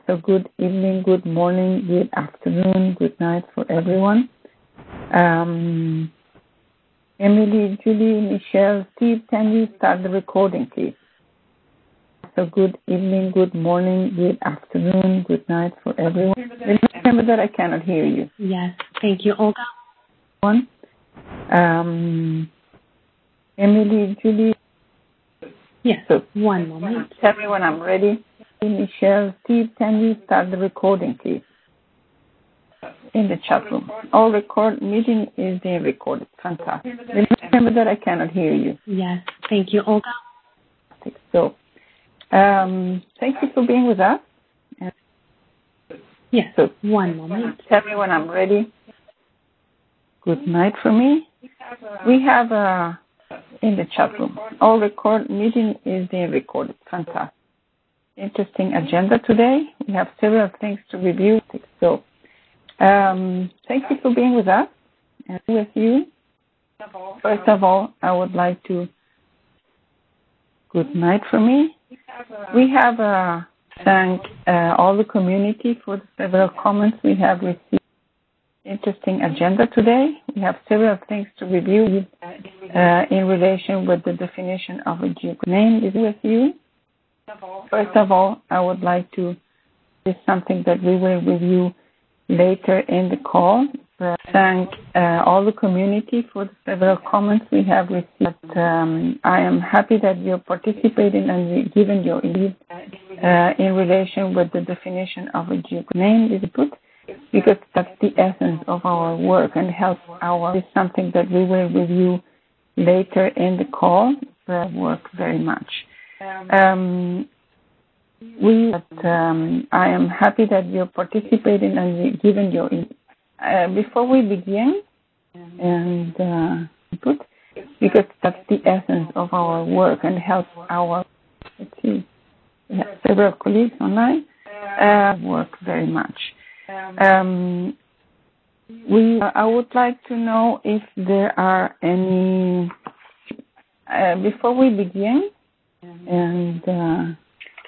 So good evening, good morning, good afternoon, good night for everyone. Emily, Julie, Michelle, Steve, can you start the recording, please? So good evening, good morning, good afternoon, good night for everyone. Remember that I cannot hear you. Yes, thank you, Olga. Emily, Julie. Yes, so one moment. Tell me when I'm ready. Michelle, Steve, can you start the recording, please? In the chat room. All meeting is being recorded. Fantastic. Remember that I cannot hear you. Yes, thank you, Olga. So, thank you for being with us. Yes, so one moment. Tell me when I'm ready. Good night for me. We have in the chat room. All meeting is being recorded. Fantastic. Interesting agenda today. We have several things to review. So, thank you for being with us and with you. First of all, I would like to good night for me. We have thank all the community for the several comments we have received. Interesting agenda today. We have several things to review in relation with the definition of a geographic name is with you. First of all, I would like to this is something that we will review later in the call. Thank all the community for the several comments we have received. I am happy that you're participating and given your input in relation with the definition of a geographic name is put, because that's the essence of our work and help this is something that we will review later in the call. Work very much. I am happy that you're participating and given your before we begin and input, because that's the essence of our work and help let's see, we have several colleagues online work very much. I would like to know if there are any before we begin and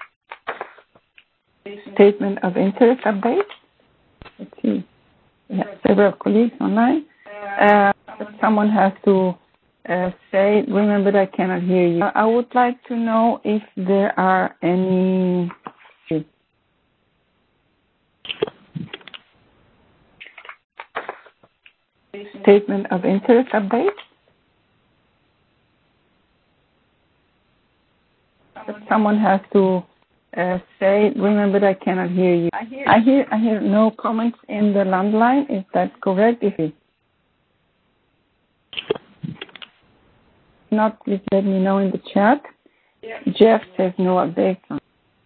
statement of interest update. Let's see. We have several colleagues online. Someone has to say, remember I cannot hear you. I would like to know if there are any statement of interest update. Someone has to say, remember I cannot hear you. I hear no comments in the landline. Is that correct? If not, please let me know in the chat. Jeff says no updates on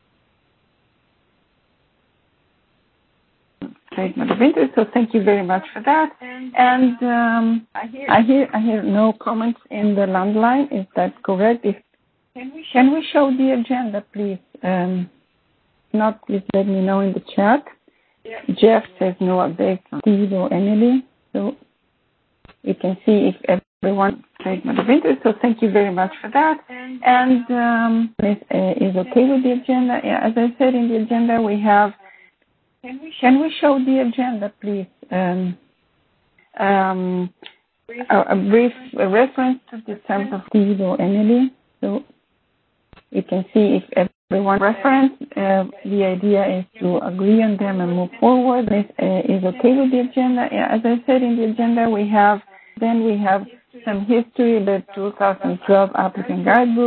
statement of interest, so thank you very much for that. And I hear no comments in the landline. Is that correct? Can we show the agenda, please? Not, please let me know in the chat. Jeff says no updates on Steve or Emily, so we can see if everyone statement of interest. So thank you very much for that. And is okay with the agenda? Yeah, as I said in the agenda, we have. Can we show the agenda, please? A brief reference to the terms of Steve or Emily, so we can see if everyone reference. The idea is to agree on them and move forward. This is okay with the agenda. Yeah, as I said in the agenda, we have some history, the 2012 applicant guidebook,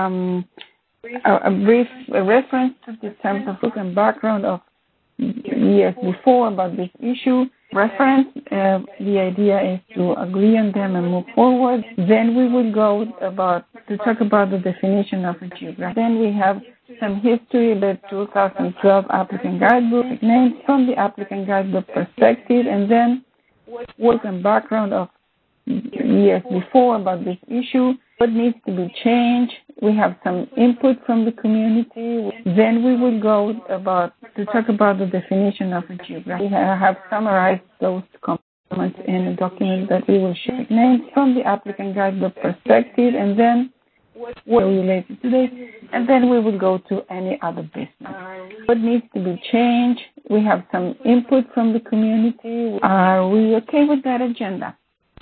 a brief reference to the terms of book and background of years before about this issue. Reference. The idea is to agree on them and move forward. Then we will go to talk about the definition of a geographic. Then we have some history, the 2012 applicant guidebook, names from the applicant guidebook perspective, and then work and background of years before about this issue. What needs to be changed? We have some input from the community. Then we will go to talk about the definition of a geography. We have summarized those comments in a document that we will share. Names from the applicant guidebook perspective, and then what related to this, and then we will go to any other business. What needs to be changed? We have some input from the community. Are we okay with that agenda?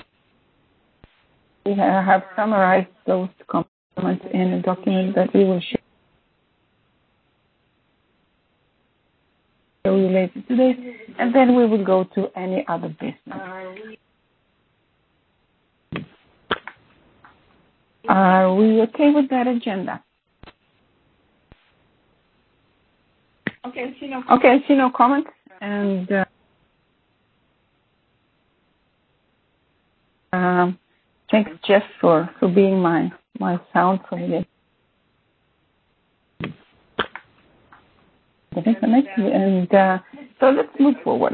We have summarized those comments in a document that we will share related to this, and then we will go to any other business. Are we okay with that agenda? Okay, I see no comments, and thanks, Jeff, for being my sound for today. And so let's move forward.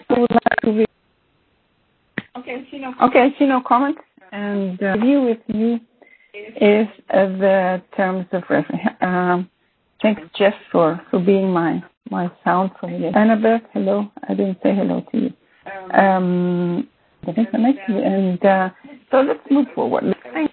Okay, I see no comments, and review with you is the terms of reference. Thanks, Jeff, for being my sound for today. Annabeth, hello. I didn't say hello to you. And so let's move forward.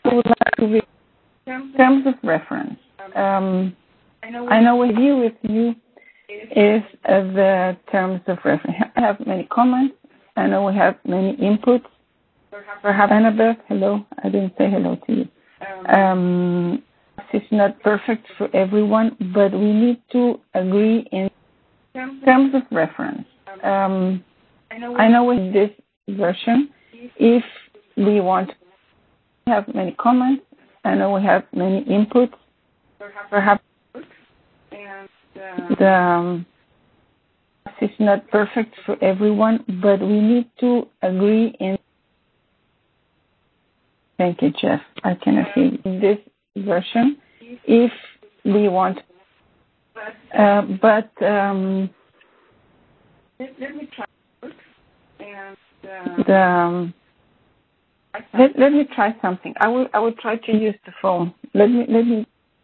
Terms of reference. I know review with you is the terms of reference. I have many comments. I know we have many inputs. Perhaps Annabeth, hello. I didn't say hello to you. It's not perfect for everyone, but we need to agree in terms of reference. I know with this version, if we want to have many comments, I know we have many inputs. Perhaps it's not perfect for everyone, but we need to agree in. Thank you, Jeff. I cannot hear this version. If we want, let me try. Let me try something. I will try to use the phone. Let me.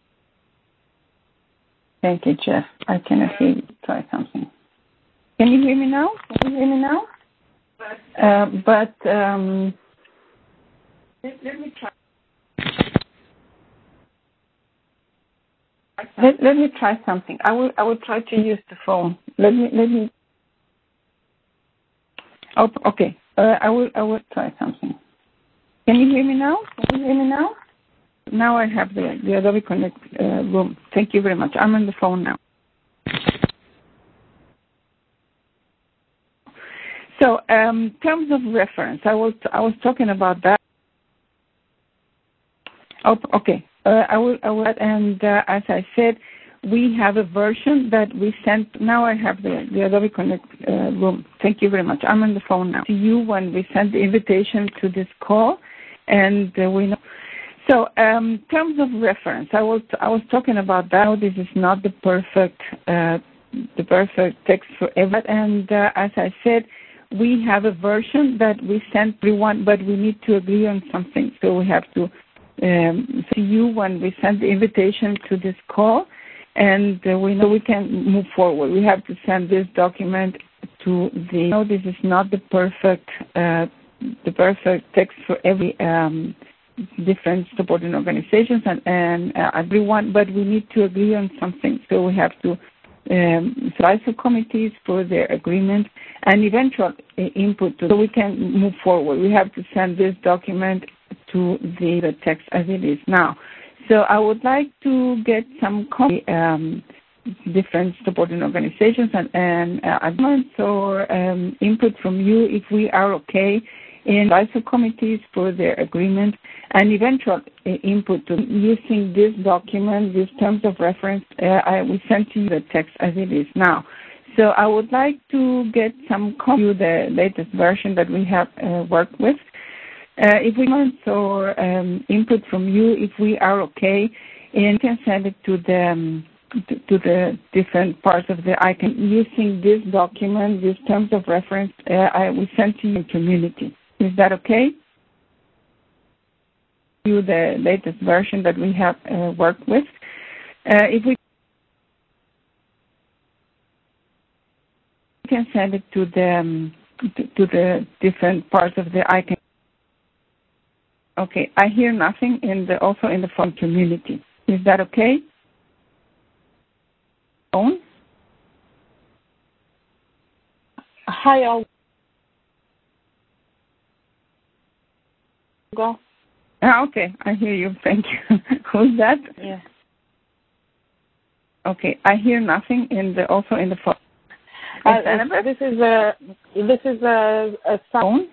Thank you, Jeff. I cannot hear you. Try something. Can you hear me now? Let me try. Let me try something. I will try to use the phone. Let me. Oh, okay. I will try something. Can you hear me now? Now I have the Adobe Connect room. Thank you very much. I'm on the phone now. So, terms of reference. I was talking about that. Oh, okay. I will, and as I said, we have a version that we sent. Now I have the Adobe Connect room. Thank you very much. I'm on the phone now. To you when we sent the invitation to this call, and we know. So, terms of reference. I was talking about that. This is not the perfect text for everyone, and as I said, we have a version that we sent everyone, but we need to agree on something. So we have to. See you when we send the invitation to this call, and we know we can move forward. We have to send this document to the. No, this is not the perfect text for every different supporting organizations and everyone, but we need to agree on something. So we have to select subcommittees for their agreement and eventual input, so we can move forward. We have to send this document to the text as it is now. So I would like to get some different supporting organizations and agreements or input from you if we are okay in subcommittees for their agreement and eventual input to using this document, these terms of reference. We sent to you the text as it is now. So I would like to get some the latest version that we have worked with. If we want or input from you, if we are okay, and can send it to the different parts of the icon using this document, these terms of reference. We sent to you community. Is that okay? The latest version that we have worked with. If we can send it to the different parts of the icon. Okay, I hear nothing also in the phone community. Is that okay? Phone? Hi, Olga. Okay, I hear you. Thank you. Who's that? Yeah. Okay, I hear nothing also in the phone. This is a phone.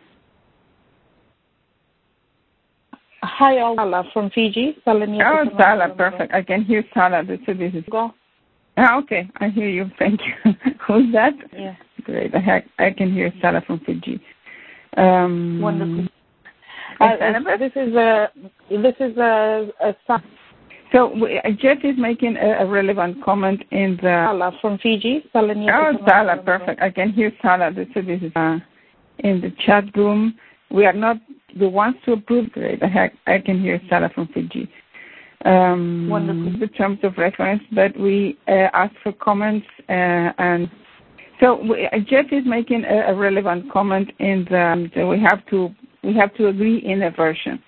Hi, Olga from Fiji. Sala, perfect. I can hear Sala. This is. Okay, I hear you. Thank you. Who's that? Yeah. Great. I can hear Sala from Fiji. Wonderful. This is a So Jeff is making a relevant comment in the. Sala from Fiji. Sala, perfect. I can hear Sala. This is in the chat room. We are not the ones to approve. Great. I can hear Sala from Fiji. Wonderful. The terms of reference, but we ask for comments and. So Jeff is making a relevant comment in the. So we have to agree in a version.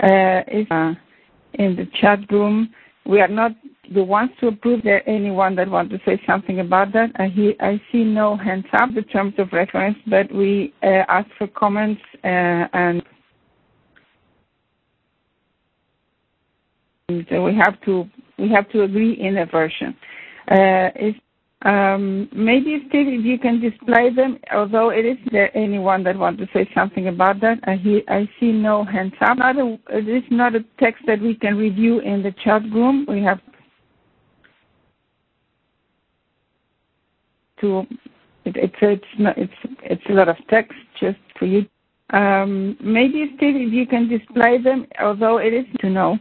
In the chat room, we are not the ones to approve. There anyone that wants to say something about that? I see no hands up. The terms of reference, but we ask for comments and. So we have to agree in a version. Maybe Steve, if you can display them, although it is there anyone that wants to say something about that? I see no hands up. It is not a text that we can review in the chat room. We have to. It's a lot of text just for you. Maybe Steve, if you can display them, although it is to know.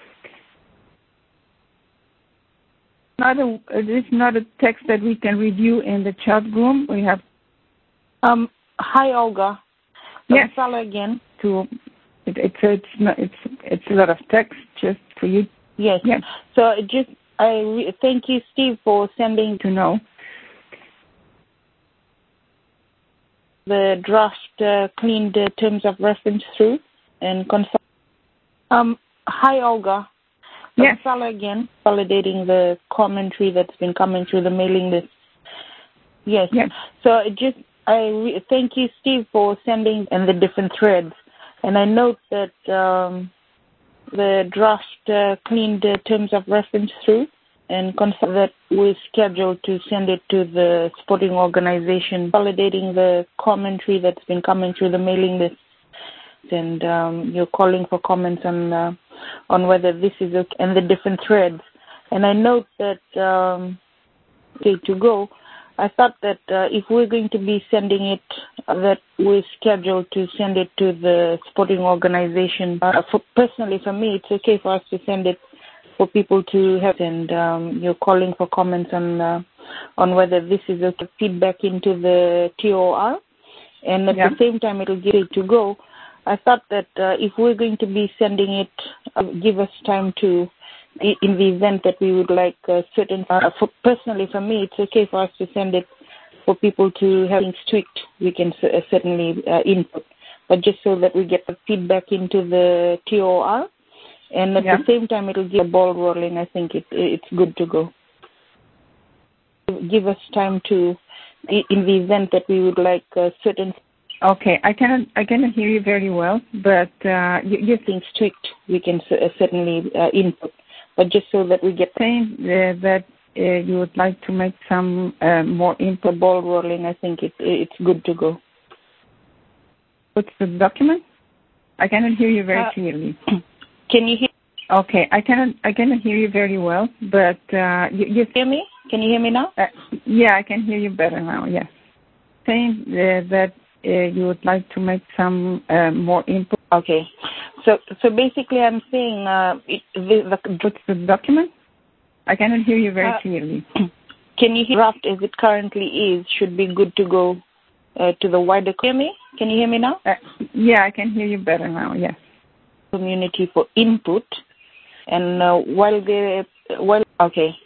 It is not a text that we can review in the chat room. We have. Hi, Olga. Yes. Sala again. It's a lot of text just for you. Yes. Yes. So thank you, Steve, for sending to know the draft cleaned terms of reference through and confirm. Hi, Olga. Yes. Sala again, validating the commentary that's been coming through the mailing list. Yes. Yes. So thank you, Steve, for sending and the different threads. And I note that the draft cleaned terms of reference through and confirm that we're scheduled to send it to the sporting organization, validating the commentary that's been coming through the mailing list. And you're calling for comments on whether this is okay, and the different threads. And I note that to go, I thought that if we're going to be sending it, that we're scheduled to send it to the sporting organization. Personally, for me, it's okay for us to send it for people to have. And you're calling for comments on whether this is okay. Feedback into the TOR, and at the same time, it'll get it to go. I thought that if we're going to be sending it, give us time to, in the event that we would like certain, personally for me, it's okay for us to send it for people to have things tweaked. We can certainly input, but just so that we get the feedback into the TOR, and at the same time, it'll get the ball rolling. I think it's good to go. Give us time to, in the event that we would like certain. Okay, I cannot hear you very well, but your things tweaked. We can certainly input, but just so that we get saying that you would like to make some more input. Ball rolling. I think it's good to go. What's the document? I cannot hear you very clearly. Can you hear? Okay, I cannot hear you very well, but you hear me? Can you hear me now? Yeah, I can hear you better now. Yes, saying that. You would like to make some more input. Okay. So basically I'm saying what's the document? I cannot hear you very clearly. Can you hear draft as it currently is should be good to go to the wider community? Can you hear me now? Yeah, I can hear you better now, yes. Community for input. And okay.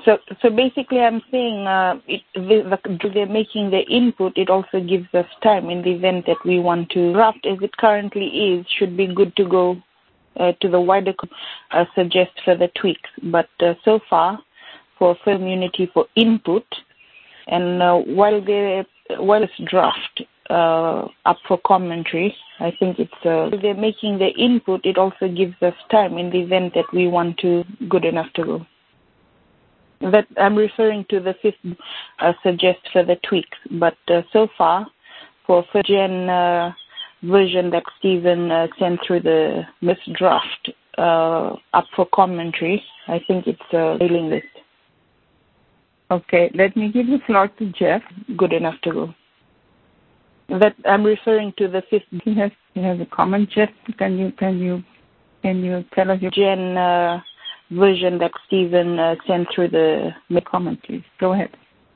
So basically, I'm saying they're making the input. It also gives us time in the event that we want to draft as it currently is. Should be good to go to the wider suggest further tweaks. But so far, for community for input, and while it's draft up for commentary, I think it's they're making the input. It also gives us time in the event that we want to good enough to go. That I'm referring to the fifth suggest further tweaks, but so far for gen version that Stephen sent through the misdraft up for commentary, I think it's a mailing list. Okay, let me give the floor to Jeff. Good enough to go. That I'm referring to the fifth. He has a comment, Jeff. Can you tell us your gen version that Stephen sent through the comment, please? Go ahead.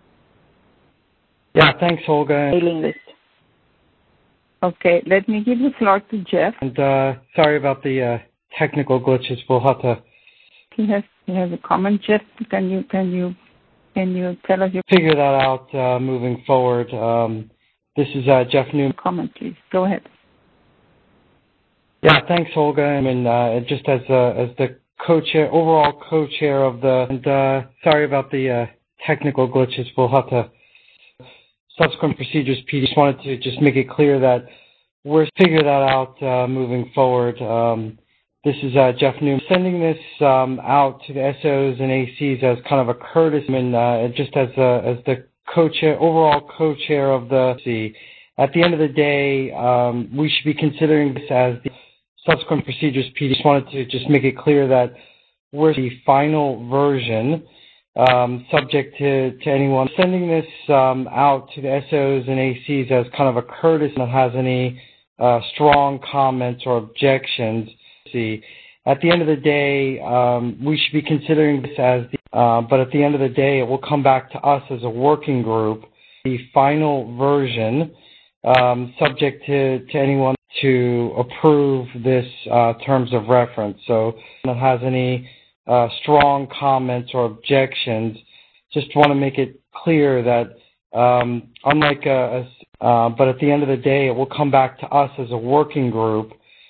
Yeah, thanks, Olga. Mailing list. Okay, let me give the floor to Jeff. And sorry about the technical glitches. We'll have to. He has a comment, Jeff. Can you tell us your figure that out moving forward? This is Jeff Newman. Comment, please. Go ahead. Yeah, thanks, Olga. I mean, just as the co-chair, overall co-chair of the. And sorry about the technical glitches. We'll have to. Subsequent procedures, PD. Just wanted to just make it clear that we're figure that out moving forward. This is Jeff Newman sending this out to the SOs and ACs as kind of a courtesy, and just as the co-chair, overall co-chair of the. At the end of the day, we should be considering this as the subsequent procedures. PD. Just wanted to just make it clear that we're the final version. Subject to anyone sending this out to the SOs and ACs as kind of a courtesy that has any strong comments or objections. At the end of the day, we should be considering this as but at the end of the day, it will come back to us as a working group, the final version, subject to anyone to approve this terms of reference. So if it has any strong comments or objections, just want to make it clear that unlike but at the end of the day, it will come back to us as a working group,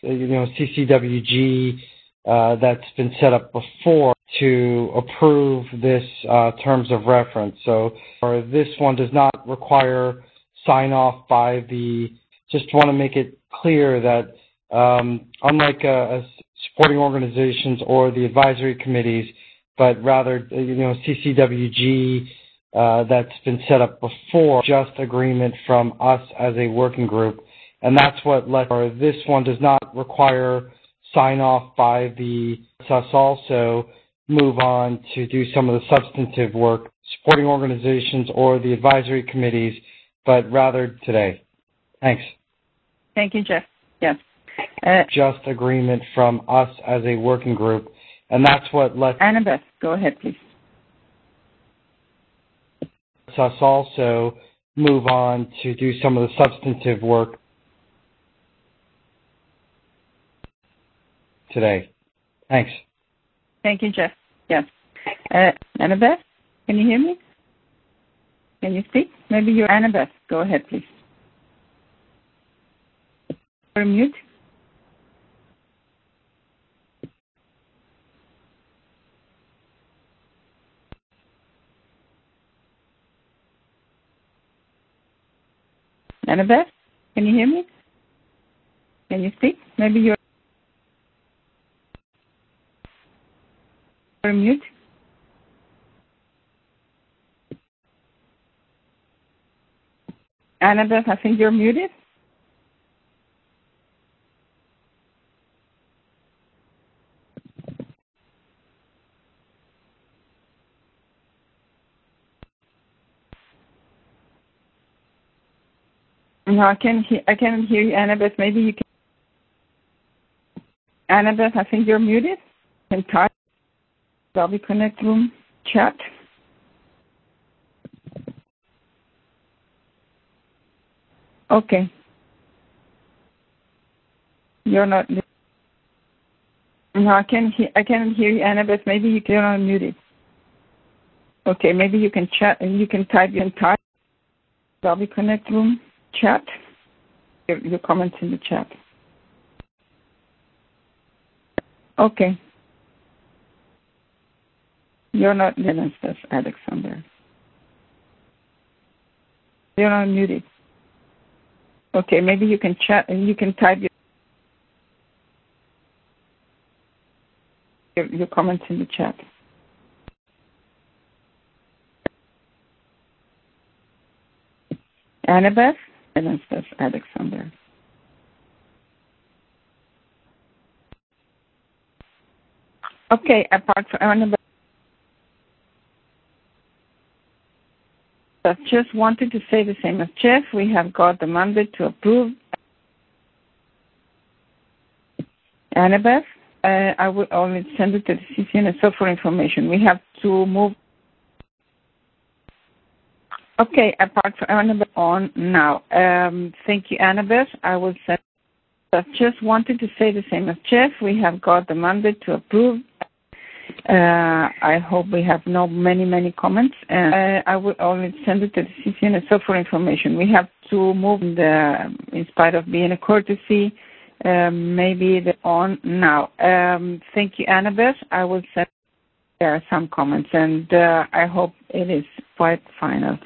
CCWG that's been set up before to approve this terms of reference. So this one does not require sign off by the. Just want to make it clear that unlike supporting organizations or the advisory committees, but rather, CCWG that's been set up before, just agreement from us as a working group. And that's what this one does not require sign off by us also move on to do some of the substantive work, supporting organizations or the advisory committees, but rather today. Thanks. Thank you, Jeff. Yes. Just agreement from us as a working group, and that's what Annabeth, go ahead, please. Us also move on to do some of the substantive work today. Thanks. Thank you, Jeff. Yes. Annabeth, can you hear me? Can you speak? Maybe you're Annabeth. Go ahead, please. You're mute. Annabeth, can you hear me? Can you speak? Maybe you're mute. Annabeth, I think you're muted. No, I can't hear you, Annabeth. Maybe you can. Annabeth, I think you're muted. Can type. Dolby Connect room chat. Okay. You're not. No, I can't hear you, Annabeth. Maybe you're not muted. Okay, maybe you can chat. You can type Adobe Connect Room chat. Your comments in the chat. Okay. You're not says Alexander. You're not muted. Okay, maybe you can chat. You can type your comments in the chat. Annabeth? Says Alexander. Okay, apart from Annabeth, I just wanted to say the same as Jeff. We have got the mandate to approve. Annabeth, I will only send it to the CCNSO for information. We have to move. Okay, apart from Annabeth, on now. Thank you, Annabeth. I will send. I just wanted to say the same as Jeff. We have got the mandate to approve. I hope we have no many comments. I will only send it to the CCNSO for information. We have to move in spite of being a courtesy. Maybe on now. Thank you, Annabeth. I will send there are some comments, and I hope it is quite final.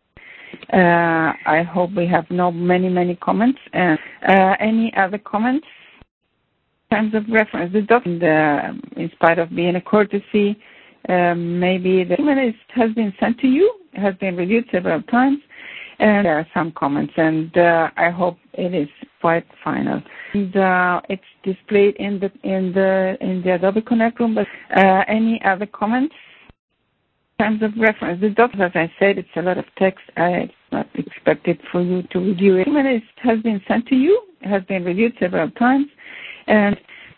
I hope we have no many comments. Any other comments? In terms of reference, the document, in spite of being a courtesy, maybe the document has been sent to you, has been reviewed several times, and there are some comments, and I hope it is quite final. And it's displayed in the Adobe Connect room. But any other comments? In terms of reference, the document, as I said, it's a lot of text. It's not expected for you to review it. The document has been sent to you, has been reviewed several times. And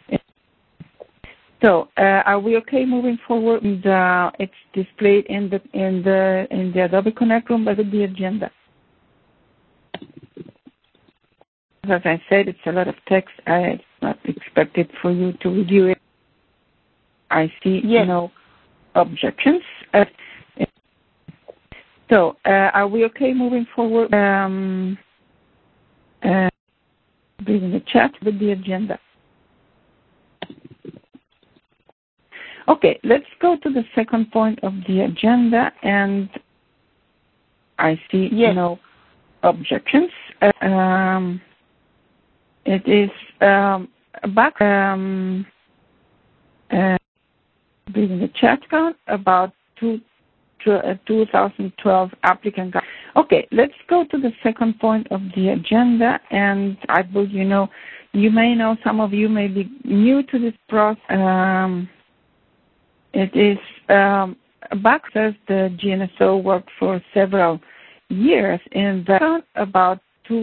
so, are we okay moving forward? And it's displayed in the Adobe Connect room, but with the agenda. As I said, it's a lot of text. It's not expected for you to review it. I see no objections. So, are we okay moving forward? Reading the chat with the agenda. Okay, let's go to the second point of the agenda, and I see no objections. It is back reading the chat count about 2012 applicant guide. Okay, let's go to the second point of the agenda, and I believe you may know, some of you may be new to this process. It is back says the GNSO worked for several years in the about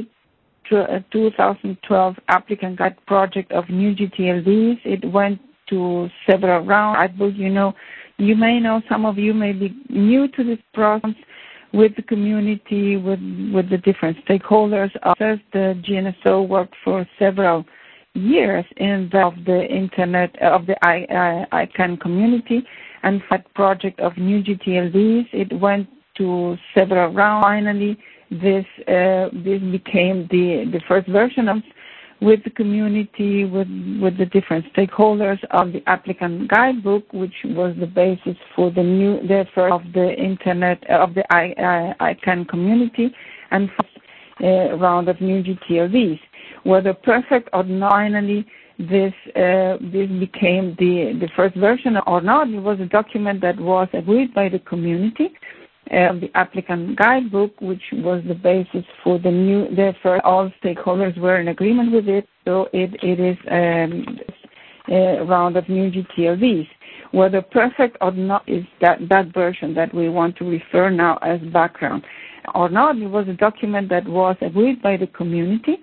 2012 applicant guide project of new GTLDs. It went to several rounds. I believe you may know, some of you may be new to this process with the community, with the different stakeholders. Says the GNSO worked for several years in the internet of the ICANN community, and that project of new GTLDs. It went to several rounds. Finally, this became the first version of with the community, with the different stakeholders of the applicant guidebook, which was the basis for the first of the internet of the ICANN community, and first round of new GTLDs. Whether perfect or not, finally, this became the first version or not. It was a document that was agreed by the community. The applicant guidebook, which was the basis for first, all stakeholders were in agreement with it, so it is a round of new GTLDs. Whether perfect or not is that version that we want to refer now as background. Or not, it was a document that was agreed by the community.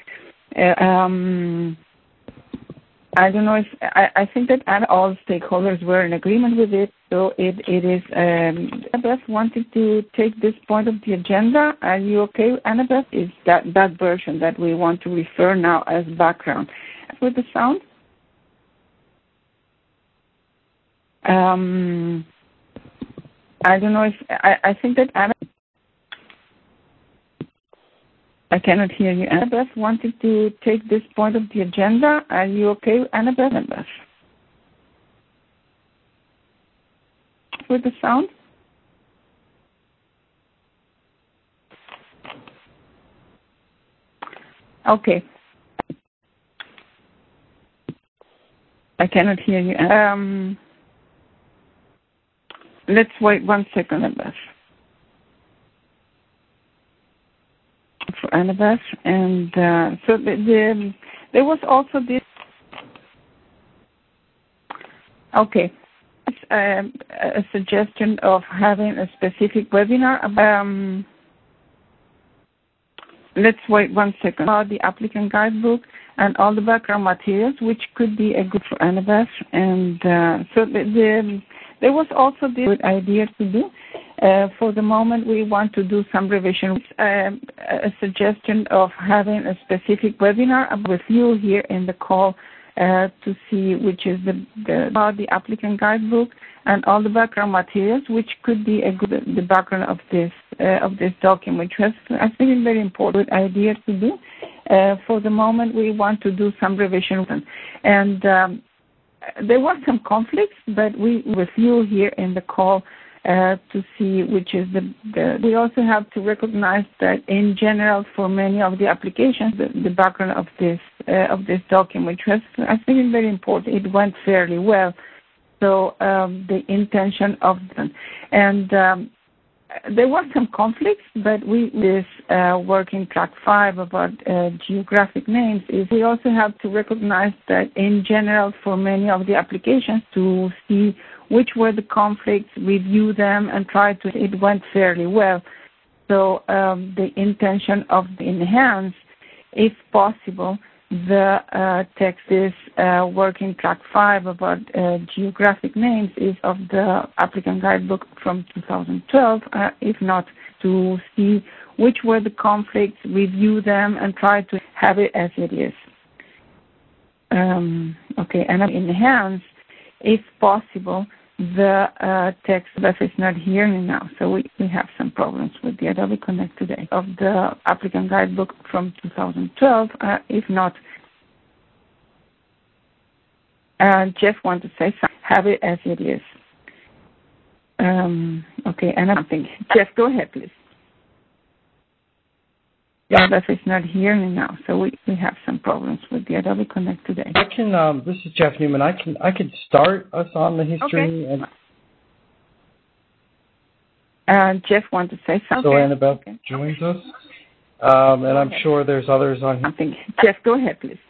I don't know if I think that all stakeholders were in agreement with it, so it is. Annabeth wanted to take this point of the agenda. Are you okay, Annabeth? Is that version that we want to refer now as background? With the sound. I don't know if I think that I cannot hear you. Annabeth wanted to take this point of the agenda. Are you okay, Annabeth? With the sound? Okay. I cannot hear you. Let's wait 1 second, Annabeth. For Annabeth, and so there was also this. Okay, a suggestion of having a specific webinar. Let's wait 1 second. About the applicant guidebook and all the background materials, which could be a good for Annabeth, and so there was also this good idea to do. For the moment, we want to do some revision. A suggestion of having a specific webinar with you here in the call to see which is about the applicant guidebook and all the background materials, which could be a good the background of this document, which was I think a very important idea to do. For the moment, we want to do some revision, and there were some conflicts, but we with you here in the call to see which is we also have to recognize that in general for many of the applications the background of this document, which was I think very important, it went fairly well. So the intention of them, and there were some conflicts, but this working track 5 about geographic names is we also have to recognize that in general for many of the applications to see which were the conflicts, review them, and try to. It went fairly well. So the intention of enhance, if possible, the text is working track 5 about geographic names is of the applicant guidebook from 2012, if not to see which were the conflicts, review them, and try to have it as it is. Okay, and enhance, if possible, the text that is not hearing now. So we have some problems with the Adobe Connect today of the applicant guidebook from 2012. If not, Jeff wants to say something. Have it as it is. Okay, and I'm thinking, Jeff, go ahead, please. Yeah, that is not hearing now, so we have some problems with the Adobe Connect today. I can. This is Jeff Newman. I could start us on the history. Okay. And Jeff wants to say something. So Annabeth joins us, and I'm sure there's others on here. Jeff, go ahead, please.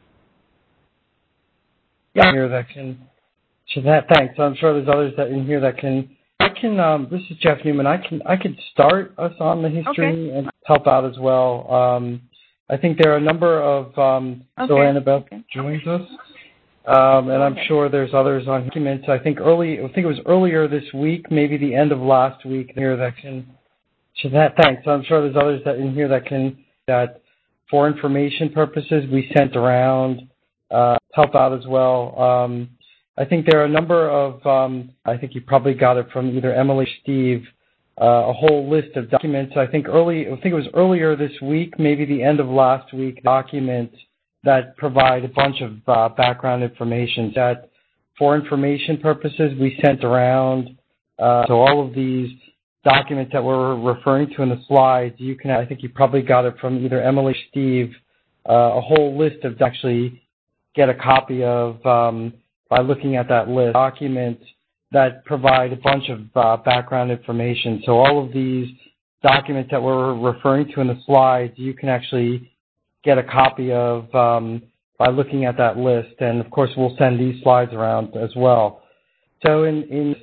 Yeah. Here that can. Thanks. I'm sure there's others that in here that can. This is Jeff Newman. I could start us on the history and help out as well. I think there are a number of so Annabeth joins us, and I'm sure there's others on documents. I think it was earlier this week, maybe the end of last week. Here that can. Thanks. I'm sure there's others that in here that for information purposes we sent around help out as well. I think there are a number of, I think you probably got it from either Emily or Steve, a whole list of documents. I think it was earlier this week, maybe the end of last week, documents that provide a bunch of background information that for information purposes we sent around. So all of these documents that we're referring to in the slides, I think you probably got it from either Emily or Steve, a whole list of actually get a copy of by looking at that list, documents that provide a bunch of background information. So all of these documents that we're referring to in the slides, you can actually get a copy of by looking at that list. And of course, we'll send these slides around as well. So in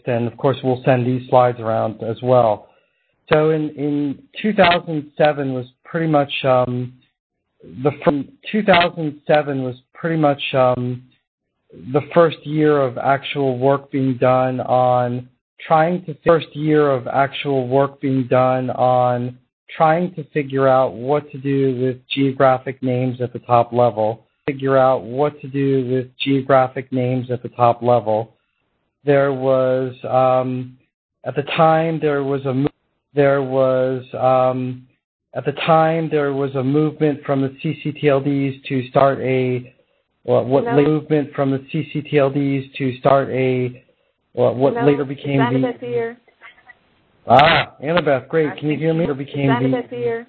2007 was pretty much 2007 was pretty much the first year of actual work being done on trying to figure out what to do with geographic names at the top level. There was At the time, there was a movement from the CCTLDs to start a later became Annabeth here. Annabeth, great. Can you hear me? Annabeth here.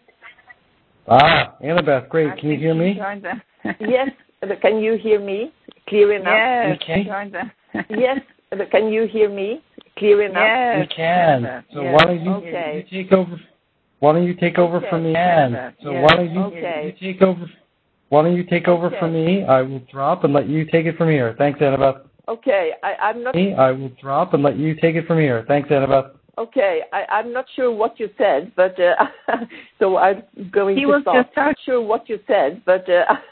Annabeth, great. Can you hear me? Yes. Can you hear me clear enough? Yes. Okay. Yes. Can you hear me clear enough? Yes. We can. So Yes. why don't you Okay. take over? Why don't you take over from me? So Yes. why don't you Okay. take over? Why don't you take over from me? I will drop and let you take it from here. Thanks, Annabeth. Okay. I'm not. I will drop and let you take it from here. Thanks, Annabeth. Okay. I'm not sure what you said, but so I'm going He to was stop. just starting. Not sure what you said, but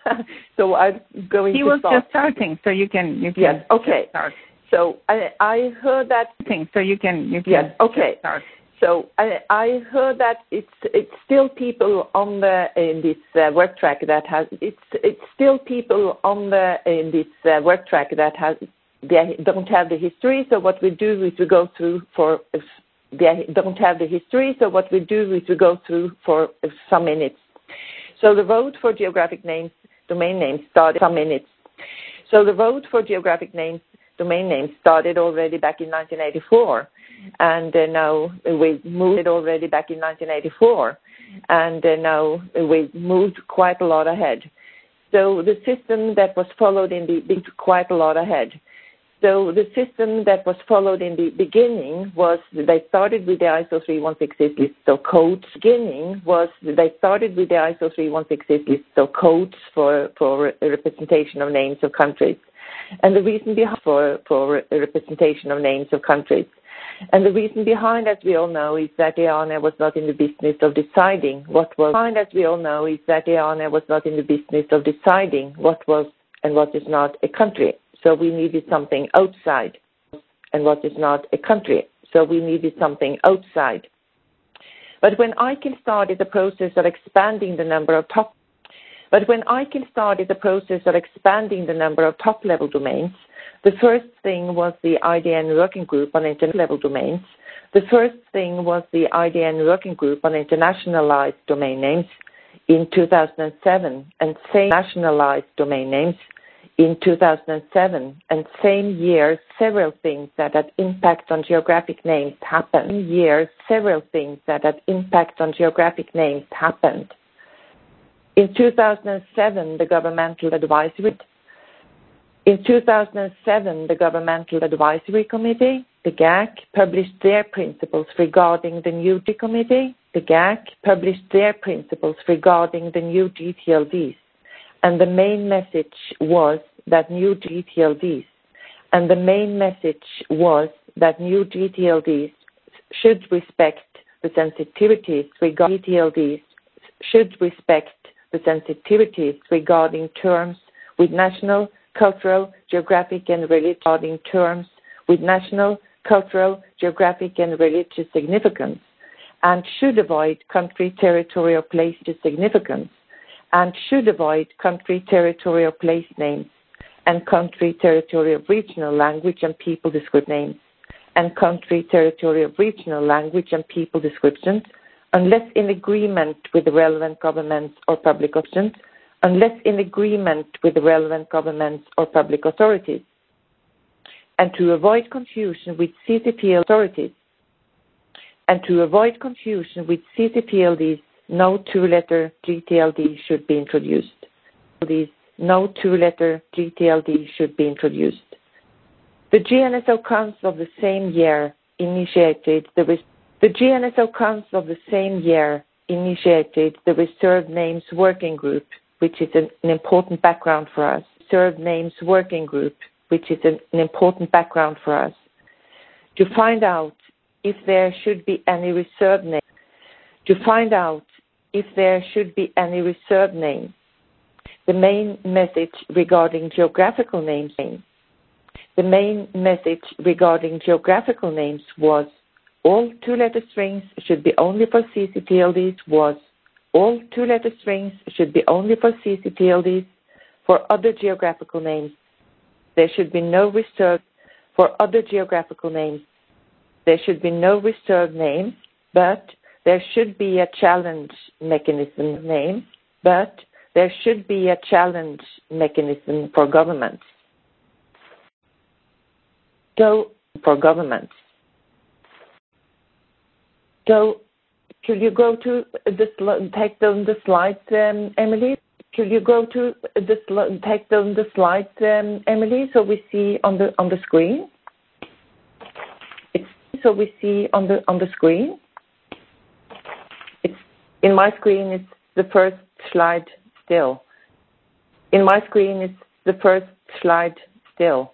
so I'm going He to was stop. just starting, so you can. Yes. Okay. Start. So I heard that. So you can. Yes. Okay. Start. So I heard that it's still people on in this work track that has it's still people on in this work track that they don't have the history. So what we do is we go through they don't have the history. So what we do is we go through for some minutes. So the vote for geographic names, domain names started some minutes. So the vote for geographic names, domain names started already back in 1984. And now we moved already back in 1984, and now we moved quite a lot ahead. So the system that was followed in the quite a lot ahead. So the system that was followed in the beginning was they started with the ISO 3168 list of codes. They started with the ISO 3168 list of codes for representation of names of countries, and the reason behind for representation of names of countries. And the reason behind, as we all know, is that EANA was not in the business of deciding what was. EANA was not in the business of deciding what was and what is not a country. So we needed something outside, and what is not a country. So we needed something outside. But when ICANN started the process of expanding the number of top-level domains, the first thing was the IDN working group on level domains. The first thing was the IDN working group on internationalized domain names in 2007, and nationalized domain names in 2007. And same year, several things that had impact on geographic names happened. In 2007, the Governmental Advisory Committee, the GAC, published their principles regarding the new GTLDs. And the main message was that new GTLDs should respect the sensitivities regarding terms with national, cultural, geographic, and religious significance, and should avoid country, territorial, place significance, and should avoid country, territorial, place names, and country, territorial, regional, language, and people descriptions, unless in agreement with the relevant governments or public authorities, and to avoid confusion with CCTLDs, no two-letter GTLD should be introduced. The GNSO Council of the same year initiated the Reserved Names Working Group, which is an important background for us. To find out if there should be any reserved names. The main message regarding geographical names was all two-letter strings should be only for CCTLDs. For other geographical names, there should be no reserve. For other geographical names, there should be no reserved name, but there should be a challenge mechanism name, but there should be a challenge mechanism for governments. So, for governments. So, could you go to take down the slides, Emily? Could you go to take down the slides, Emily, so we see on the screen? So we see on the screen. It's in my screen. It's the first slide still. In my screen, it's the first slide still.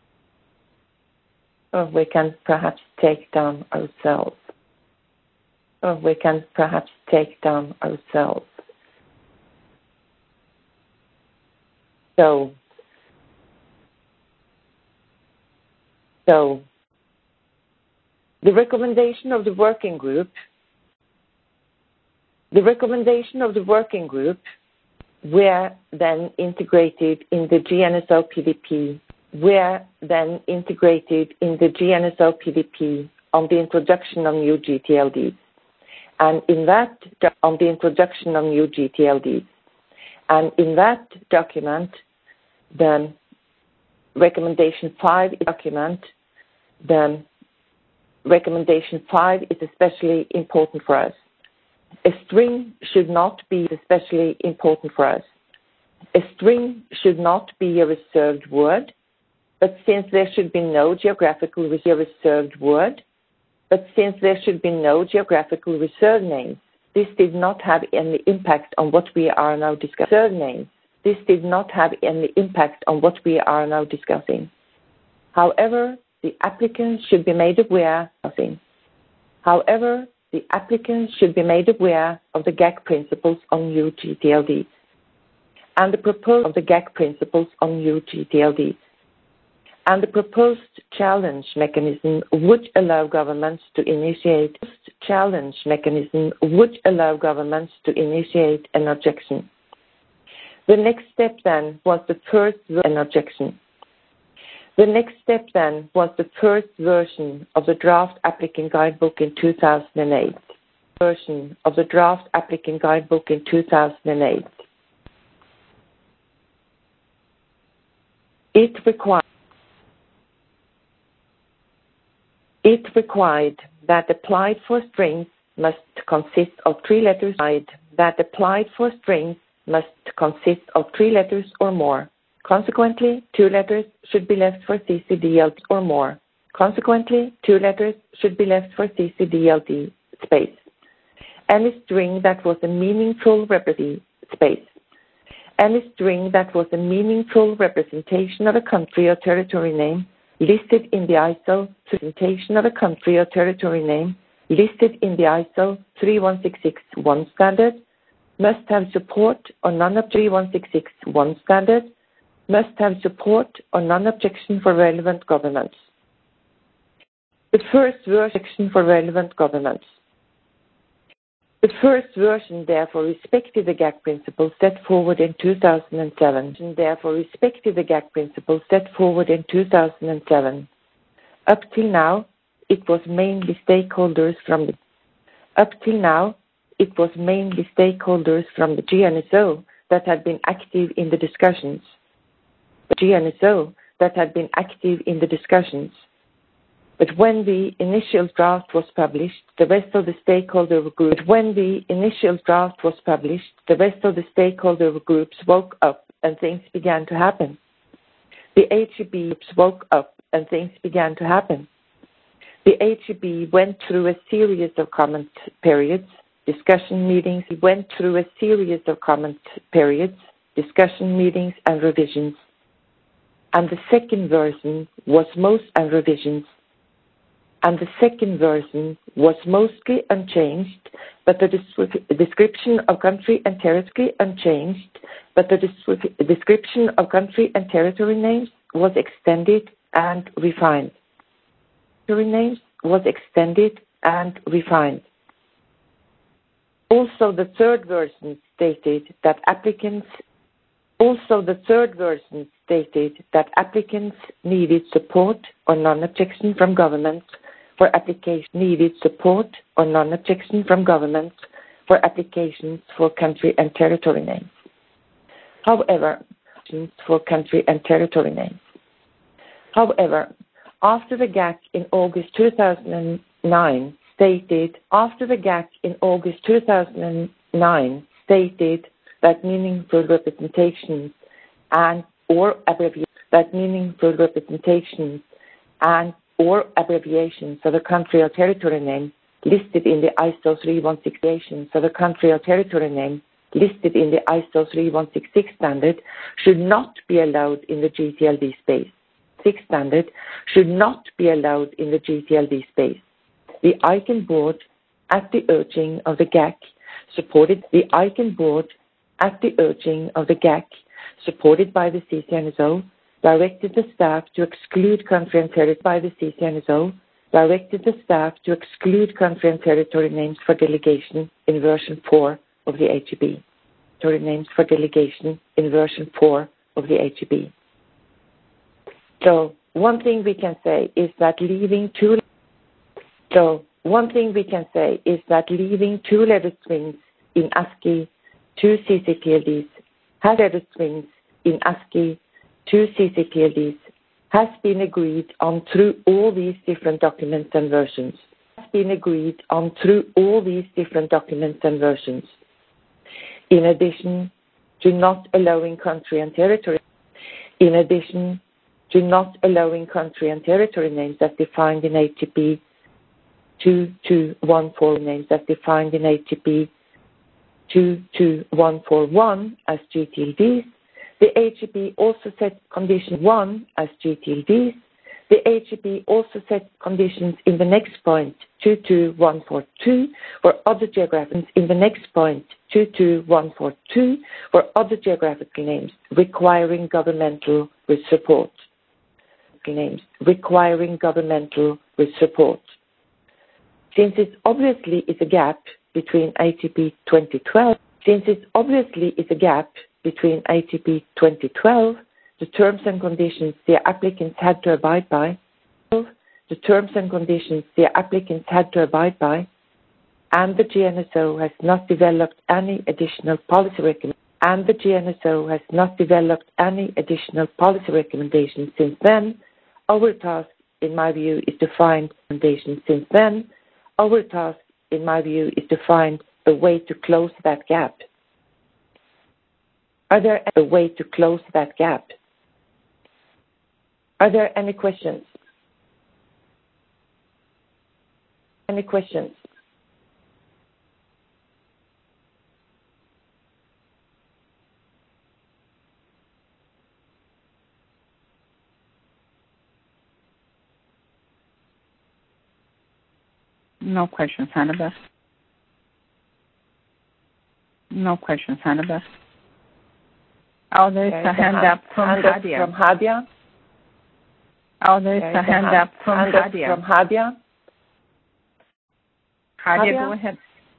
Or we can perhaps take down ourselves. Or we can perhaps take down ourselves. So the recommendation of the working group were then integrated in the GNSO PDP on the introduction of new GTLDs. And in that document, then recommendation 5 is especially important for us. A string should not be especially important for us. A string should not be a reserved word, but since there should be no geographical reserved word, names, this did not have any impact on what we are now discussing. However, the applicant should be made aware of the GAC principles on new GTLDs and the proposed challenge mechanism would allow governments to initiate an objection. The next step then was the first version of the draft applicant guidebook in 2008. It required that applied for strings must consist of 3 letters. Or more. Consequently, 2 letters should be left for CCDLD or more. Space. Any string that was a meaningful representation of a country or territory name listed in the ISO 31661 standard must have support or non-objection for relevant governments. The first version, therefore, respected the GAC principles set forward in 2007. Up till now, it was mainly stakeholders from the GNSO that had been active in the discussions. But when the initial draft was published, the rest of the stakeholder groups woke up and things began to happen. The HEB went through a series of comment periods, discussion meetings, and revisions. And the second version was mostly unchanged, but the description of country and territory names was extended and refined. Also, the third version stated that applicants needed support or non-objection from governments for application needed support or non-objection from governments for applications for country and territory names. However, after the GAC in August 2009 stated that meaningful representations and or abbreviations of the country or territory name listed in the ISO 3166 standard should not be allowed in the GTLD space. The ICANN board, at the urging of the GAC, supported by the CCNSO, directed the staff to exclude country and territory names for delegation in version 4 of the HEB. So one thing we can say is that leaving two letter strings in ASCII to CCTLDs has been agreed on through all these different documents and versions. In addition to not allowing country and territory names as defined in HTTP 22141 as GTLDs. The HTTP also set condition 1 as GTLDs. The HTTP also set conditions in the next point 22142 for other geographical names requiring governmental with support. Since it obviously is a gap between ATP 2012, the terms and conditions the applicants had to abide by, and the GNSO has not developed any additional policy recommendations since then. Our task, in my view, is to find a way to close that gap. Are there any questions? No questions, Hannibal. Oh, there's a hand up from Hadia. Hadia, go ahead.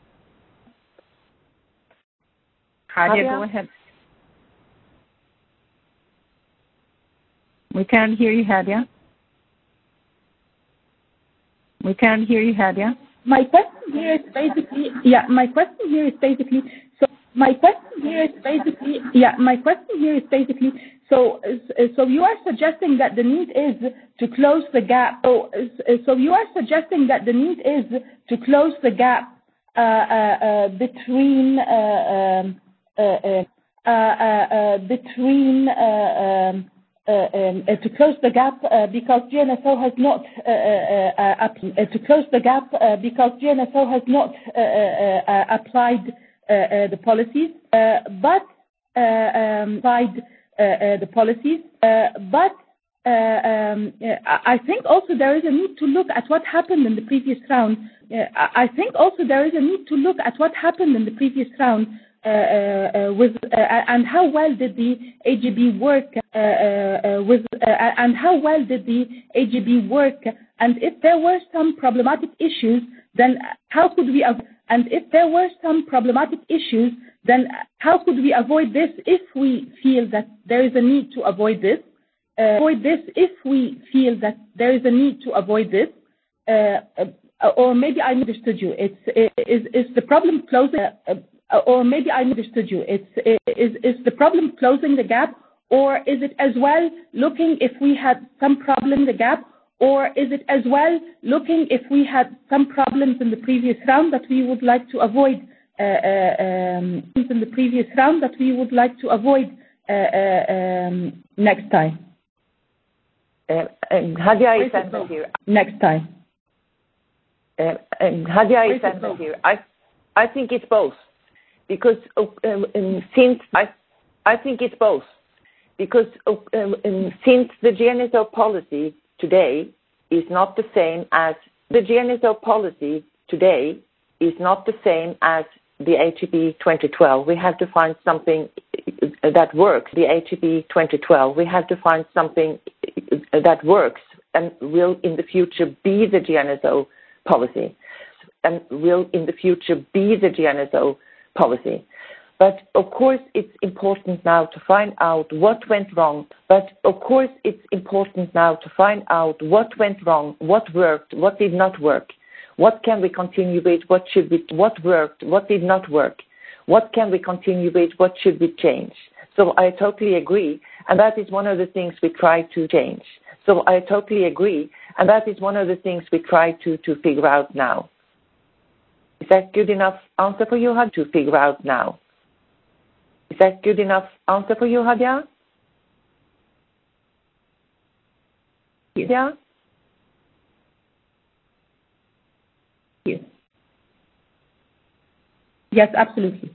Go ahead. We can't hear you, Hadia. My question here is basically, so you are suggesting that the need is to close the gap. So you are suggesting that the need is to close the gap between because GNSO has not applied the policies, but I think also there is a need to look at what happened in the previous round. And how well did the AGB work and if there were some problematic issues, then how could we avoid this if we feel that there is a need to avoid this? or maybe I misunderstood you. Is the problem closing? Or maybe I misunderstood you. Is the problem closing the gap, or is it as well looking if we had some problem in the gap, or is it as well looking if we had some problems in the previous round that we would like to avoid? In the previous round that we would like to avoid next time. Hadia is answered here. Next time. Hadia is answered here. I think it's both, because since I think it's both, because since the GNSO policy today is not the same as the GNSO policy today is not the same as the HEP 2012. We have to find something that works. The HEP 2012. We have to find something that works and will in the future be the GNSO policy. And will in the future be the GNSO policy. But of course, it's important now to find out what went wrong. But of course, it's important now to find out what went wrong, what worked, what did not work. What can we continue with? What worked? What did not work? What can we continue with? What should we change? So I totally agree, and that is one of the things we try to change. So I totally agree, and that is one of the things we try to figure out now. Is that good enough answer for you, Hadia? To figure out now. Is that good enough answer for you, Hadia? Yeah. Yes, absolutely.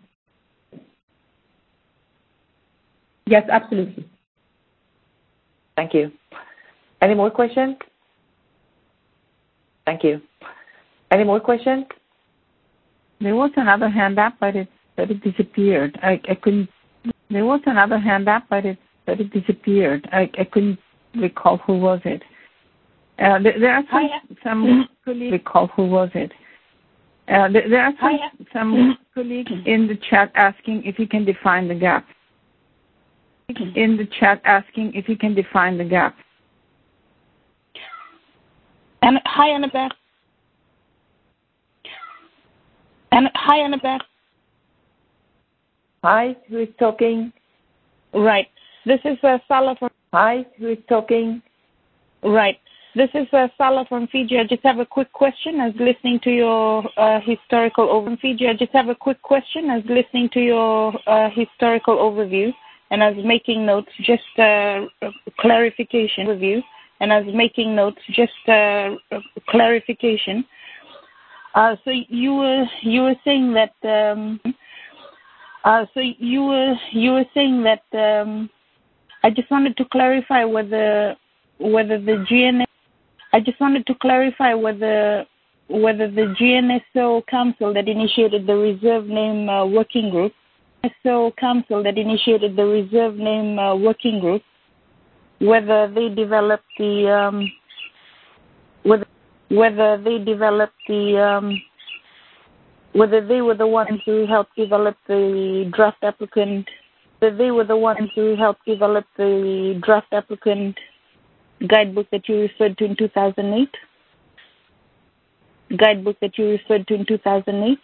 Yes, absolutely. Thank you. Any more questions? Thank you. Any more questions? There was another hand up, but it disappeared. I couldn't. There was another hand up, but it disappeared. I couldn't recall who was it. There are some colleagues. Recall who was it. There are some colleagues in the chat asking if you can define the gap. In the chat asking if you can define the gap. And hi, Annabeth. And hi, Annabeth. Hi, who is talking? Right. This is Salah from. Hi, who is talking? Right. This is Salah from Fiji. I just have a quick question as listening to your historical overview. Fiji, I just have a quick question as listening to your historical overview, and as making notes, just clarification review, and as making notes, just clarification. So you were saying that. So you were saying that. I just wanted to clarify whether the GNS. I just wanted to clarify whether the GNSO Council that initiated the reserve name working group, whether they developed the whether they were the ones who helped develop the draft applicant. Whether they were the ones who helped develop the draft applicant guidebook that you referred to in 2008? Guidebook that you referred to in 2008?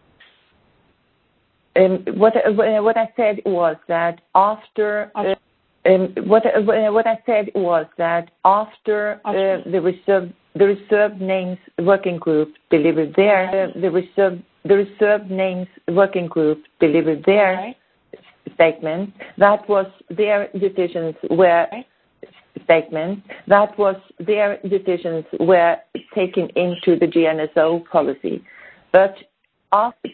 What I said was that after what I said was that after the reserve names working group delivered their the reserve names working group delivered their statement, that was their decisions were. Statements that was their decisions were taken into the GNSO policy, but after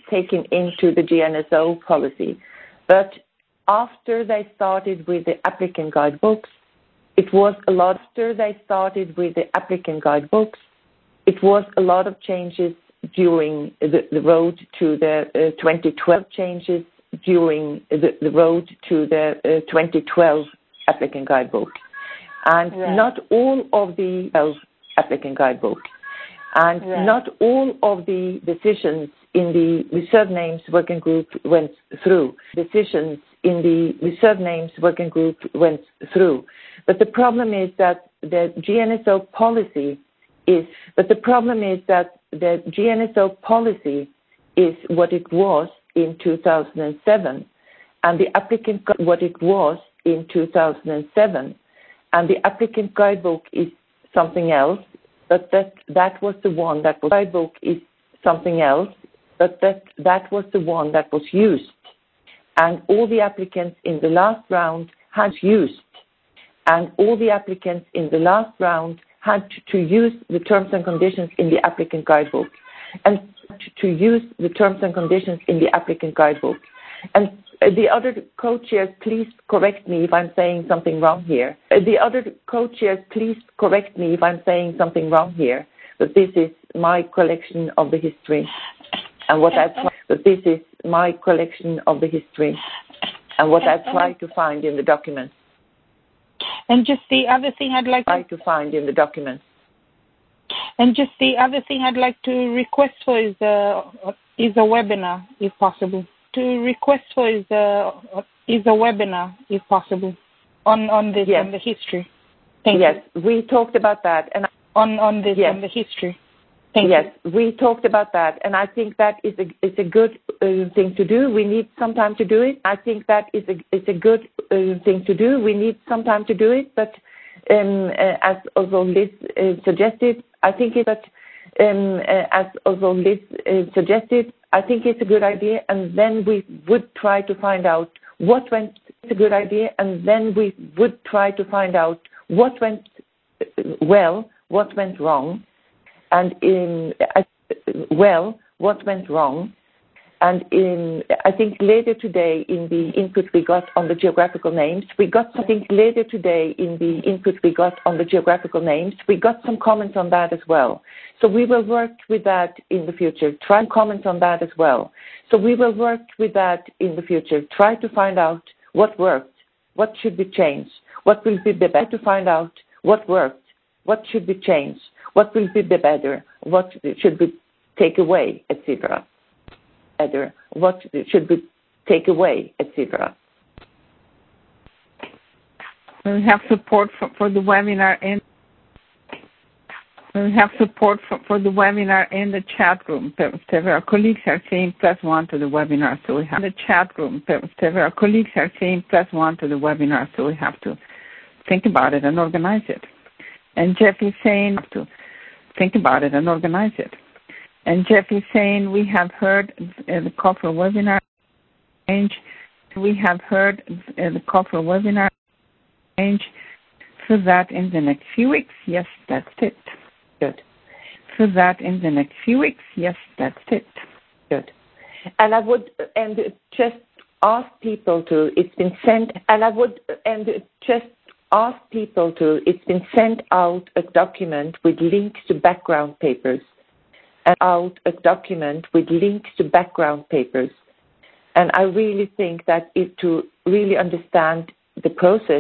they started with the applicant guidebooks, it was a lot. After they started with the applicant guidebooks, it was a lot of changes during the road to the 2012 changes during the road to the 2012 applicant guidebook. And not all of the applicant guidebook, and not all of the decisions in the reserve names working group went through. Decisions in the reserve names working group went through. But the problem is that the GNSO policy but the problem is that the GNSO policy is what it was in 2007, and the applicant what it was in 2007, and the applicant guidebook is something else. But that was the one that was guidebook is something else. But that was the one that was used, and all the applicants in the last round had used, and all the applicants in the last round had to use the terms and conditions in the applicant guidebook, and to use the terms and conditions in the applicant guidebook. And the other co-chairs, please correct me if I'm saying something wrong here. The other co-chairs, please correct me if I'm saying something wrong here. But this is my collection of the history, and what I tried to find in the documents. And just the other thing I'd like to find in the documents. And just the other thing I'd like to request for is a webinar, if possible. To request for is a webinar, if possible, on this, yes. On the history. Thank yes, you. We talked about that, and on this, yes. On the history. Thank yes, you. We talked about that, and I think that is a good thing to do. We need some time to do it. I think that is a good thing to do. We need some time to do it, but as also Liz suggested, I think it's a good idea, and then we would try to find out what went. It's a good idea, and then we would try to find out what went well, what went wrong. And what went wrong? And I think later today in the input we got on the geographical names, we got some comments on that as well. So we will work with that in the future. Try and comment on that as well. So we will work with that in the future. Try to find out what worked, what should be changed, what will be the better. To find out what worked, what should be changed, what will be the better, what should be take away, etc. What should be take away, etc. We have support for the webinar and we have support for the webinar in the chat room. Several colleagues are saying +1 to the webinar, so we have the chat room. Several colleagues are saying +1 to the webinar, so we have to think about it and organize it. And Jeff is saying to think about it and organize it. And Jeff is saying we have heard the call for webinar change. We have heard the call for webinar change for that in the next few weeks. Yes, that's it. Good. For that in the next few weeks. Yes, that's it. Good. And I would just ask people to. It's been sent. And I would just ask people to. It's been sent out a document with links to background papers. And I really think that to really understand the process,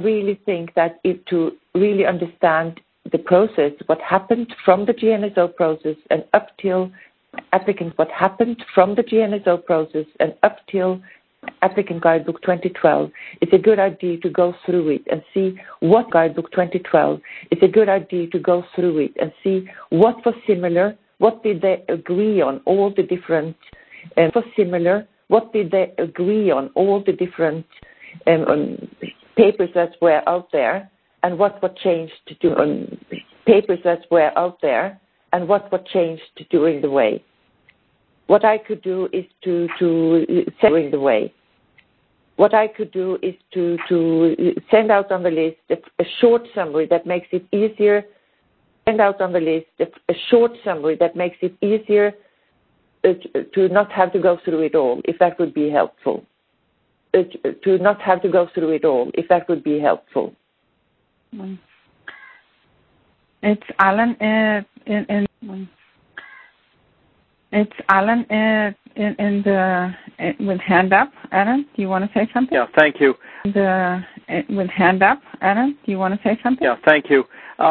what happened from the GNSO process and up till applicant Guidebook 2012, it's a good idea to go through it and see what Guidebook 2012. It's a good idea to go through it and see what was similar. What did they agree on? All the different What did they agree on? All the different papers that were out there, and what changed papers that were out there, and what changed during the way. What I could do is to send out on the list a short summary that makes it easier. To not have to go through it all, if that would be helpful. It's Alan with hand up. Alan, do you want to say something? Yeah, thank you. With hand up, Alan, do you want to say something? Yeah, thank you.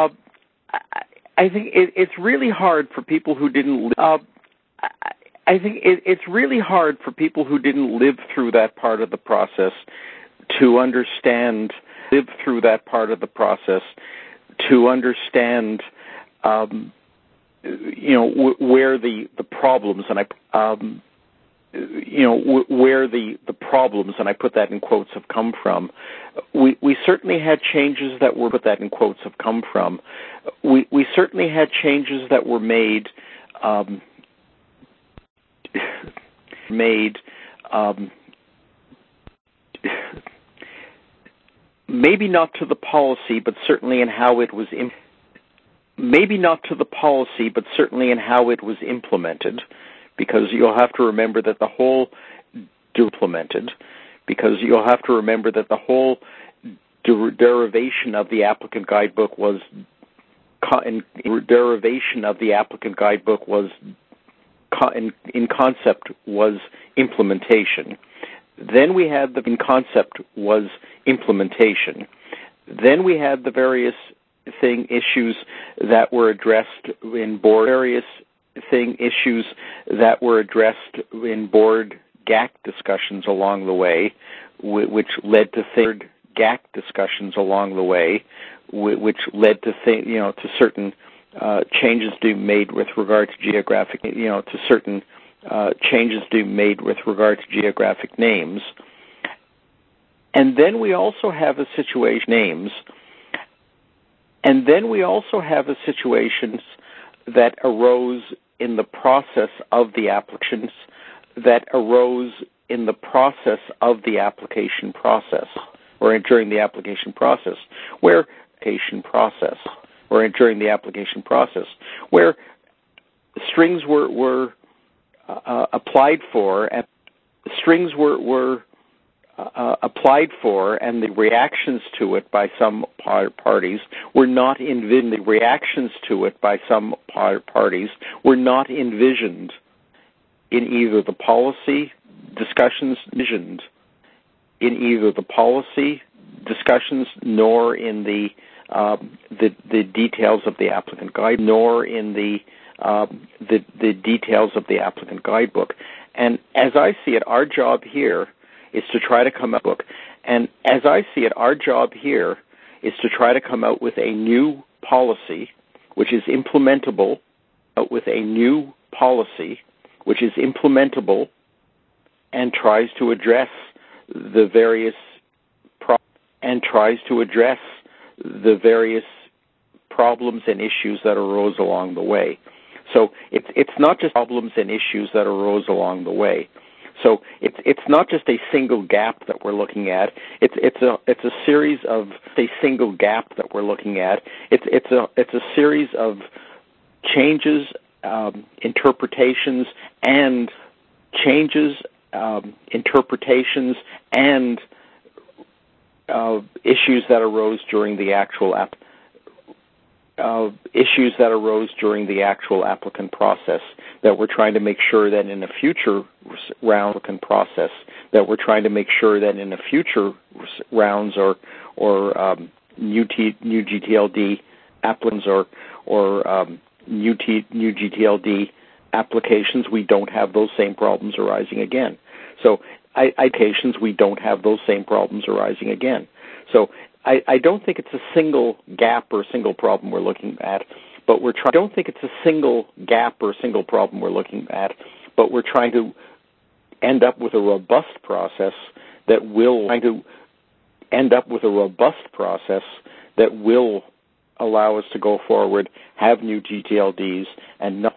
I think it's really hard for people who didn't live. It's really hard for people who didn't live through that part of the process to understand where the problems, and where the problems, and I put that in quotes, have come from. We certainly had changes that were put that in quotes have come from. We certainly had changes that were made maybe not to the policy, but certainly in how it was implemented, because you'll have to remember that the whole derivation of the applicant guidebook was in concept was implementation. Then we had the Then we had the various issues that were addressed in board GAC discussions along the way, which led to to certain changes being made with regard to geographic names. And then we also have a situation that arose in the process of the application process, or during the application process, where strings were applied for, and the reactions to it by some parties were not envisioned in either the policy discussions nor in the details of the applicant guide, the details of the applicant guidebook. And as I see it, our job here is to try to come out with a new policy which is implementable, and tries to address the various problems and issues that arose along the way. So it's not just problems and issues that arose along the way. So it's not just a single gap that we're looking at. It's a series of changes, interpretations, and issues that arose during the applicant process that we're trying to make sure that in a future rounds or new GTLD applicants or new GTLD applications, we don't have those same problems arising again. So I don't think it's a single gap or a single problem we're looking at, but we're trying to end up with a robust process that will allow us to go forward, have new GTLDs, and not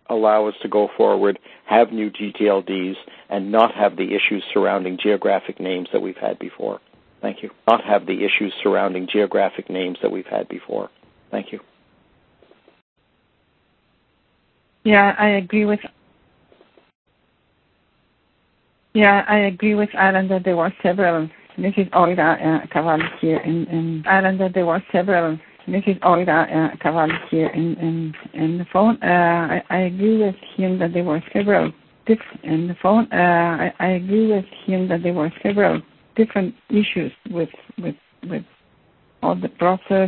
have the issues surrounding geographic names that we've had before. Thank you. Yeah, I agree with Alan that there were several. This is Olga Cavalli here This is Olga Cavalli here in the phone. I agree with him that there were several different issues with all the process,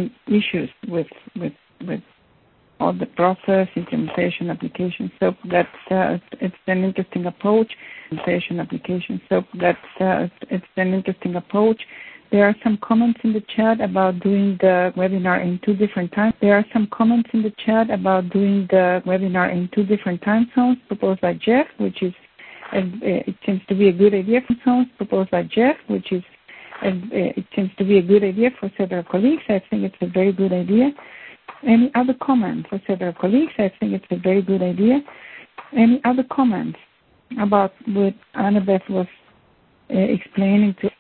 implementation application. So that's it's an interesting approach. There are some comments in the chat about doing the webinar in 2 different times. There are some comments in the chat about doing the webinar in 2 different time zones proposed by Jeff, which is, it seems to be a good idea for zones proposed by Jeff, which is, it seems to be a good idea for several colleagues. I think it's a very good idea. Any other comments for several colleagues? I think it's a very good idea. Any other comments about what Annabeth was explaining to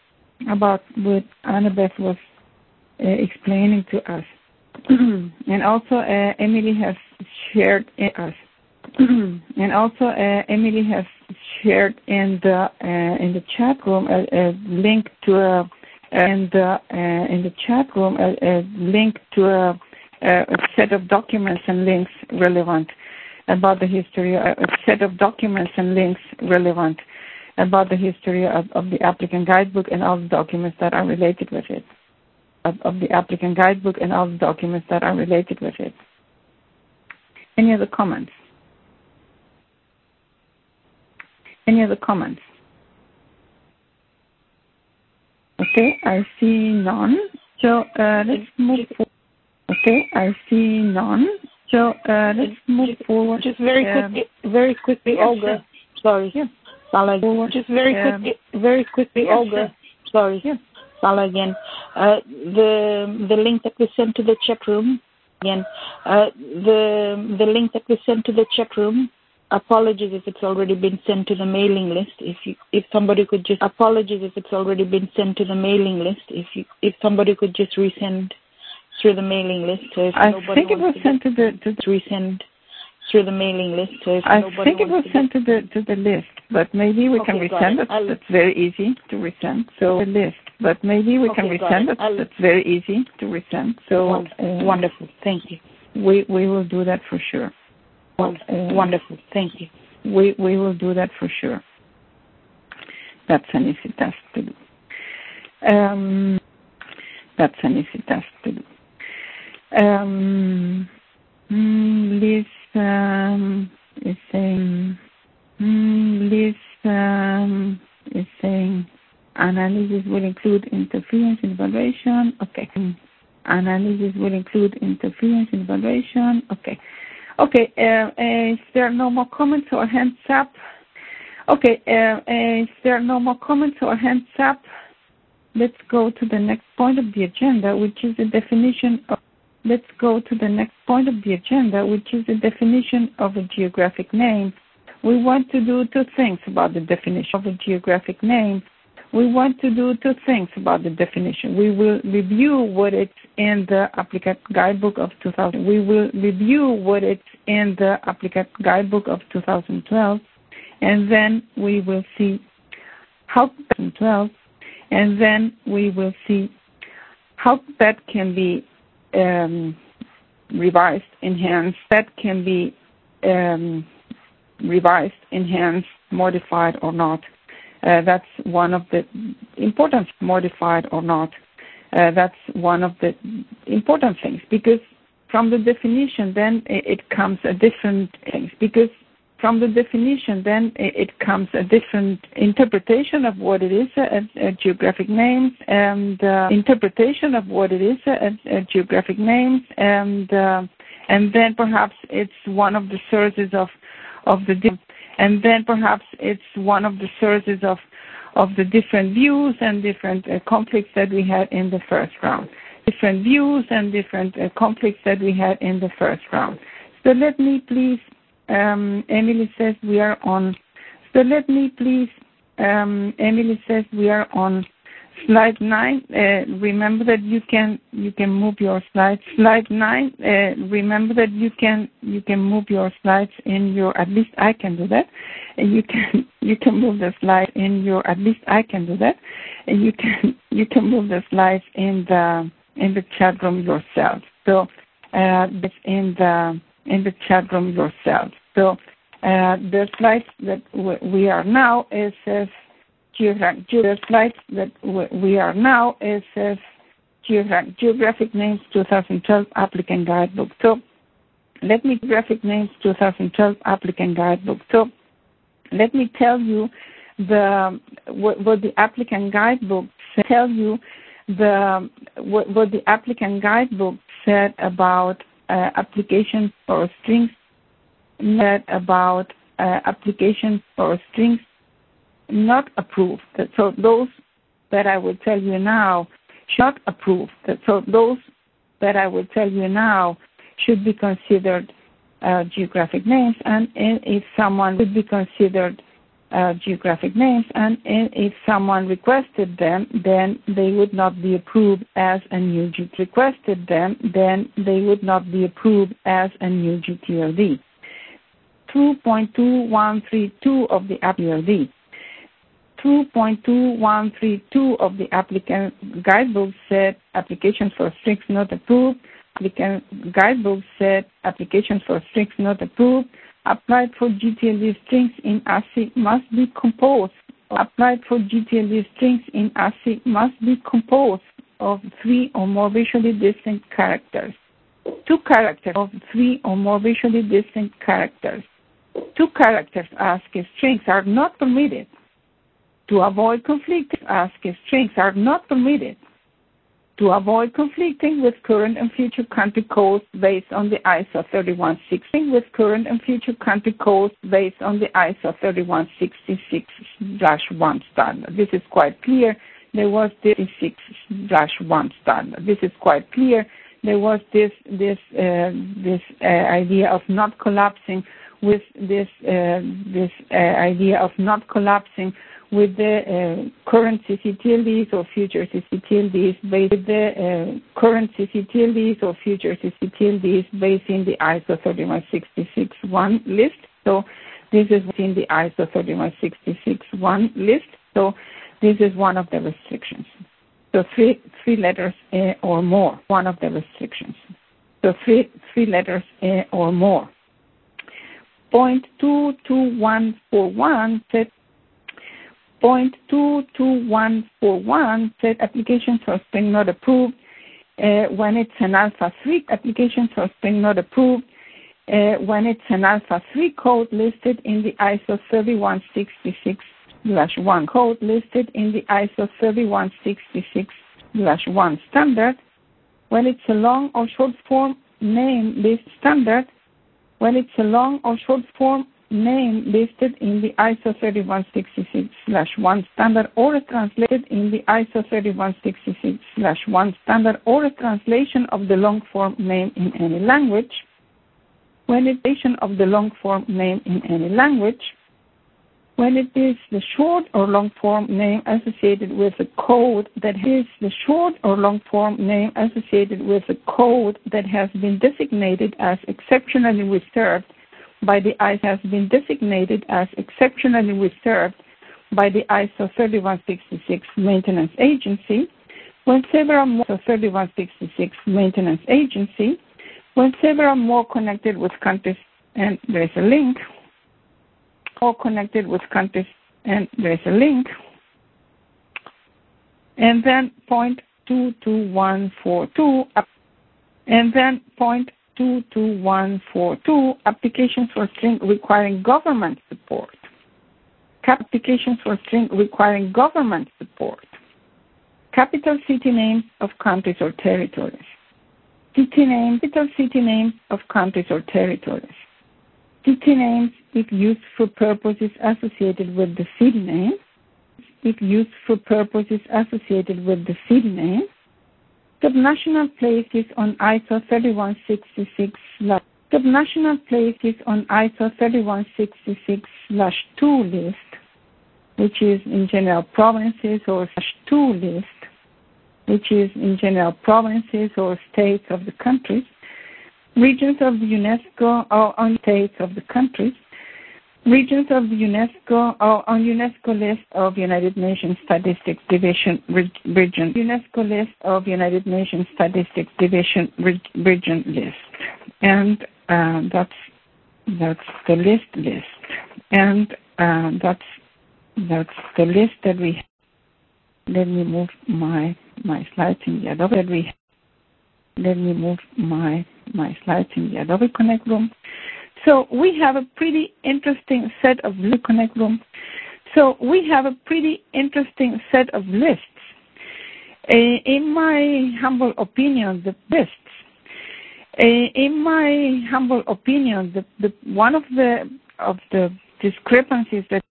explaining to us? And also Emily has shared us. And also Emily has shared in the chat room a link to a set of documents and links relevant about the history, a set of documents and links relevant about the history of the applicant guidebook and all the documents that are related with it. Of the applicant guidebook and all the documents that are related with it. Any other comments? Any other comments? Okay, I see none. So let's move forward. Okay, I see none. So let's move forward. Just very quickly, Olga. Sorry. Yeah. Sala again. Just very quickly, Olga. Sorry. Yeah. Sala again. The link that we sent to the chat room. Again. The link that we sent to the chat room. Apologies if it's already been sent to the mailing list. If somebody could just resend through the mailing list. So if I think it was sent to resend through the mailing list. So if I think it was sent to the list, but maybe we can resend it. That's very easy to resend. So the list, but maybe we can resend it. That's very easy to resend. So wonderful. Thank you. We will do that for sure. Wonderful. Thank you. We will do that for sure. That's an easy task to do. That's an easy task to do. Liz is saying. Liz is saying. Analysis will include interference in evaluation. Okay. Analysis will include interference in evaluation. Okay. Okay, if there are no more comments or hands up. Okay, if there are no more comments or hands up, let's go to the next point of the agenda, which is the definition of. Let's go to the next point of the agenda, which is the definition of a geographic name. We want to do 2 things about the definition of a geographic name. We want to do 2 things about the definition. We will review what it's in the applicant guidebook of 2000. We will review what it's in the applicant guidebook of 2012, and then we will see how 2012, and then we will see how that can be revised, enhanced. That can be revised, enhanced, modified, or not. That's one of the important, modified or not. That's one of the important things, because from the definition then it comes a different things, because from the definition then it comes a different interpretation of what it is a geographic names, and interpretation of what it is a geographic names, and then perhaps it's one of the sources of the. And then perhaps it's one of the sources of the different views and different conflicts that we had in the first round. Different views and different conflicts that we had in the first round. So let me please, Emily says we are on. So let me please, Emily says we are on slide 9. Remember that you can move your slides. Slide 9. Remember that you can move your slides in your. At least I can do that. And you can move the slide in your. At least I can do that. And you can move the slides in the chat room yourself. So that's in the chat room yourself. So the slides that we are now is. The slides that we are now is Geographic Names 2012 Applicant Guidebook. So let me Geographic Names 2012 Applicant Guidebook. So let me tell you what the Applicant Guidebook tell you what the applicant guidebook said about applications for strings, applications for strings not approved. So those that I will tell you now should not approved. So those that I will tell you now should be considered geographic names, and if someone would be considered geographic names, and if someone requested them, then they would not be approved as a new GTLD. 2.2132 of the GTLD. 2.2132 of the applicant guidebook said applications for strings not approved. Applicant guidebook said applications for strings not approved. Applied for GTLD strings in ASCII must be composed. Applied for GTLD strings in ASCII must be composed of 3 or more visually distinct characters. 2 characters of 3 or more visually distinct characters. 2 characters ASCII strings are not permitted. To avoid conflicting, ASCII strings are not permitted. To avoid conflicting with current and future country codes based on the ISO 3160, with current and future country codes based on the ISO 3166-1 standard. This is quite clear. There was this 6/1 standard. This is quite clear. There was this idea of not collapsing with with the current CCTLDs or future CCTLDs based in the ISO 3166-1 list. So this is in the ISO 3166-1 list. So this is one of the restrictions. So three letters or more. One of the restrictions. So three letters or more. Point 22141 said. Point 22141 said applications for string not approved when it's an alpha 3. Applications for string not approved when it's an alpha 3 code listed in the ISO 3166-1 code listed in the ISO 3166-1 standard. When it's a long or short form name list standard. When it's a long or short form name listed in the ISO 3166-1 standard or translated in the ISO 3166-1 standard or a translation of the long form name in any language. When it is of the long form name in any language. When it is the short or long form name associated with a code that has been designated as exceptionally reserved by the ISO ISO 3166 maintenance agency, when several more connected with countries, and there is a link, and then point 22142, and then point 22142, applications for string requiring government support. Applications for string requiring government support. Capital city names of countries or territories. Capital city names of countries or territories. City names if used for purposes associated with the city name. Subnational places on ISO 3166. Subnational places on ISO 3166-2 list, which is in general provinces or /2 list, which is in general provinces or states of the countries, regions of the UNESCO or on states of the countries, regions of the UNESCO or on UNESCO list of United Nations Statistics Division region, UNESCO list of United Nations Statistics Division region list, and that's the list, and that's the list that we have. Let me move my slides in the Adobe. Let me move my slides in the Adobe Connect room. So we have a pretty interesting set of Connect room. So we have a pretty interesting set of lists. In my humble opinion, the best. In my humble opinion, one of the discrepancies that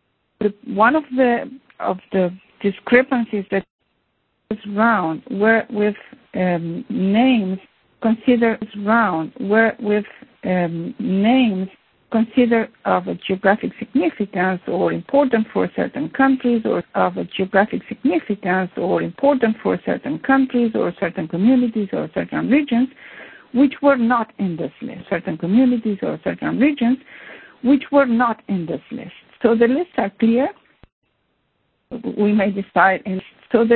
is round, where with names considered round, where with names considered of a geographic significance or important for certain countries, or of a geographic significance or important for certain countries or certain communities or certain regions, which were not in this list, certain communities or certain regions which were not in this list. So the lists are clear. We may decide in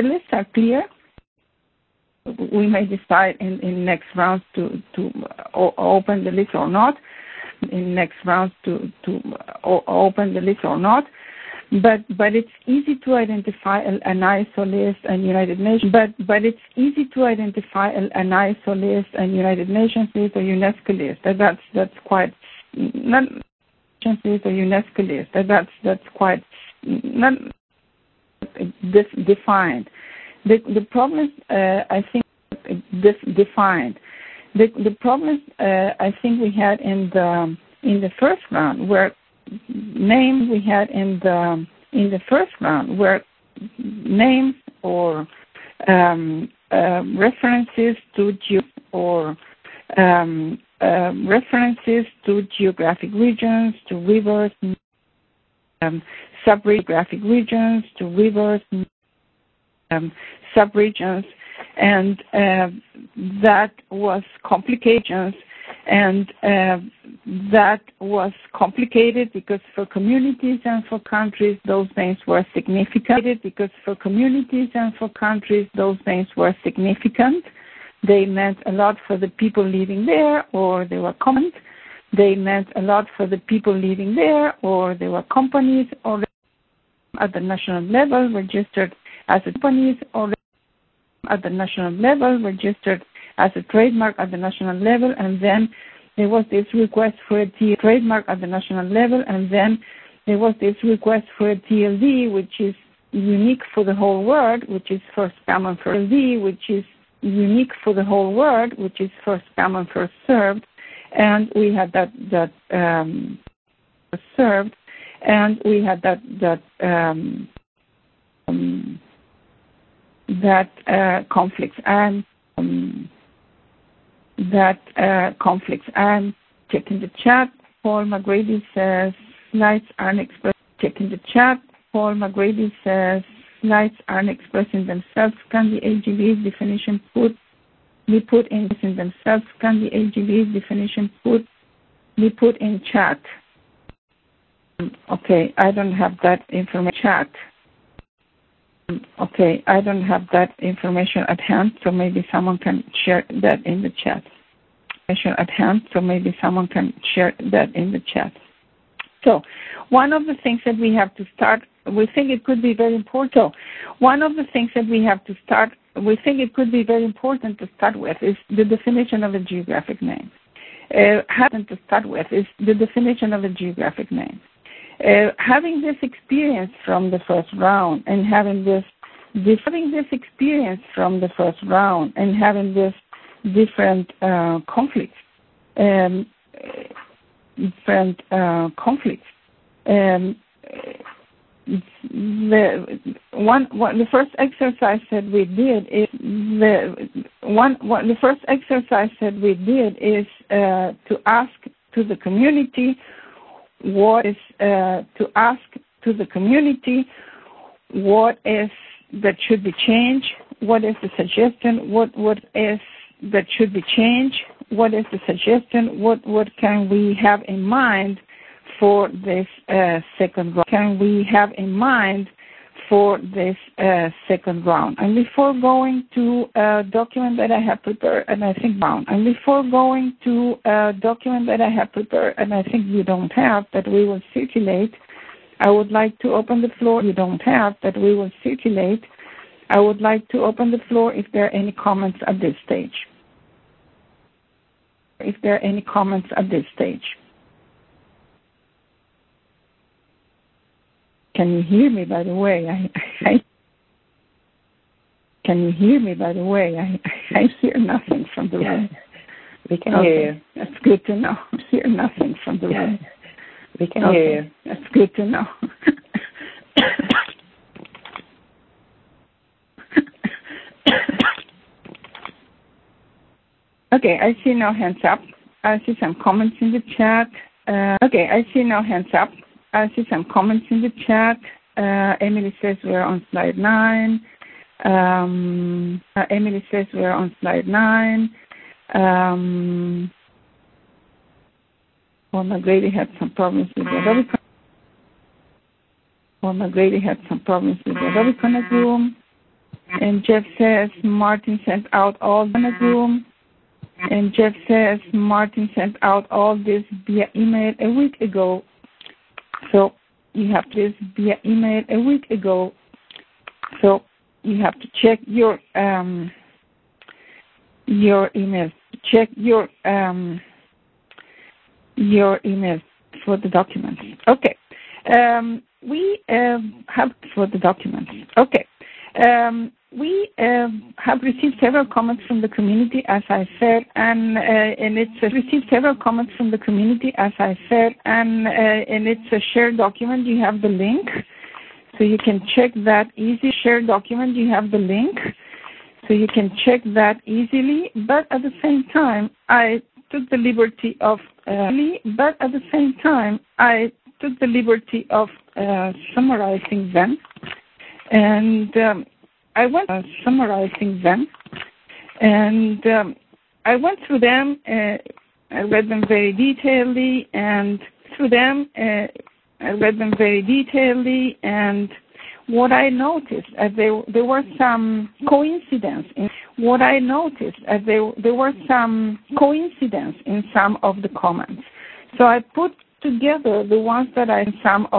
next rounds to open the list or not. In next rounds to open the list or not. But it's easy to identify an ISO list and United Nations. But it's easy to identify an ISO list and United Nations list or UNESCO list. That's quite not list or UNESCO list. That's quite not defined. The problem I think defined. The problem I think we had in the first round were names we had in the first round were names or references to references to geographic regions, to rivers, sub-geographic regions, to rivers, sub-regions, and that was complications, and that was complicated because for communities and for countries those names were significant. They meant a lot for the people living there, or they were common. They meant a lot for the people living there, or they were companies, or at the national level registered as companies, or at the national level registered as a trademark at the national level, and then there was this request for a trademark at the national level, and then there was this request for a TLD, which is unique for the whole world, which is first come and first LD, which is unique for the whole world, which is first come and first served, and we had that served, and we had that conflicts and conflicts. I'm checking the chat. Paul McGrady says slides aren't expressed. Checking the chat. Paul McGrady says slides aren't expressing themselves. Can the AGB's definition be put in themselves? Can the AGB's definition be put in chat? Okay, I don't have that information. Chat. Okay, I don't have that information at hand, so maybe someone can share that in the chat. So, one of the things that we have to start, we think it could be very important. One of the things that we have to start, we think it could be very important to start with is the definition of a geographic name. Having this experience from the first round and having this different conflicts, the first exercise that we did is to ask to the community what is that should be changed, what is the suggestion, what is that should be changed, what is the suggestion, what can we have in mind for this second round. And before going to a document that I have prepared, and I think you don't have, that we will circulate, I would like to open the floor. I would like to open the floor if there are any comments at this stage. Can you hear me, by the way? Can you hear me, by the way? I hear nothing from the room. We can hear you. That's good to know. I hear nothing from the room. We can hear you. That's good to know. Okay, I see no hands up. I see some comments in the chat. I see no hands up. I see some comments in the chat. Emily says we're on slide 9. Emily says we're on slide 9. McGrady had some problems with the Adobe. McGrady had some problems with the Adobe Connect room. And Jeff says Martin sent out all the room. And Jeff says Martin sent out all this via email a week ago. So you have this via email a week ago. So you have to check your email. Check your email for the documents. Okay. We have for the documents. Okay. We have received several comments from the community, as I said, and it's received several comments from the community, as I said, and it's a shared document. You have the link, so you can check that easy. Shared document. You have the link, so you can check that easily. But at the same time, I took the liberty of summarizing them, and I went summarizing them, and I went through them. I read them very detailedly, and what I noticed, there were some coincidence in what I noticed. There were some coincidence in some of the comments. So I put together the ones that I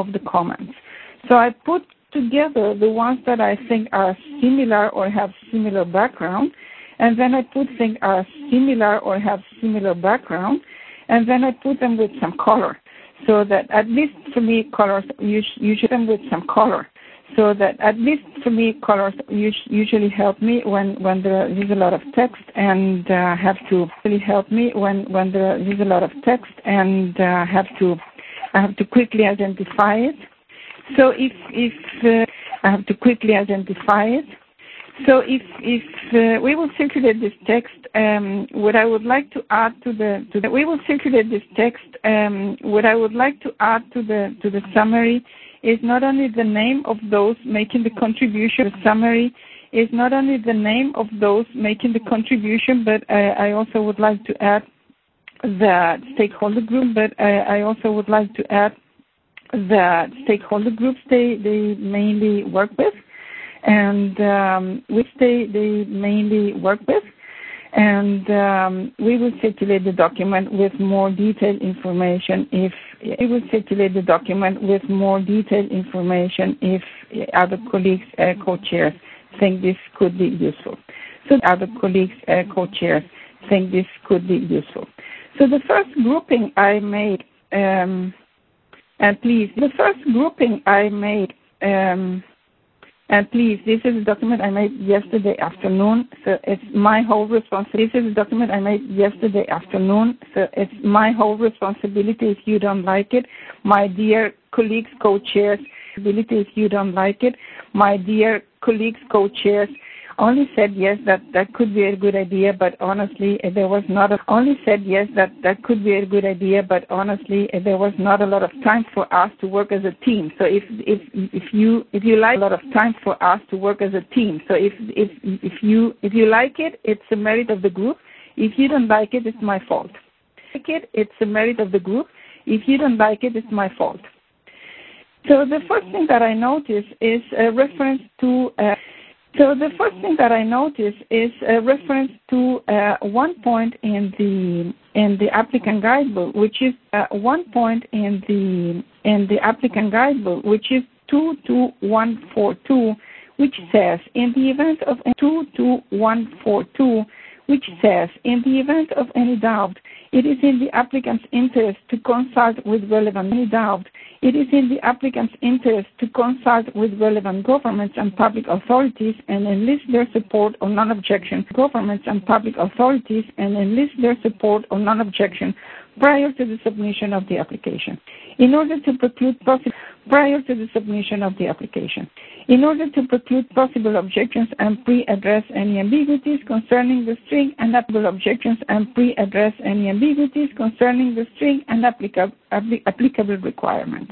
together the ones that I think are similar or have similar background, and then I put things are similar or have similar background, and then I put them with some color, so that at least for me colors usually them with some color, so that at least for me colors usually help me when there is a lot of text, and have to really help me when there is a lot of text, and I have to quickly identify it. So if I have to quickly identify it. So if we will circulate this text, what I would like to add to the summary is not only the name of those making the contribution. The summary is not only the name of those making the contribution, but I also would like to add the stakeholder group. The stakeholder groups they mainly work with, and which they mainly work with, and we will circulate the document with more detailed information if other colleagues, co-chairs think this could be useful. So the first grouping I made. And please, this is a document I made yesterday afternoon, so it's my whole responsibility. If you don't like it, my dear colleagues, co-chairs, only said yes that could be a good idea, but honestly there was not a lot of time for us to work as a team. So if you like a lot of time for us to work as a team. So if you like it, it's a merit of the group. If you don't like it, it's my fault. It's a merit of the group. If you don't like it, it's my fault. So the first thing that I noticed is a reference to. One point in the applicant guidebook, which is 22142, which says in the event of any doubt, It is in the applicant's interest to consult with relevant any doubt. It is in the applicant's interest to consult with relevant governments and public authorities and enlist their support or non-objection. Governments and public authorities and enlist their support or non-objection prior to the submission of the application. In order to preclude prior to the submission of the application. In order to preclude possible objections and pre-address any ambiguities concerning the string and applicable objections and pre-address any ambiguities concerning the string and applicable requirement.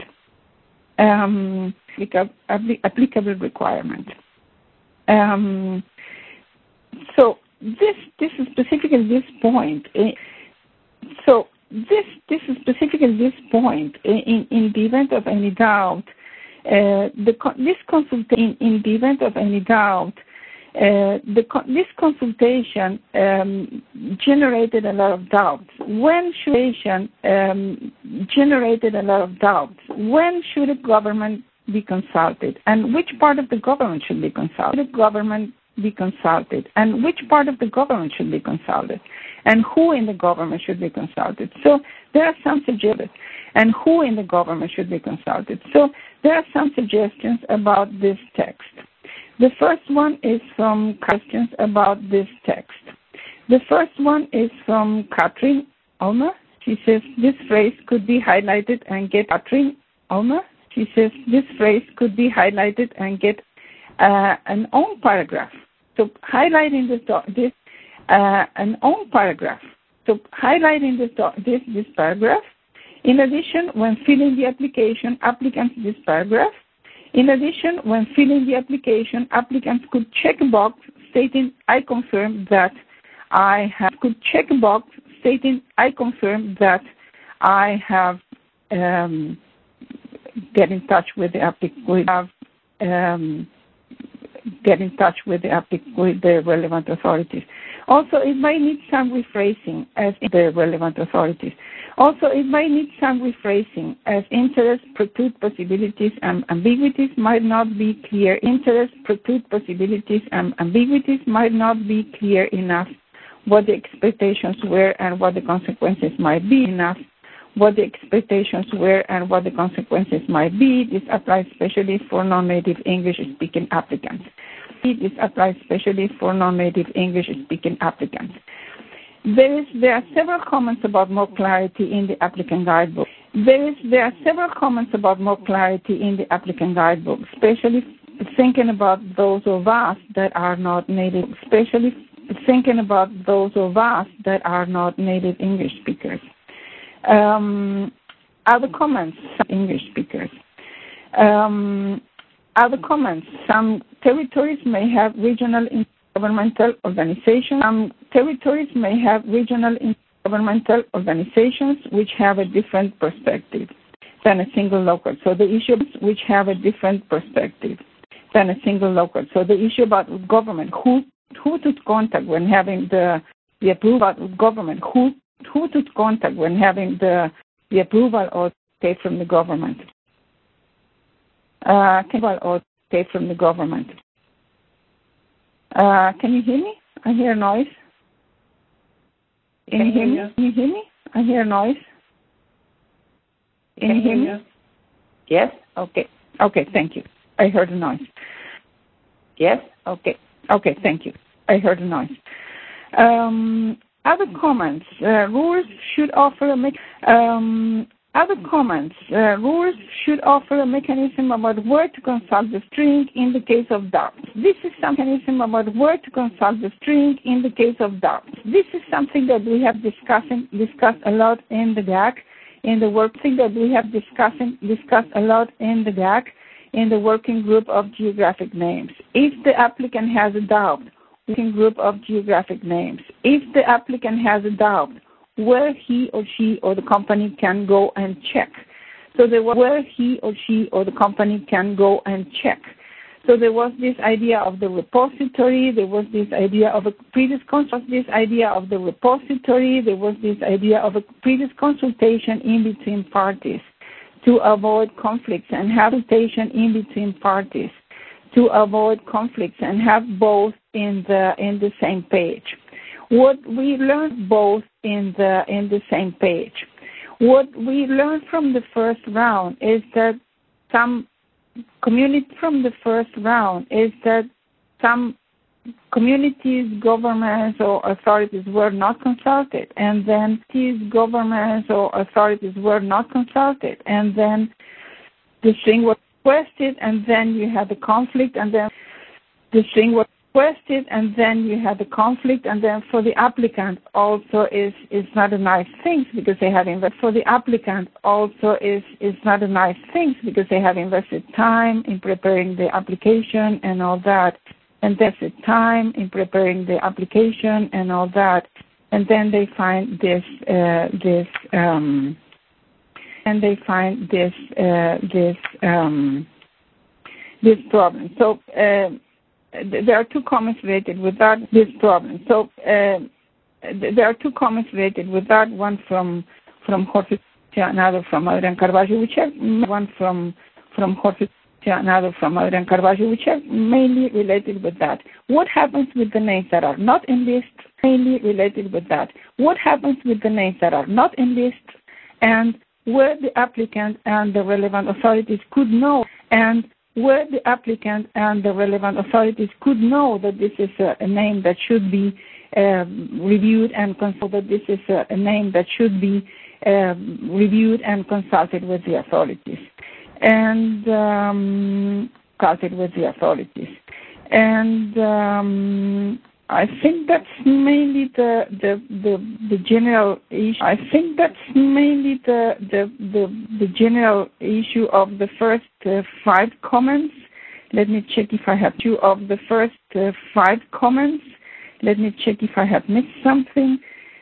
Applicable requirement. So this is specifically this point. This is specifically this point. In the event of any doubt, this consultation generated a lot of doubts. When should a government be consulted, and which part of the government should be consulted? And which part of the government should be consulted, and who in the government should be consulted. So there are some suggestions, and who in the government should be consulted. So there are some suggestions about this text. The first one is from questions about this text. The first one is from Katrin Ulmer. She says this phrase could be highlighted and get Katrin Ulmer. She says this phrase could be highlighted and get an own paragraph. So highlighting an own paragraph. So highlighting this paragraph. In addition, when filling the application, applicants this paragraph. In addition, when filling the application, applicants could check a box stating I confirm that I have. Could check a box stating I confirm that I have. Get in touch with the get in touch with the relevant authorities. Also, it might need some rephrasing as the relevant authorities. Also, it might need some rephrasing as interest, preclude possibilities, and ambiguities might not be clear. Interest, preclude possibilities, and ambiguities might not be clear enough what the expectations were and what the consequences might be enough. What the expectations were and what the consequences might be. This applies especially for non-native English-speaking applicants. This applies especially for non-native English-speaking applicants. There are several comments about more clarity in the applicant guidebook. There are several comments about more clarity in the applicant guidebook, especially thinking about those of us that are not native, native English speakers. Other comments, English speakers. Other comments, some territories may have regional intergovernmental organizations. Some territories may have regional intergovernmental organizations which have a different perspective than a single local. So the issue which have a different perspective than a single local. So the issue about government, who to contact when having the approval of government, who to contact when having the approval or take from the government. Can you hear me? I hear noise. Can you hear me? Can you hear me? I hear noise. Can you hear me? Yes. Okay. Okay. Thank you. I heard a noise. Yes. Okay. Okay. Thank you. I heard a noise. Other comments. Rules should offer a mechanism about where to consult the string in the case of doubt. This is some mechanism about where to consult the string in the case of doubt. This is something that we have discussed a lot in the GAC, in the working that we have discussed a lot in the GAC, in the working group of geographic names. If the applicant has a doubt, working group of geographic names. If the applicant has a doubt, where he or she or the company can go and check. So there was where he or she or the company can go and check. So there was this idea of the repository. There was this idea of a previous consultation in between parties to avoid conflicts and have consultation in between parties to avoid conflicts and have both in the same page. What we learned both in the same page. What we learned from the first round is that some communities, governments, or authorities were not consulted, and then these governments or authorities were not consulted, and then the thing was requested, and then you had the conflict, and then the thing was requested, and then you had the conflict, and then for the applicant also is not a nice thing because they have invested. For the applicant also is not a nice thing because they have invested time in preparing the application and all that, and that's the time in preparing the application and all that, and then they find this problem. So there are two comments related with that. This problem. So there are two comments related with that. One from Jorge, another from Adrian Carvalho, which are one from Jorge, another from Adrian Carvalho, which are mainly related with that. What happens with the names that are not in list? Mainly related with that. What happens with the names that are not in list, and where the applicant and the relevant authorities could know, and where the applicant and the relevant authorities could know that this is a name that should be reviewed and consulted. This is a name that should be reviewed and consulted with the authorities, and I think that's mainly the general issue. I think that's mainly the general issue of the first 5 comments. Let me check if I have 2 of the first 5 comments. Let me check if I have missed something.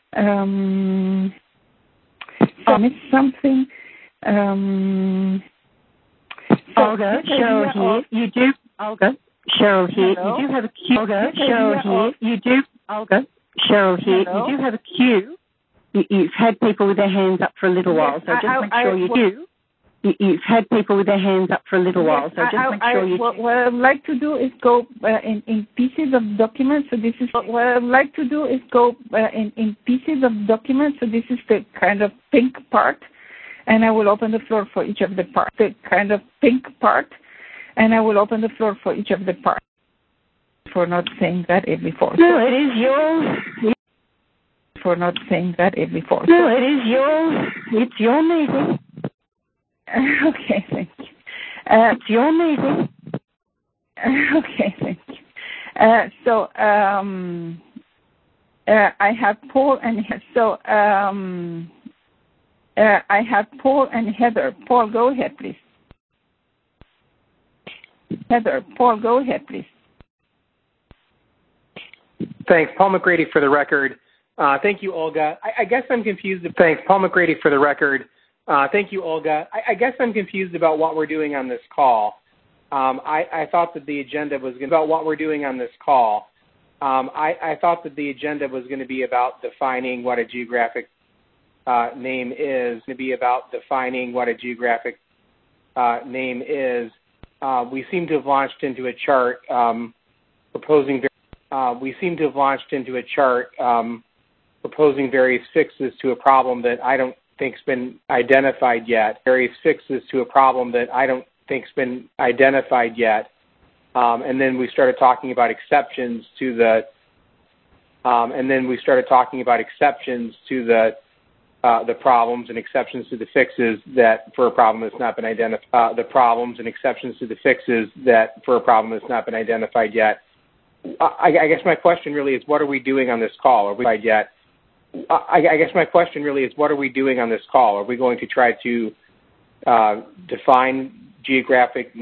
Olga, Cheryl here. You do, Olga. Cheryl here. Hello? You do have a queue. Olga, Cheryl here. You do, Olga. Cheryl here. Hello? You do have a queue. You've had people with their hands up for a little while, so just make sure you do. You've had people with their hands up for a little while, so just make sure you do. What I'd like to do is go in pieces of documents. So this is what I'd like to do is go in pieces of documents. So this is the kind of pink part, and I will open the floor for each of the parts. The kind of pink part. And I will open the floor for each of the parts for not saying that before. No, it is yours. For not saying that before. No, it is yours. It's your meeting. Okay, thank you. It's your meeting. Okay, thank you. So I have Paul and I have Paul and Heather. Paul, go ahead, please. Heather, Paul, go ahead, please. Thanks. Paul McGrady for the record. Thank you, Olga. I guess I'm confused. Thanks. Paul McGrady for the record. Thank you, Olga. I guess I'm confused about what we're doing on this call. I thought that the agenda was about what we're doing on this call. I thought that the agenda was going to be about defining what a geographic name is. We seem to have launched into a chart proposing various fixes to a problem that I don't think's been identified yet. And then we started talking about exceptions to the problems and exceptions to the fixes that for a problem that's not been identified. Yet. I guess my question really is, what are we doing on this call? Are we going to try to define geographic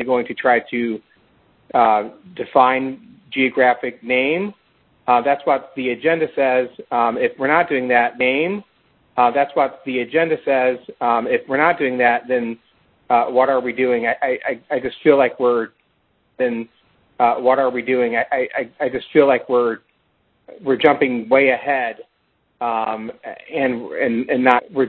name? That's what the agenda says. If we're not doing that, name. That's what the agenda says. If we're not doing that, then what are we doing? I just feel like we're jumping way ahead, and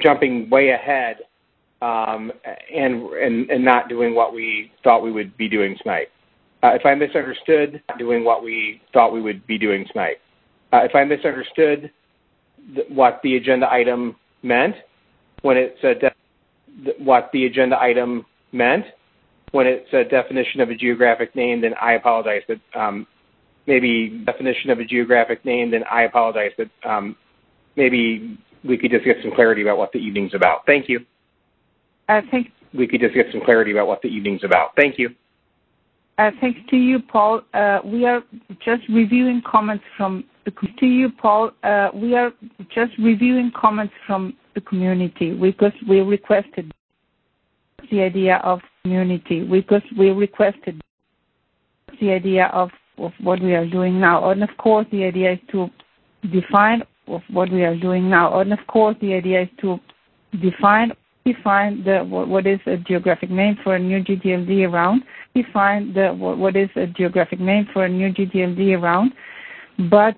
not doing what we thought we would be doing tonight. If I misunderstood, what the agenda item meant when it said what the agenda item meant when it said definition of a geographic name, then I apologize. But maybe definition of a geographic name, then I apologize. But maybe we could just get some clarity about what the evening's about. Thank you. I think we could just get some clarity about what the evening's about. Thank you. Thanks to you, Paul. We are just reviewing comments from the we are just reviewing comments from the community because we requested the idea of community because we requested the idea of what we are doing now. And of course, the idea is to define what we are doing now. And of course, the idea is to define what is a geographic name for a new GTLD around. Define what is a geographic name for a new GTLD around. But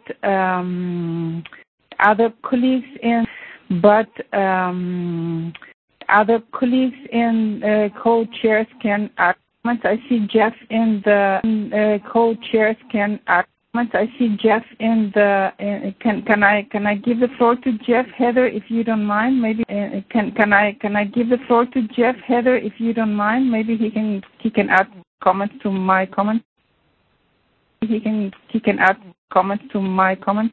other colleagues in co-chairs can add comments. I see Jeff in the co-chairs can add comments. I see Jeff in the. Can I give the floor to Jeff, Heather, if you don't mind? Maybe can I give the floor to Jeff, Heather, if you don't mind? Maybe he can add comments to my comments. He can add comments to my comments.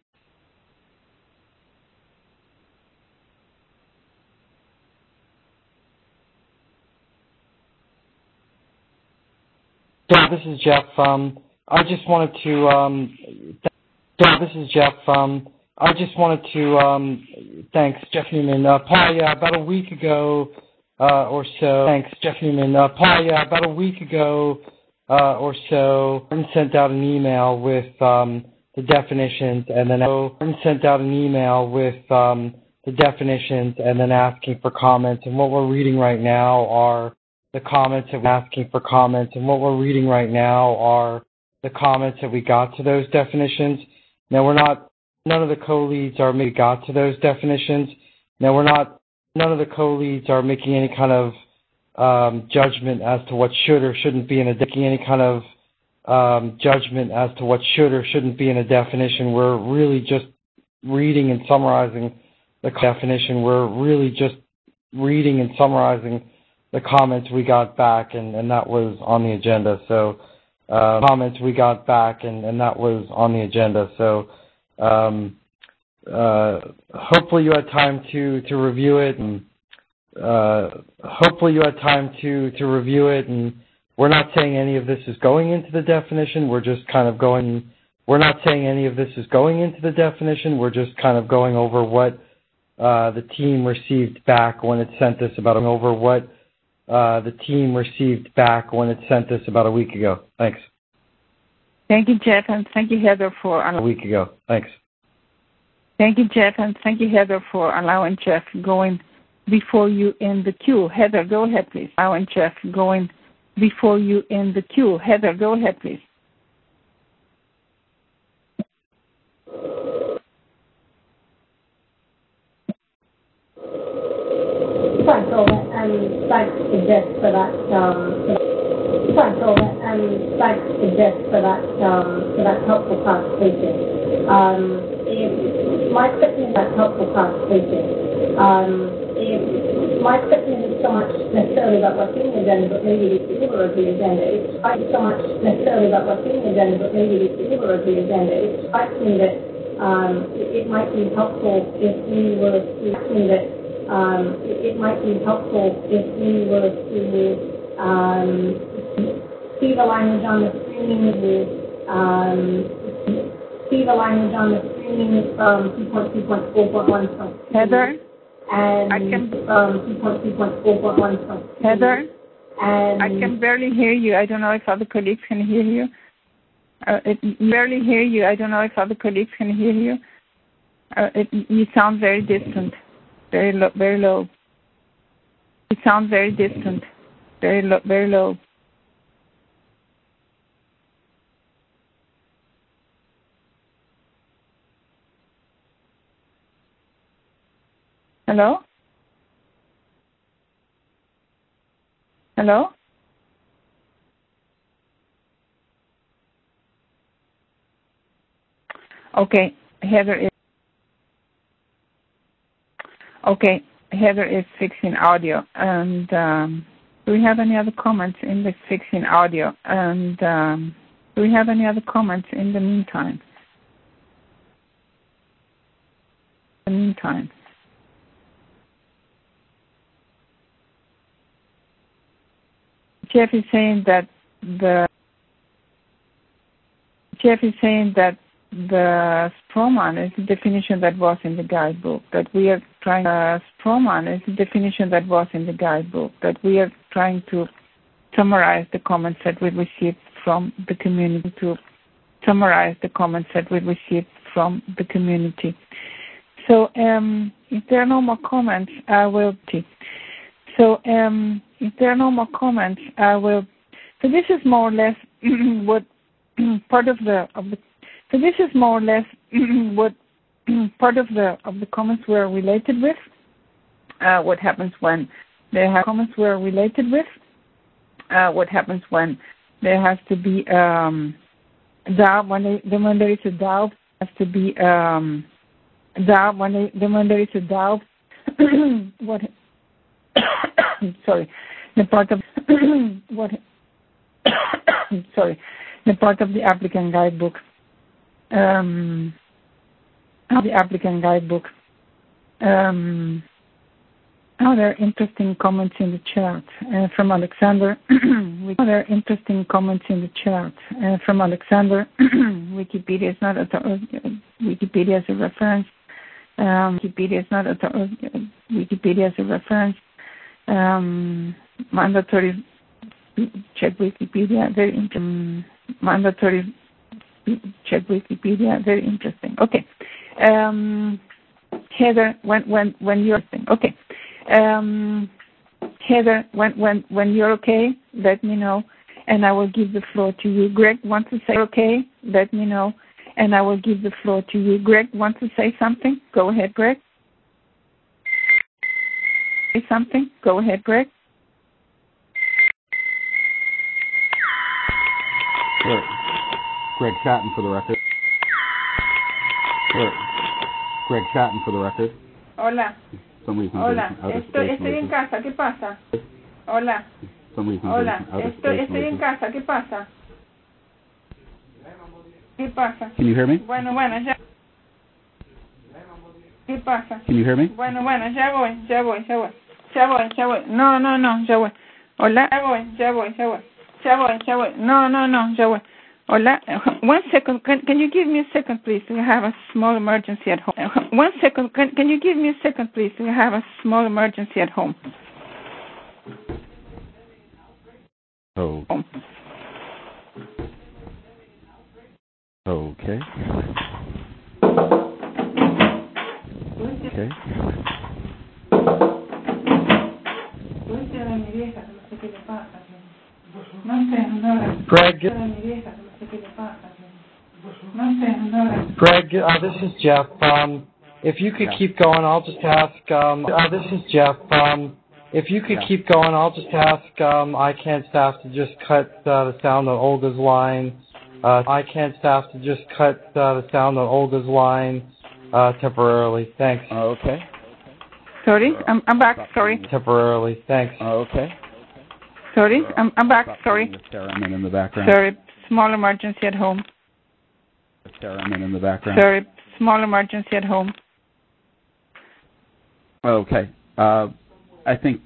Yeah, this is Jeff. I just wanted to. Thanks, Jeff Newman. Paul, yeah, about a week ago or so. Thanks, Jeff Newman. Paul, yeah, about a week ago or so, I sent out an email with the definitions, and then asking for comments. And what we're reading right now are the comments that we're asking for comments. And what we're reading right now are the comments that we got to those definitions. Now none of the co-leads are making any kind of judgment as to what should or shouldn't be in a definition. We're really just reading and summarizing the definition. We're really just reading and summarizing the comments we got back, and that was on the agenda. So hopefully you had time to review it, and and we're not saying any of this is going into the definition. We're just kind of going over what the team received back when it sent this about a week ago. Thanks. Thank you, Jeff, and thank you, Heather, for a week ago. Thanks. Thank you, Jeff, and thank you, Heather, for allowing Jeff going before you in the queue. Heather, go ahead, please. Allowing Jeff going before you in the queue. Heather, go ahead, please. Thanks, Olga, and thanks to Jeff for that. Helpful clarification. My question isn't so much necessarily about what's in the agenda, but maybe the order of the agenda. It strikes me that it might be helpful if we were to see the language on the screen from 2.2.4.1. Heather? And from 2.2.4.1. Heather? I can barely hear you. I don't know if other colleagues can hear you. You sound very distant. Very low. You sound very distant. Very low. Hello? Hello? Okay, Heather is Okay, Heather is fixing audio. And do we have any other comments in the fixing audio? And do we have any other comments in the meantime? Jeff is saying that the strawman is the definition that was in the guidebook. That we are trying. Strawman is the definition that was in the guidebook. That we are trying to summarize the comments that we received from the community. So, if there are no more comments, I will. So this is more or less what part of the. So this is more or less what part of the comments were related with. What happens when there have comments were related with. What happens when there has to be doubt when there is a doubt has to be doubt when there is a doubt. What? Sorry, the part of what? Sorry, the part of the applicant guidebook. The applicant guidebook. There are interesting comments in the chat from Alexander. There are interesting comments in the chat from Alexander. Wikipedia is not Wikipedia is a reference. Wikipedia is not Wikipedia is a reference. Mandatory check Wikipedia. Very interesting. Mandatory check Wikipedia. Very interesting. Okay. Heather, when you're okay. Heather, when you're okay, let me know, and I will give the floor to you. Greg wants to say okay, let me know, and I will give the floor to you. Greg wants to say something. Go ahead, Greg. Say something. Go ahead, Greg. Greg Chatton for the record. Greg Chatton for the record. Hola. Hola. Estoy en casa. ¿Qué pasa? Hola. Hola. Estoy en casa. ¿Qué pasa? ¿Qué pasa? Can you hear me? Bueno, ya. ¿Qué pasa? Can you hear me? Bueno, ya voy. No, ya voy. Hola. Ya voy. No, ya voy. Hola. 1 second. Can you give me a second, please? I have a small emergency at home. 1 second. Can you give me a second, please? I have a small emergency at home. Oh. Okay. Okay. Greg, this is Jeff. If you could keep going, I'll just ask. This is Jeff. If you could keep going, I'll just ask ICANN staff to just cut the sound on Olga's line. ICANN staff to just cut the sound on Olga's line temporarily. Thanks. Okay. Sorry, I'm back. Sorry. Temporarily. Thanks. Okay. Sorry, I'm back. Sorry. Theremin in the background. Sorry, small emergency at home. Theremin in the background. Sorry, small emergency at home. Okay. I think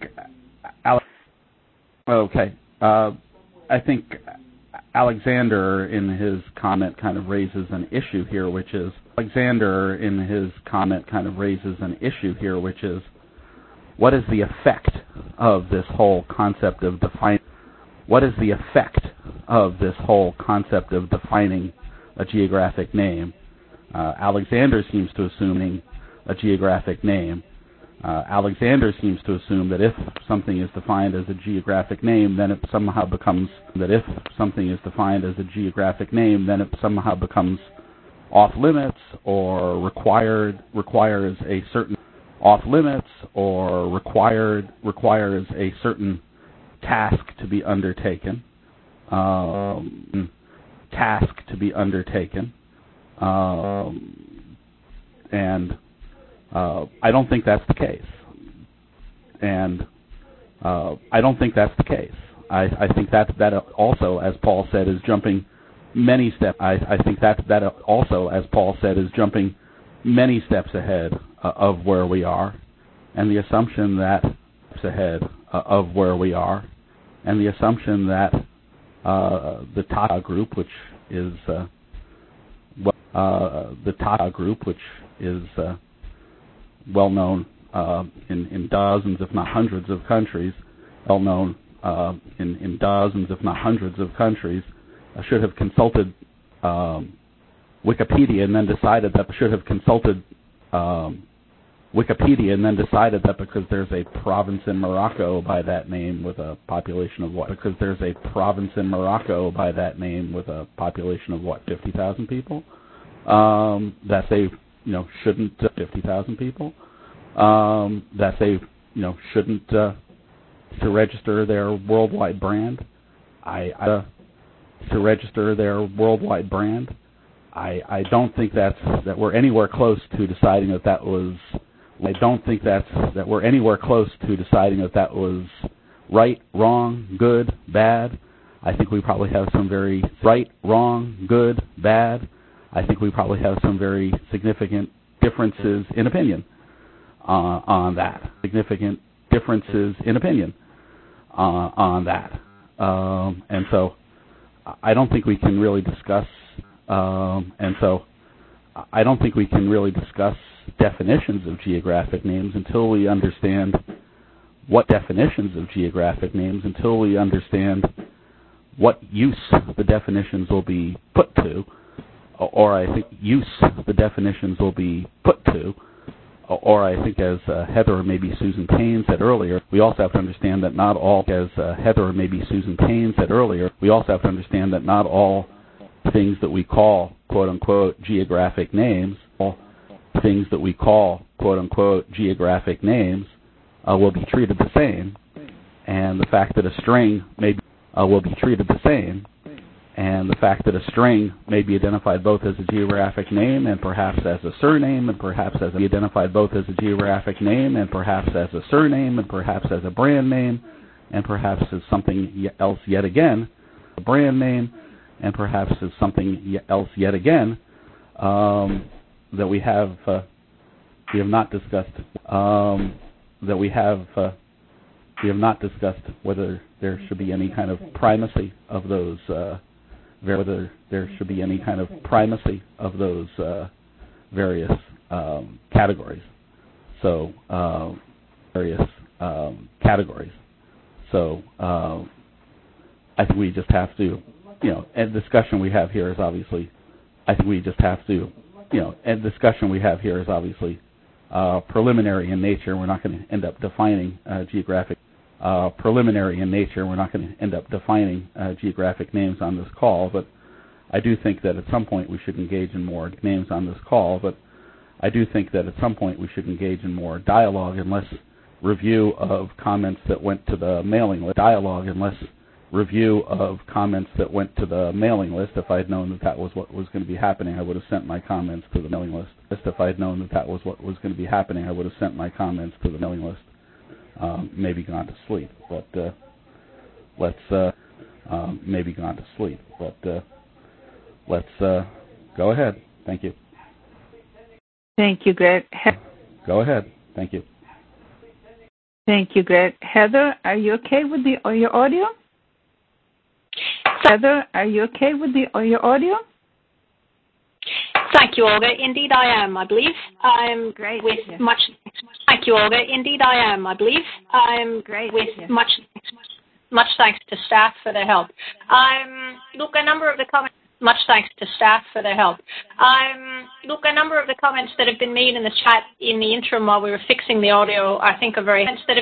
Alexander in his comment kind of raises an issue here, which is what is the effect of this whole concept of defining? What is the effect of this whole concept of defining a geographic name? Alexander seems to assuming a geographic name. Alexander seems to assume that if something is defined as a geographic name, then it somehow becomes off limits or requires a certain task to be undertaken. And I don't think that's the case. And I don't think that's the case. I think that also, as Paul said, is jumping many steps. I think that also, as Paul said, is jumping many steps ahead of where we are, and the assumption that of where we are, and the assumption that the Tata Group, which is the Tata Group, which is well known in dozens, if not hundreds, of countries, well known in dozens, if not hundreds, of countries, should have consulted Wikipedia and then decided that because there's a province in Morocco by that name with a population of what? 50,000 people. That they shouldn't 50,000 people. That they shouldn't to register their worldwide brand. I don't think that we're anywhere close to deciding that was. I don't think that we're anywhere close to deciding that was right, wrong, good, bad. I think we probably have some very right, wrong, good, bad. I think we probably have some very significant differences in opinion on that. And so I don't think we can really discuss. I don't think we can really discuss definitions of geographic names until we understand what use the definitions will be put to, or I think as Heather or maybe Susan Payne said earlier, we also have to understand that not all things that we call quote unquote geographic names will be treated the same, and the fact that a string may be identified both as a geographic name and perhaps as a surname, and perhaps as a brand name, and perhaps as something else yet again, a brand name, and perhaps as something else yet again that we have not discussed whether there should be any kind of primacy of those various categories. So I think we just have to, and the discussion we have here is obviously, preliminary in nature. We're not going to end up defining geographic names on this call, but I do think that at some point we should engage in more dialogue and less review of comments that went to the mailing list. If I had known that was what was going to be happening, I would have sent my comments to the mailing list. Maybe gone to sleep, but let's go ahead. Thank you. Thank you, Greg. Go ahead. Thank you. Thank you, Greg. Heather, are you okay with your audio? Thank you, Olga. Indeed, I am, I believe. I'm great. Thank you, Olga. Indeed, I am, I believe. I'm great. With much thanks to staff for their help. Look, a number of the comments. Much thanks to staff for their help. Look, a number of the comments that have been made in the chat in the interim while we were fixing the audio, I think are very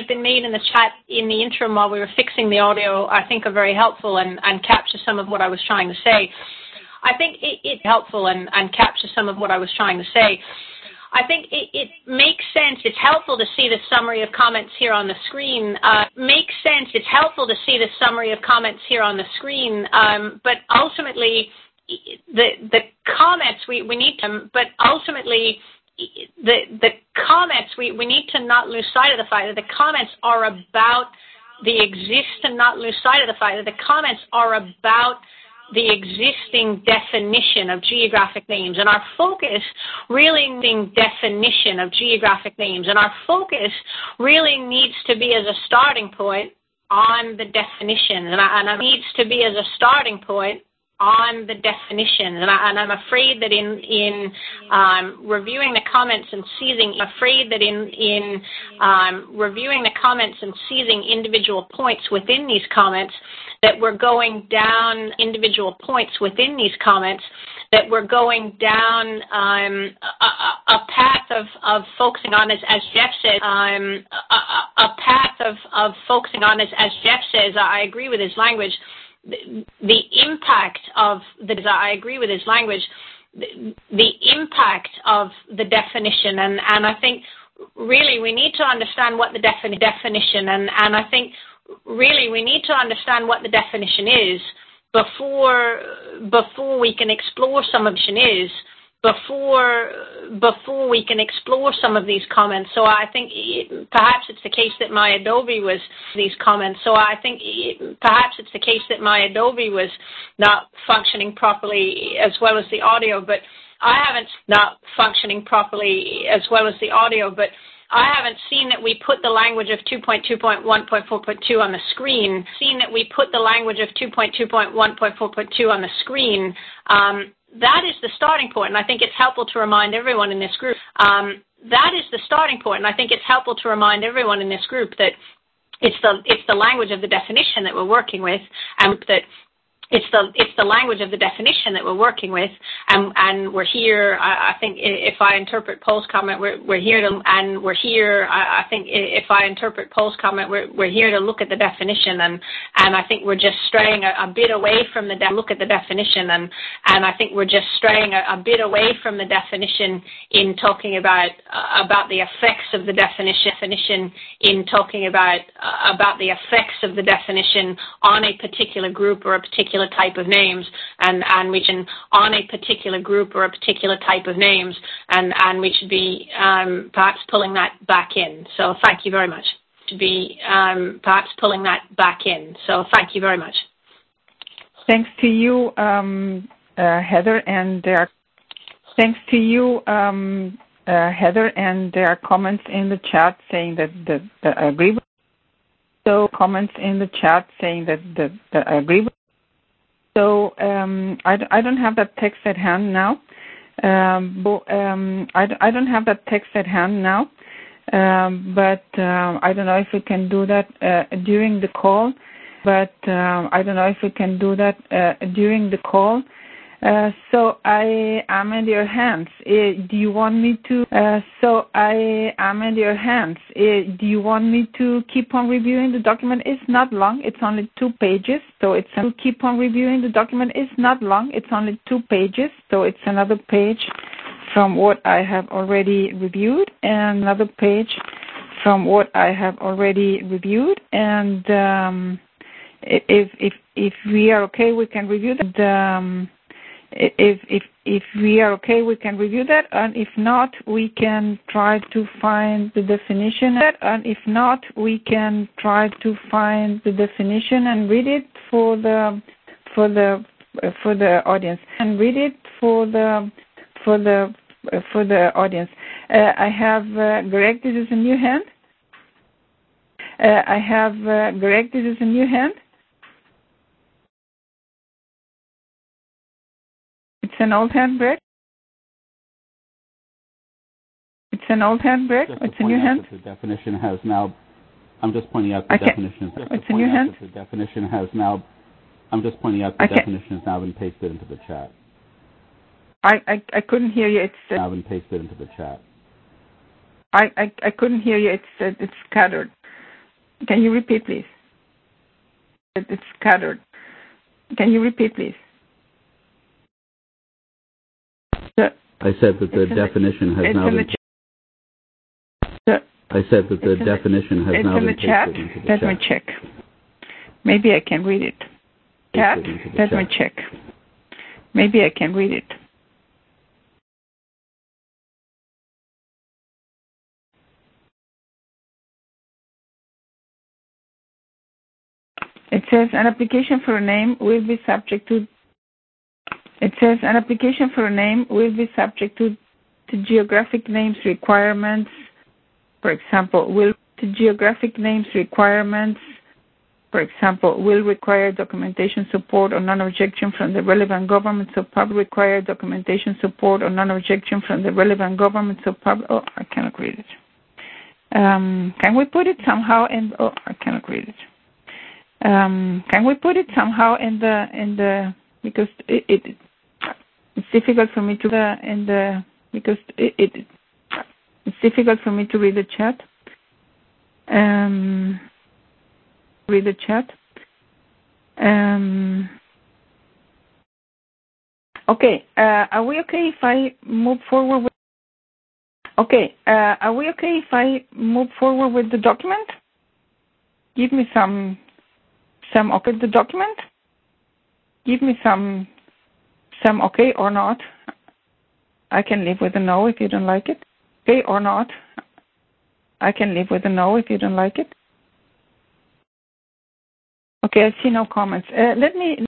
helpful and capture some of what I was trying to say. I think it helpful and capture some of what I was trying to say. I think it makes sense. It's helpful to see the summary of comments here on the screen. It's helpful to see the summary of comments here on the screen. But ultimately, the comments we need them. But ultimately, the comments, we need to not lose sight of the fact that the comments are about the not lose sight of the fact that the comments are about the existing definition of geographic names, and our focus really definition of geographic names, and our focus really needs to be as a starting point on the definition, and it needs to be as a starting point on the definition, and I'm afraid that in reviewing the comments and seizing, reviewing the comments and seizing individual points within these comments, that we're going down individual points within these comments, that we're going down a path of focusing on, as Jeff said, a path of focusing on, as Jeff says. I agree with his language. The impact of I agree with his language. The impact of the definition, and I think really we need to understand what the definition, and I think really we need to understand what the definition is before we can explore some of it before we can explore some of these comments. So I think perhaps it's the case that my Adobe was these comments. So I think perhaps it's the case that my Adobe was not functioning properly as well as the audio, but I haven't not functioning properly as well as the audio, but I haven't seen that we put the language of 2.2.1.4.2 on the screen. On the screen. That is the starting point, and I think it's helpful to remind everyone in this group. That it's the language of the definition that we're working with, and that it's the language of the definition that we're working with, and we're here. I think if I interpret Paul's comment, we're here to, and we're here. I think if I interpret Paul's comment, we're here to look at the definition, and I think we're just straying a bit away from the look at the definition, and I think we're just straying a bit away from the definition in talking about the effects of the definition in talking about the effects of the definition on a particular group or a particular type of names, and we can on a particular group or a particular type of names, and we should be perhaps pulling that back in. So thank you very much. Perhaps pulling that back in. So thank you very much. Thanks to you, Heather, and thanks to you, Heather, and there are comments in the chat saying that I agree with. So comments in the chat saying that I agree with. So I don't have that text at hand now. I don't have that text at hand now. But I don't know if we can do that during the call. So I am in your hands. Do you want me to? So I am in your hands. Do you want me to keep on reviewing the document? It's not long. It's only 2 pages. So it's to keep on reviewing the document. It's not long. It's only 2 pages. So it's another page from what I have already reviewed, and another page from what I have already reviewed. And if we are okay, we can review that. If we are okay, we can review that, and if not, we can try to find the definition. And if not, we can try to find the definition and read it for the audience. And read it for the audience. I have Greg. This is a new hand. I have Greg. This is a new hand. It's an old hand, Greg. It's an old hand, Greg. It's a new hand. The definition has now. I'm just pointing out the definition. It's a new hand. The definition has now. I'm just pointing out the definition has now been pasted into the chat. I couldn't hear you. It's now been pasted into the chat. I couldn't hear you. It's scattered. Can you repeat, please? It's scattered. Can you repeat, please? I said that the definition has now been. I said that the definition has now been pasted into the chat. Let me check. Maybe I can read it. Cat. Let me check. Maybe I can read it. It says an application for a name will be subject to. It says an application for a name will be subject to geographic names requirements. For example, will require documentation support or non-objection from the relevant government. So public require documentation support or non-objection from the relevant government. So public. Oh, I cannot read it. Can we put it somehow in? Oh, I cannot read it. Can we put it somehow in the because it's difficult for me to it's difficult for me to read the chat. Okay. Are we okay if I move forward with? Okay. Are we okay if I move forward with the document? Give me some okay the document. Give me some okay or not. I can live with a no if you don't like it. Okay or not. I can live with a no if you don't like it. Okay, I see no comments. Let me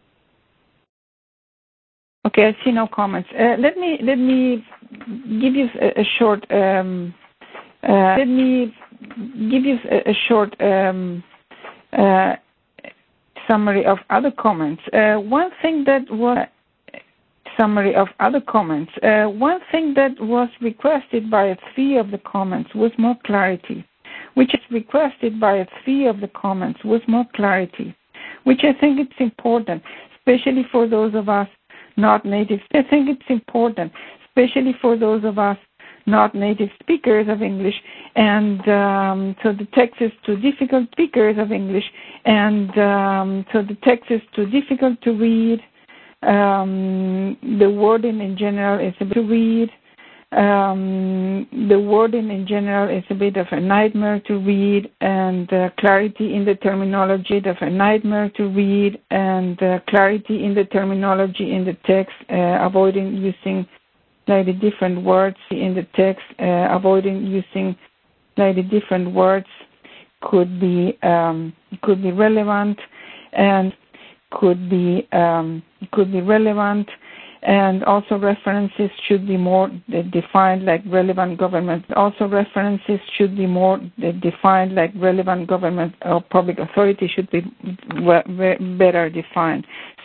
give you a short. Summary of other comments. One thing that was requested by 3 of the comments was more clarity, which I think it's important, especially for those of us not native. Not native speakers of English, and so the text is too difficult. So the text is too difficult to read. The wording in general is a bit to read. The wording in general is a bit of a nightmare to read, and clarity in the terminology in the text, avoiding using slightly different words in the text, could be relevant and could be relevant. And also references should be more defined like relevant government. Or public authority should be better defined.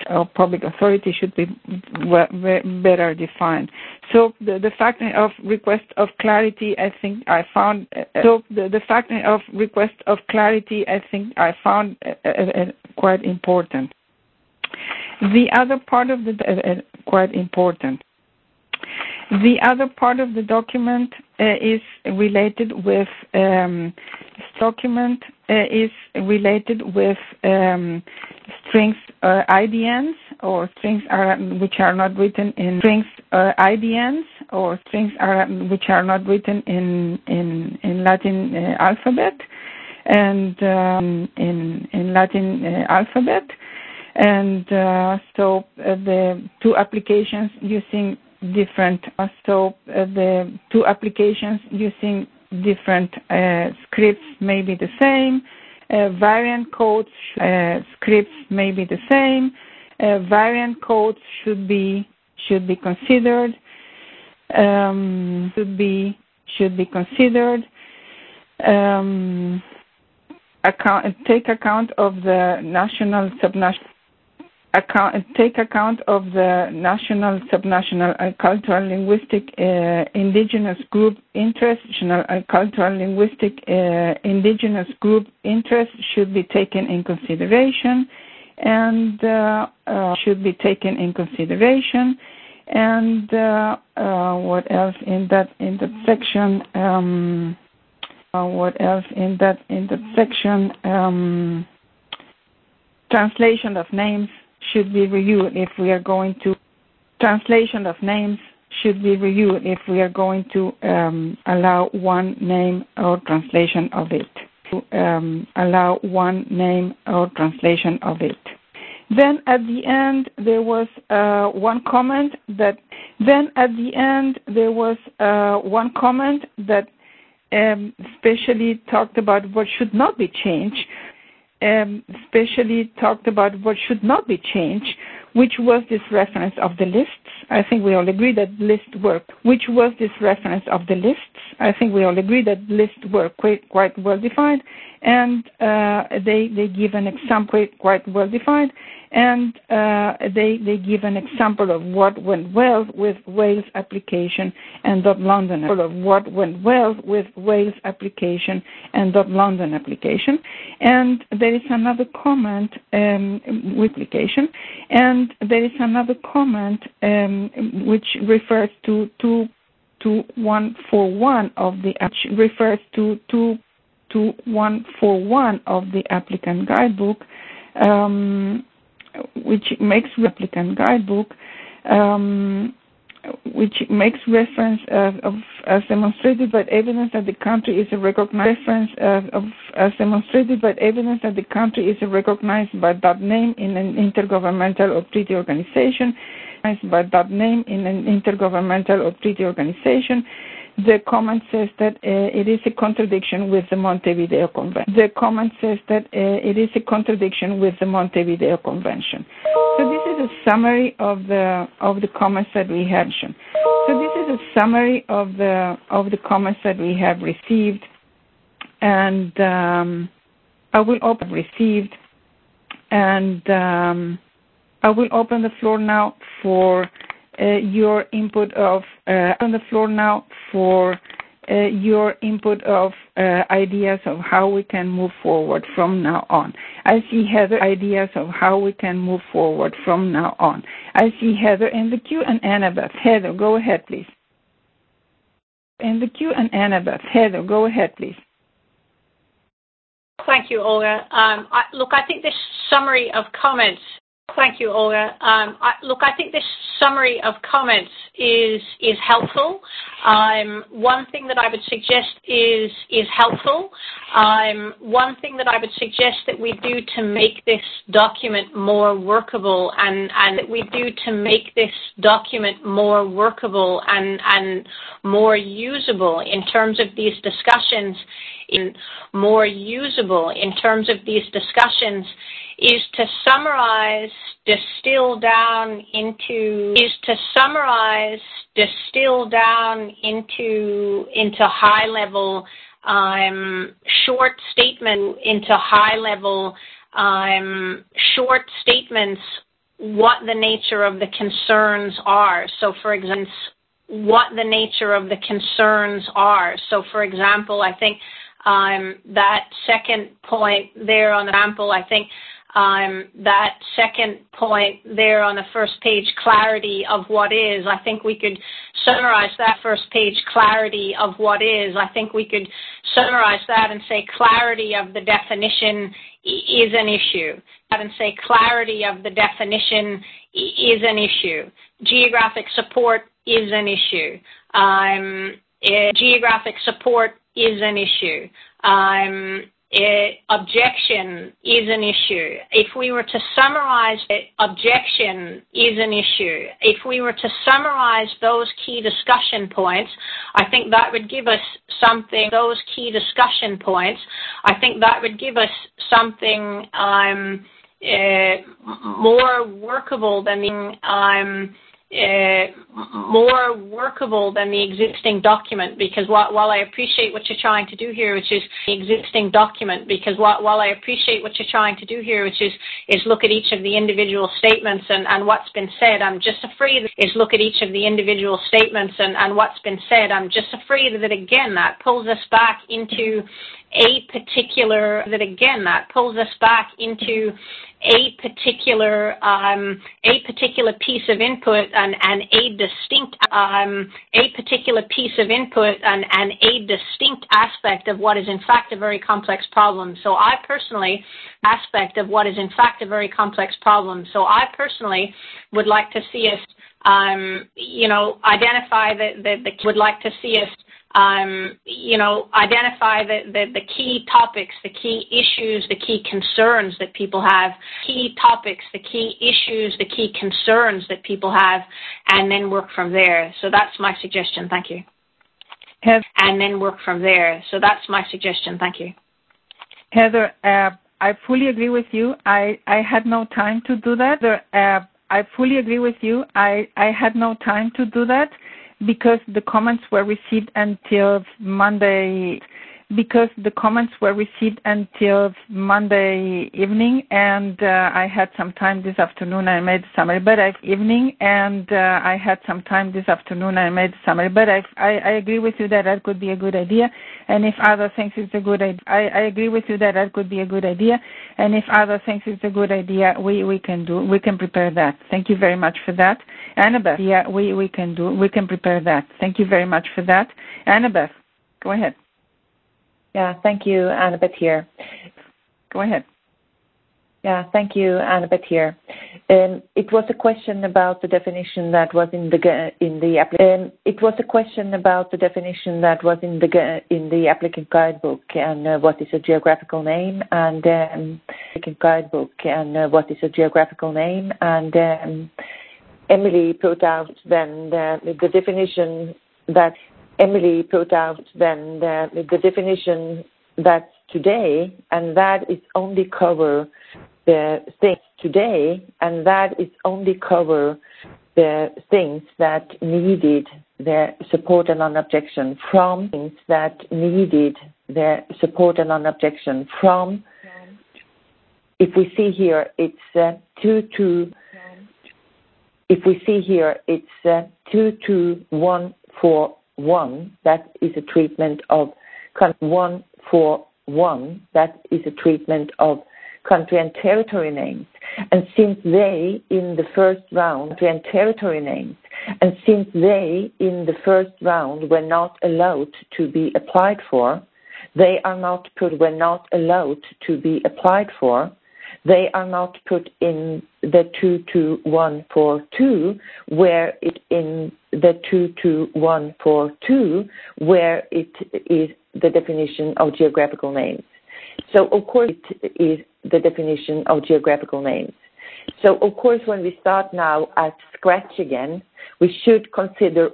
So the fact of request of clarity, I think I found. Quite important. The other part of the document is related with strings IDNs or strings which are not written in Latin alphabet and in Latin alphabet. And so the 2 applications using different scripts may be the same. Variant codes variant codes should be considered. Take account of the national subnational subnational cultural linguistic indigenous group interest should be taken in consideration and what else in that section? Translation of names should be reviewed if we are going to allow one name or translation of it. Then at the end there was one comment that especially talked about what should not be changed. especially talked about what should not be changed, which was this reference of the lists. I think we all agree that lists were, which was this reference of the lists. I think we all agree that lists were quite well defined, and they give an example quite well defined, and they give an example of what went well with Wales application and .London of what went well with Wales application and .London application. And there is another comment with application, and there is another comment which refers to 2141 of the refers to 2141 of the applicant guidebook, which makes reference of as demonstrated by evidence that the country is a recognized as demonstrated by evidence that the country is recognized by that name in an intergovernmental or treaty organization. The comment says that it is a contradiction with the Montevideo Convention. So this is a summary of the comments that we have shown. So this is a summary of the comments that we have received, and I will open the floor now for your input of ideas of how we can move forward from now on. I see Heather in the queue, and Annabeth. Heather, go ahead, please. Thank you, Olga. I think this summary of comments. Thank you, Olga. I think this summary of comments is helpful. One thing that I would suggest is helpful. One thing that I would suggest that we do to make this document more workable and more usable in terms of these discussions, is to summarize, distill down into high level short statements what the nature of the concerns are. So for example, I think that second point there on the example, I think that second point there on the first page, clarity of what is, I think we could summarize that first page, clarity of what is. I think we could summarize that and say clarity of the definition is an issue. Geographic support is an issue. Objection is an issue. If we were to summarize those key discussion points, I think that would give us something. More workable than the existing document, because while I appreciate what you're trying to do here, which is look at each of the individual statements and what's been said, I'm just afraid that again that pulls us back into a particular piece of input and a distinct aspect of what is in fact a very complex problem. So I personally would like to see us identify the key topics, the key issues, the key concerns that people have, and then work from there. So that's my suggestion. Thank you. Heather, I fully agree with you. I had no time to do that. I fully agree with you. I had no time to do that because the comments were received until Monday. Because the comments were received until Monday evening, and I had some time this afternoon. I made a summary, but I had some time this afternoon. I made a summary, but I agree with you that could be a good idea. And if other things is a good idea, I agree with you that could be a good idea. And if other things is a good idea, we can prepare that. Thank you very much for that, Annabeth. Yeah, we can prepare that. Thank you very much for that, Annabeth. Go ahead. Yeah, thank you, Annabeth here. Go ahead. Yeah, thank you, Annabeth here. It was a question about the definition that was in the applicant. It was a question about the definition that was in the applicant guidebook and what is a geographical name and applicant guidebook and what is a geographical name and Emily put out then the definition that. Emily put out then the definition that's today, and that is only cover the things today, and that is only cover the things that needed the support and non-objection from things that needed the support and non-objection from. If we see here, it's 22. If we see here, it's 22141. That is a treatment of 141. That is a treatment of country and territory names. And since they in the first round country and territory names, and since they in the first round were not allowed to be applied for, they are not put. Were not allowed to be applied for. They are not put in the 22142, where it in the 22142, where it is the definition of geographical names. So, of course, it is the definition of geographical names. So, of course, when we start now at scratch again, we should consider,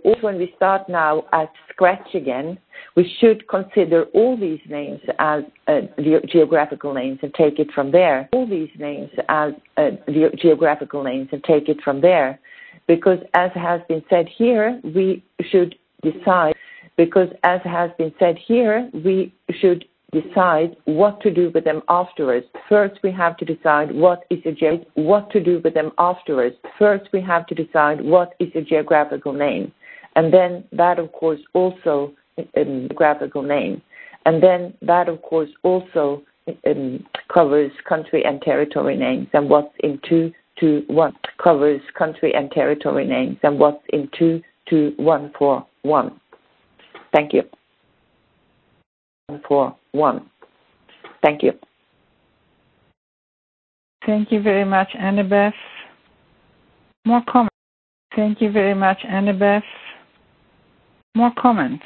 we should consider all these names as geographical names and take it from there. All these names as geographical names and take it from there. Because as has been said here, we should decide, what to do with them afterwards. First, we have to decide what to do with them afterwards. First, we have to decide what is a geographical name. And then that, of course, also geographical name. And then that, of course, also covers country and territory names and what's in 221 covers country and territory names and what's in 22141. Thank you. 141. Thank you. Thank you very much, Annabeth. More comments. Thank you very much, Annabeth. More comments.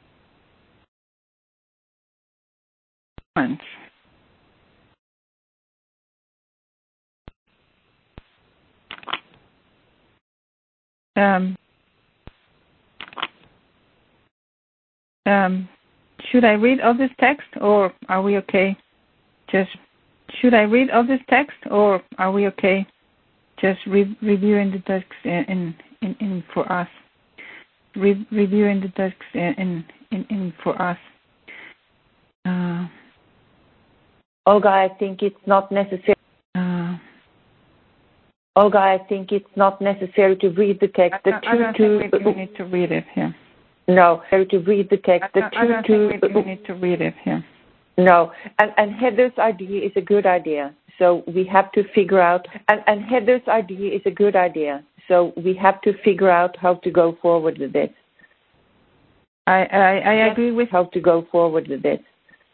Should I read all this text, or are we okay? Should I read all this text, or are we okay? Just reviewing the text in for us. Reviewing the text in for us. Olga, I think it's not necessary. Olga, I think it's not necessary to read the text. I don't think we need to read it here. No, to read the text. I don't think we need to read it here. No, and Heather's idea is a good idea. So we have to figure out. And Heather's idea is a good idea. So we have to figure out how to go forward with this. I agree with how to go forward with this.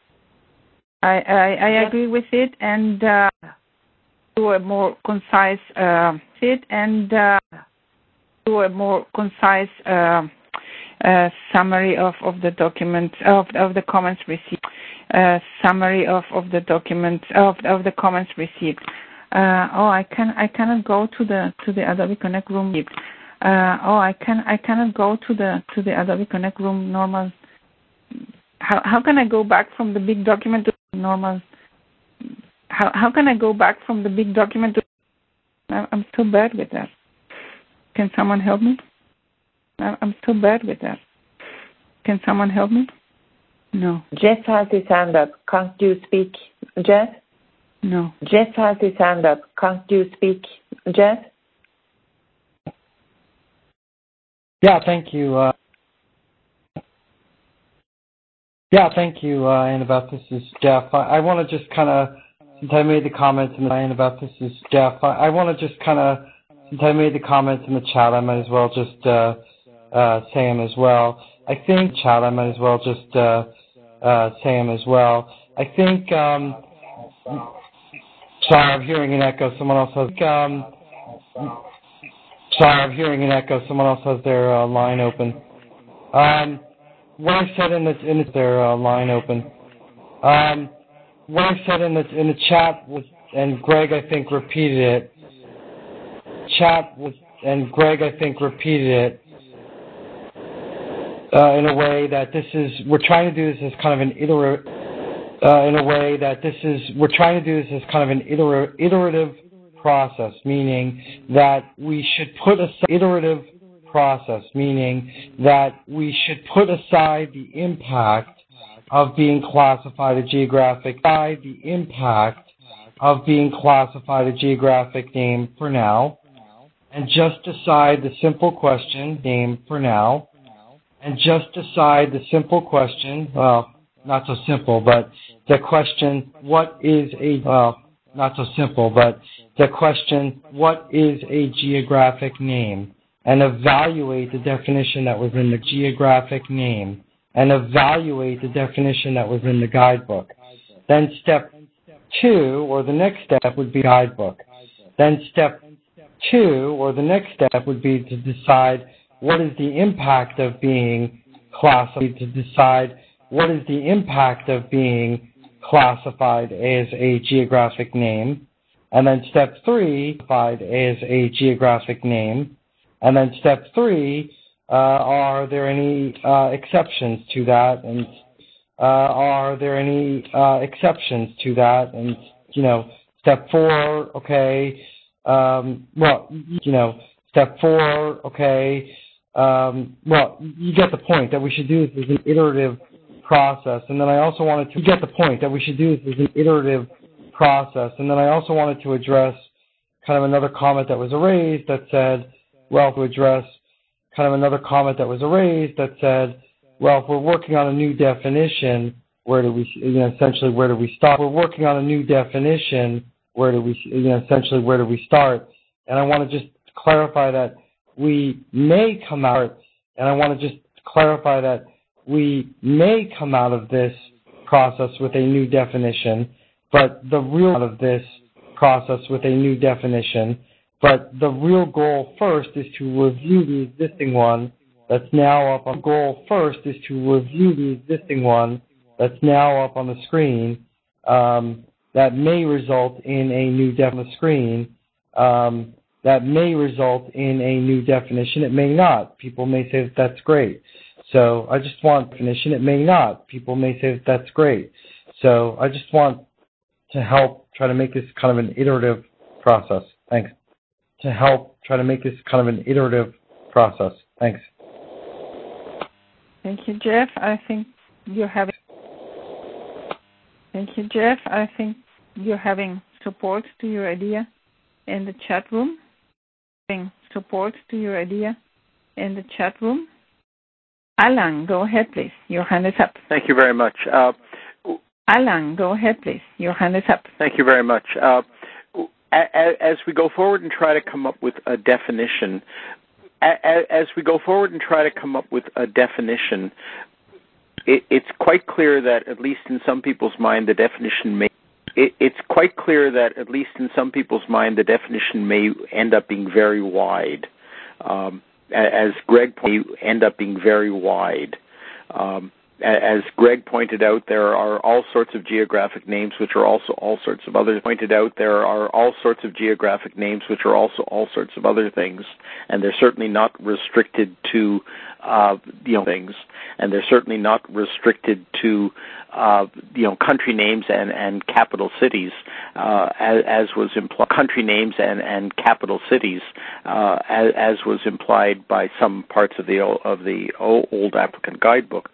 I agree with it, and do a more concise summary of the documents of the comments received. Summary of the documents of the comments received. I cannot go to the Adobe Connect room. I cannot go to the Adobe Connect room normal. How can I go back from the big document to normal? How can I go back from the big document to... I'm so bad with that. Can someone help me? I'm so bad with that. Can someone help me? No. Jeff has his hand up. Can't you speak, Jeff? No. Jeff has his hand up. Can't you speak, Jeff? Yeah, thank you. Annabeth. This is Jeff. I want to just kind of, since I made the comments in the Annabeth, this is Jeff. I want to just kind of, since I made the comments in the chat, I might as well just say them as well. I think chat, I might as well just say them as well. I think. Sorry, I'm hearing an echo. Someone else has. Sorry, I'm hearing an echo. Someone else has their line open. What I said in their line open. What I said in the chat was, and Greg I think repeated it. In a way that this is, we're trying to do this as kind of an iterative. We're trying to do this as kind of an iterative process, meaning that we should put aside the impact of being classified a geographic name for now, and just decide the simple question well, not so simple, but the question, what is a geographic name, and evaluate the definition that was in the geographic name, and evaluate the definition that was in the guidebook. Then step 2, or the next step would be guidebook. Then step 2, or the next step would be to decide what is the impact of being classified, as a geographic name. And then step 3, as a geographic name. And then step 3, are there any exceptions to that? And step 4, okay. Step 4, okay. You get the point that we should do this as an iterative process. And then I also wanted to address kind of another comment that was raised that said, well, if we're working on a new definition, where do we start? And I want to just clarify that we may come out of this process with a new definition, but the real goal first is to review the existing one that's now up on the screen. That may result in a new definition. It may not. People may say that that's great. So I just want to help try to make this kind of an iterative process. Thanks. Thank you, Jeff. I think you're having support to your idea in the chat room. Alan, go ahead, please. Your hand is up. Thank you very much. Alan, go ahead, please. Your hand is up. Thank you very much. As we go forward and try to come up with a definition, it's quite clear that at least in some people's mind the definition may end up being very wide. As Greg pointed out, As Greg pointed out, there are all sorts of geographic names which are also all sorts of other things, and they're certainly not restricted to things, and they're certainly not restricted to country names and capital cities, as was implied. Country names and capital cities, as was implied by some parts of the old applicant guidebook.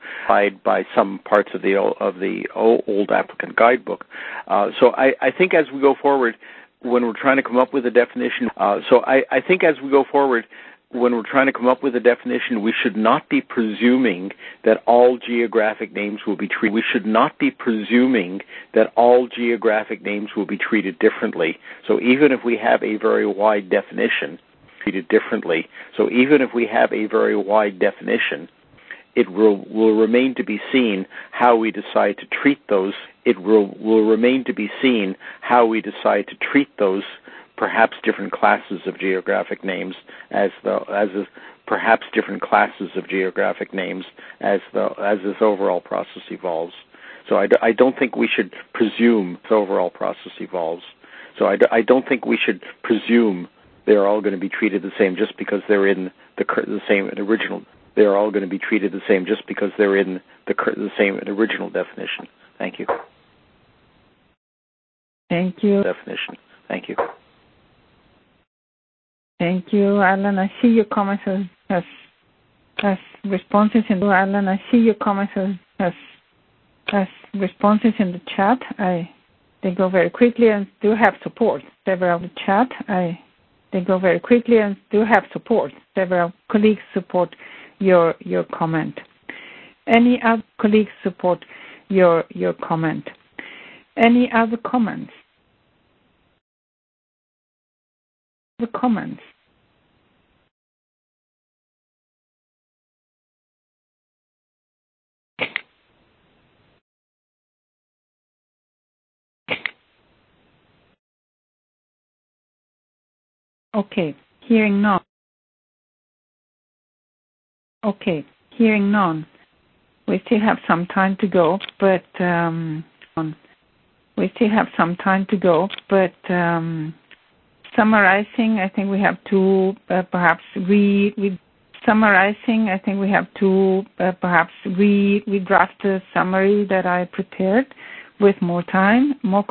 So I think as we go forward, when we're trying to come up with a definition, we should not be presuming that all geographic names will be treated. Differently. So even if we have a very wide definition, it will remain to be seen how we decide to treat those. Perhaps different classes of geographic names as this overall process evolves. So I don't think we should presume they're all going to be treated the same just because they're in the same original. They're all going to be treated the same just because they're in the same original definition. Thank you. Thank you. Definition. Thank you. Thank you, Alan. I see your comments as responses in Alan. I see your comments as responses in the chat. They go very quickly and do have support. Several of the chat. They go very quickly and do have support. Several colleagues support your comment. Any other colleagues support your comment? Any other comments? The comments. Okay, hearing none. We still have some time to go, but summarizing, I think we have to perhaps redraft the summary that I prepared with more time, more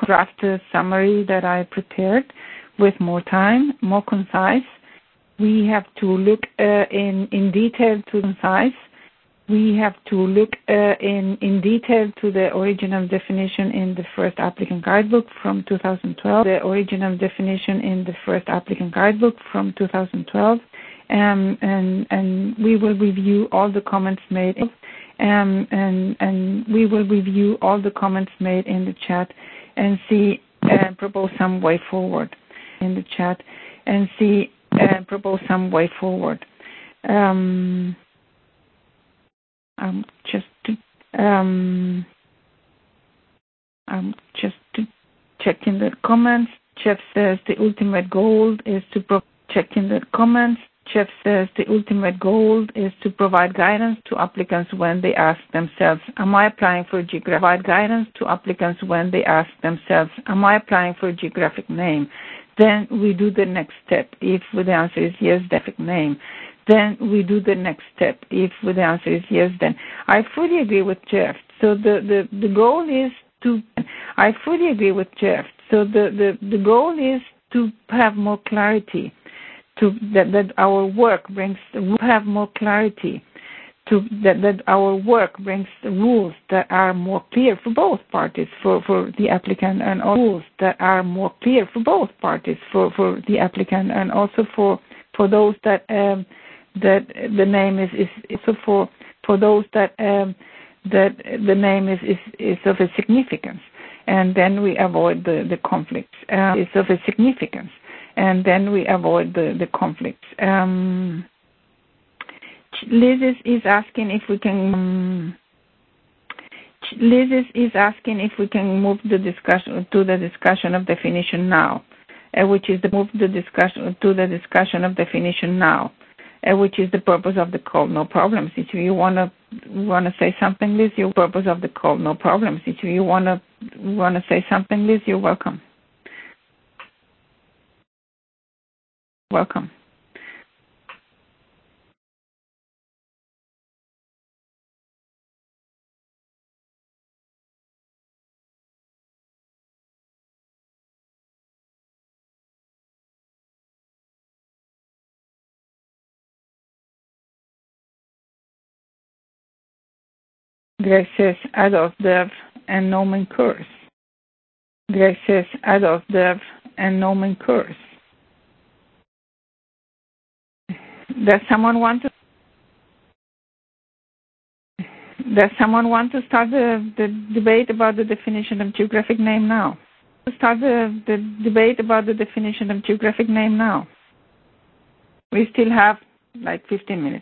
concise. We have to look in detail to concise. We have to look in detail to the original definition in the first applicant guidebook from 2012. And we will review all the comments made. And we will review all the comments made in the chat and see propose some way forward in the chat and see propose some way forward. I'm just checking the comments. Jeff says the ultimate goal is to provide guidance to applicants when they ask themselves, am I applying for a geographic name? Then we do the next step. If the answer is yes, geographic name. Then we do the next step. If the answer is yes, then I fully agree with Jeff. So the goal is to. I fully agree with Jeff. So the goal is to have more clarity. That our work brings rules that are more clear for both parties, for the applicant, and rules that are more clear for both parties, for the applicant, and also for those that the name is also for those that the name is of a significance, and then we avoid the conflicts. Is of a significance. And then we avoid the conflicts. Liz is asking if we can. Move the discussion to the discussion of definition now, which is the move the discussion to the discussion of definition now, which is the purpose of the call. No problem. If you want to say something, Liz, your purpose of the call. No problem. If you want to say something, Liz, you're welcome. Welcome. Gracias, Adolf, Dev, and Nomen Kurs. Gracias, Adolf, Dev, and Nomen Kurs. Does someone want to start the debate about the definition of geographic name now? Start the debate about the definition of geographic name now. We still have like 15 minutes.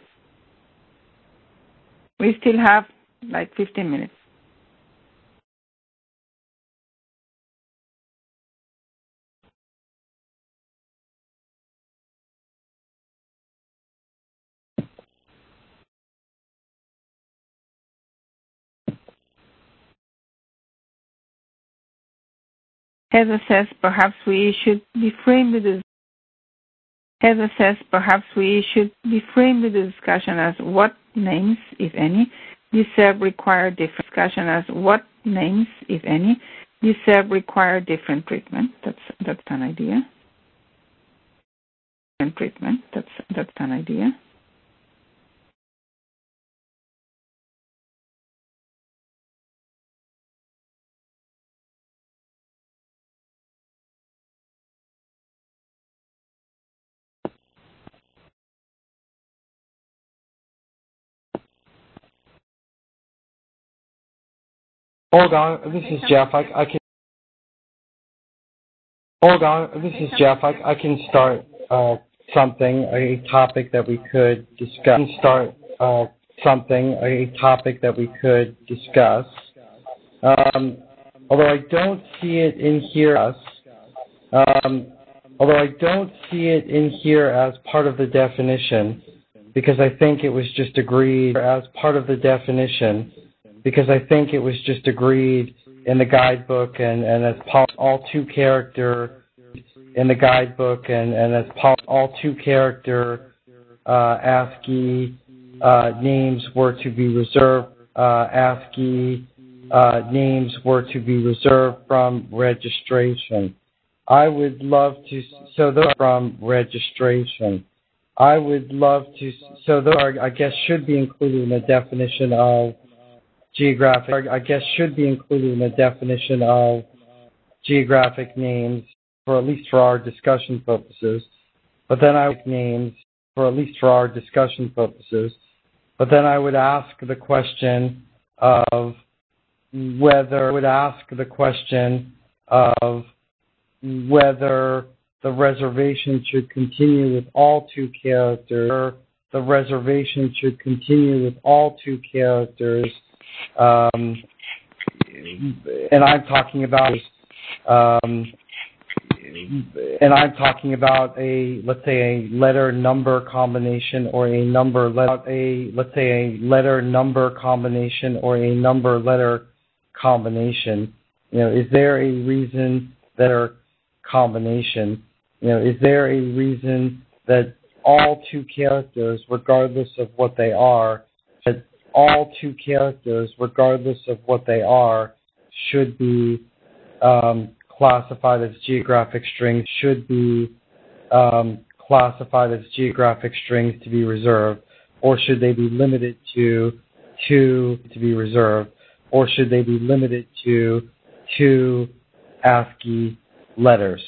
Heather says perhaps we should reframe the discussion as what names, if any, you said require different discussion as what names, if any, you said require different treatment. That's an idea. That's an idea. Olga, this is Jeff. I can start something, a topic that we could discuss. Although I don't see it in here as part of the definition, because I think it was just agreed in the guidebook and as all two character ASCII names were to be reserved. Names were to be reserved from registration. I would love to. So those from registration. I guess should be included in the definition of geographic names, for at least for our discussion purposes. But then I would ask the question of whether the reservation should continue with all two characters. And I'm talking about a, let's say, a letter number combination or a number letter combination. Is there a reason that all two characters, regardless of what they are, should be classified as geographic strings, to be reserved, or should they be limited to two ASCII letters?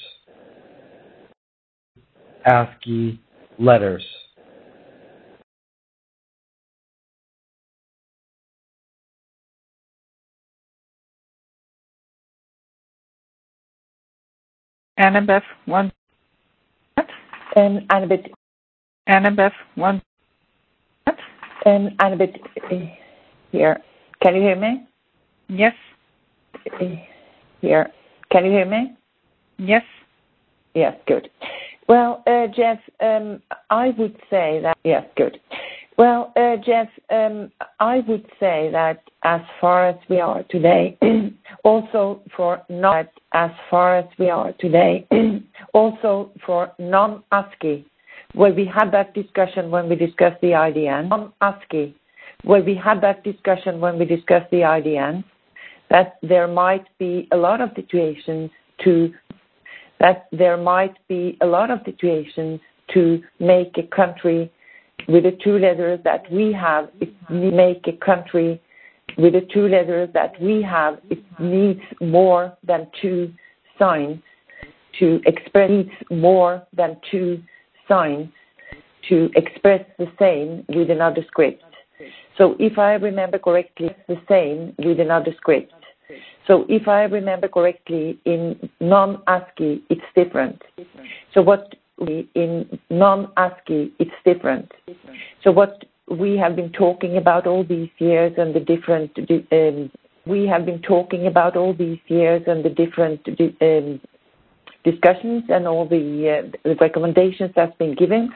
Annabeth, one. Annabeth, one. Annabeth, here. Can you hear me? Yes. Here. Can you hear me? Yes. Yes, good. Well, Jeff, I would say that, yes, good. Well, Jeff, I would say that as far as we are today, also for not as far as we are today, also for non-ASCII, where we had that discussion when we discussed the IDN, non-ASCII, where we had that discussion when we discussed the IDN, that there might be a lot of situations to make a country with the two letters that we have, it needs more than two signs to express the same with another script. So if I remember correctly, the same with another script. So if I remember correctly, in non-ASCII, it's different. So what in non-ASCII, it's different. So what we have been talking about all these years and the different discussions and all the recommendations that's been given.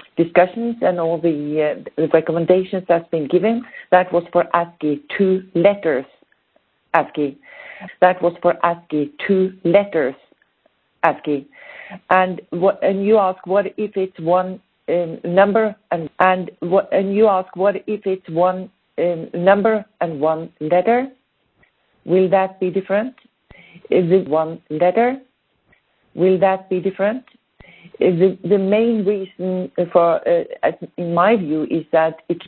That was for ASCII 2 letters. ASCII. That was for ASCII 2 letters. ASCII. And you ask what if it's one number and you ask what if it's one number and one letter? Will that be different? Is it one letter? Will that be different? The main reason for, in my view, is that it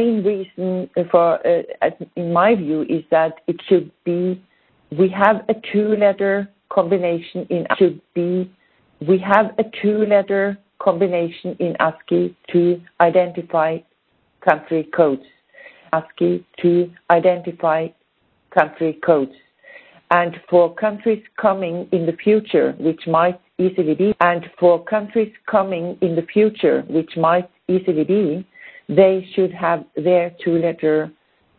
should be. We have a two-letter combination in ASCII to identify country codes. And for countries coming in the future, which might easily be, they should have their two-letter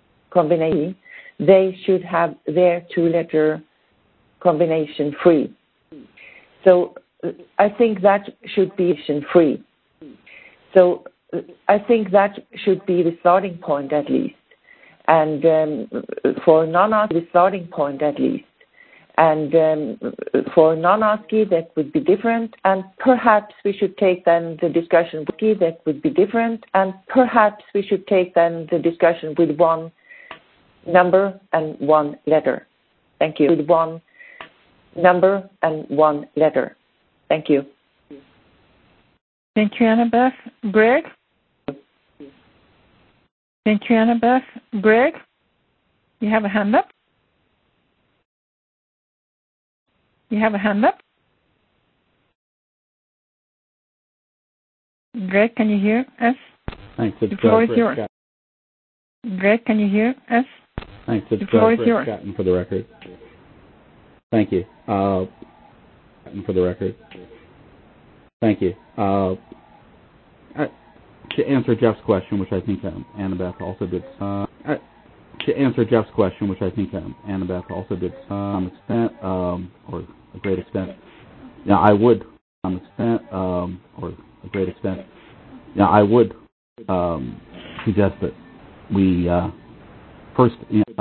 combination free. So I think that should be free. So I think that should be the starting point at least. And for non-ASCII, for non-ASCII, that would be different. And perhaps we should take then the discussion with one number and one letter. Thank you. With one number and one letter. Thank you. Thank you, Annabeth. Greg? Thank you, Annabeth. Greg? You have a hand up? Greg, can you hear us? Thanks. The floor is yours. Greg, can you hear us? Thanks. It's the floor is yours. Scotton for the record. Thank you. For the record. Thank you. To answer Jeff's question, which I think Annabeth also did. To answer Jeff's question, which I think Annabeth also did to some extent, or a great extent. Yeah, I would. To some extent, or a great extent. Yeah, I would suggest that we first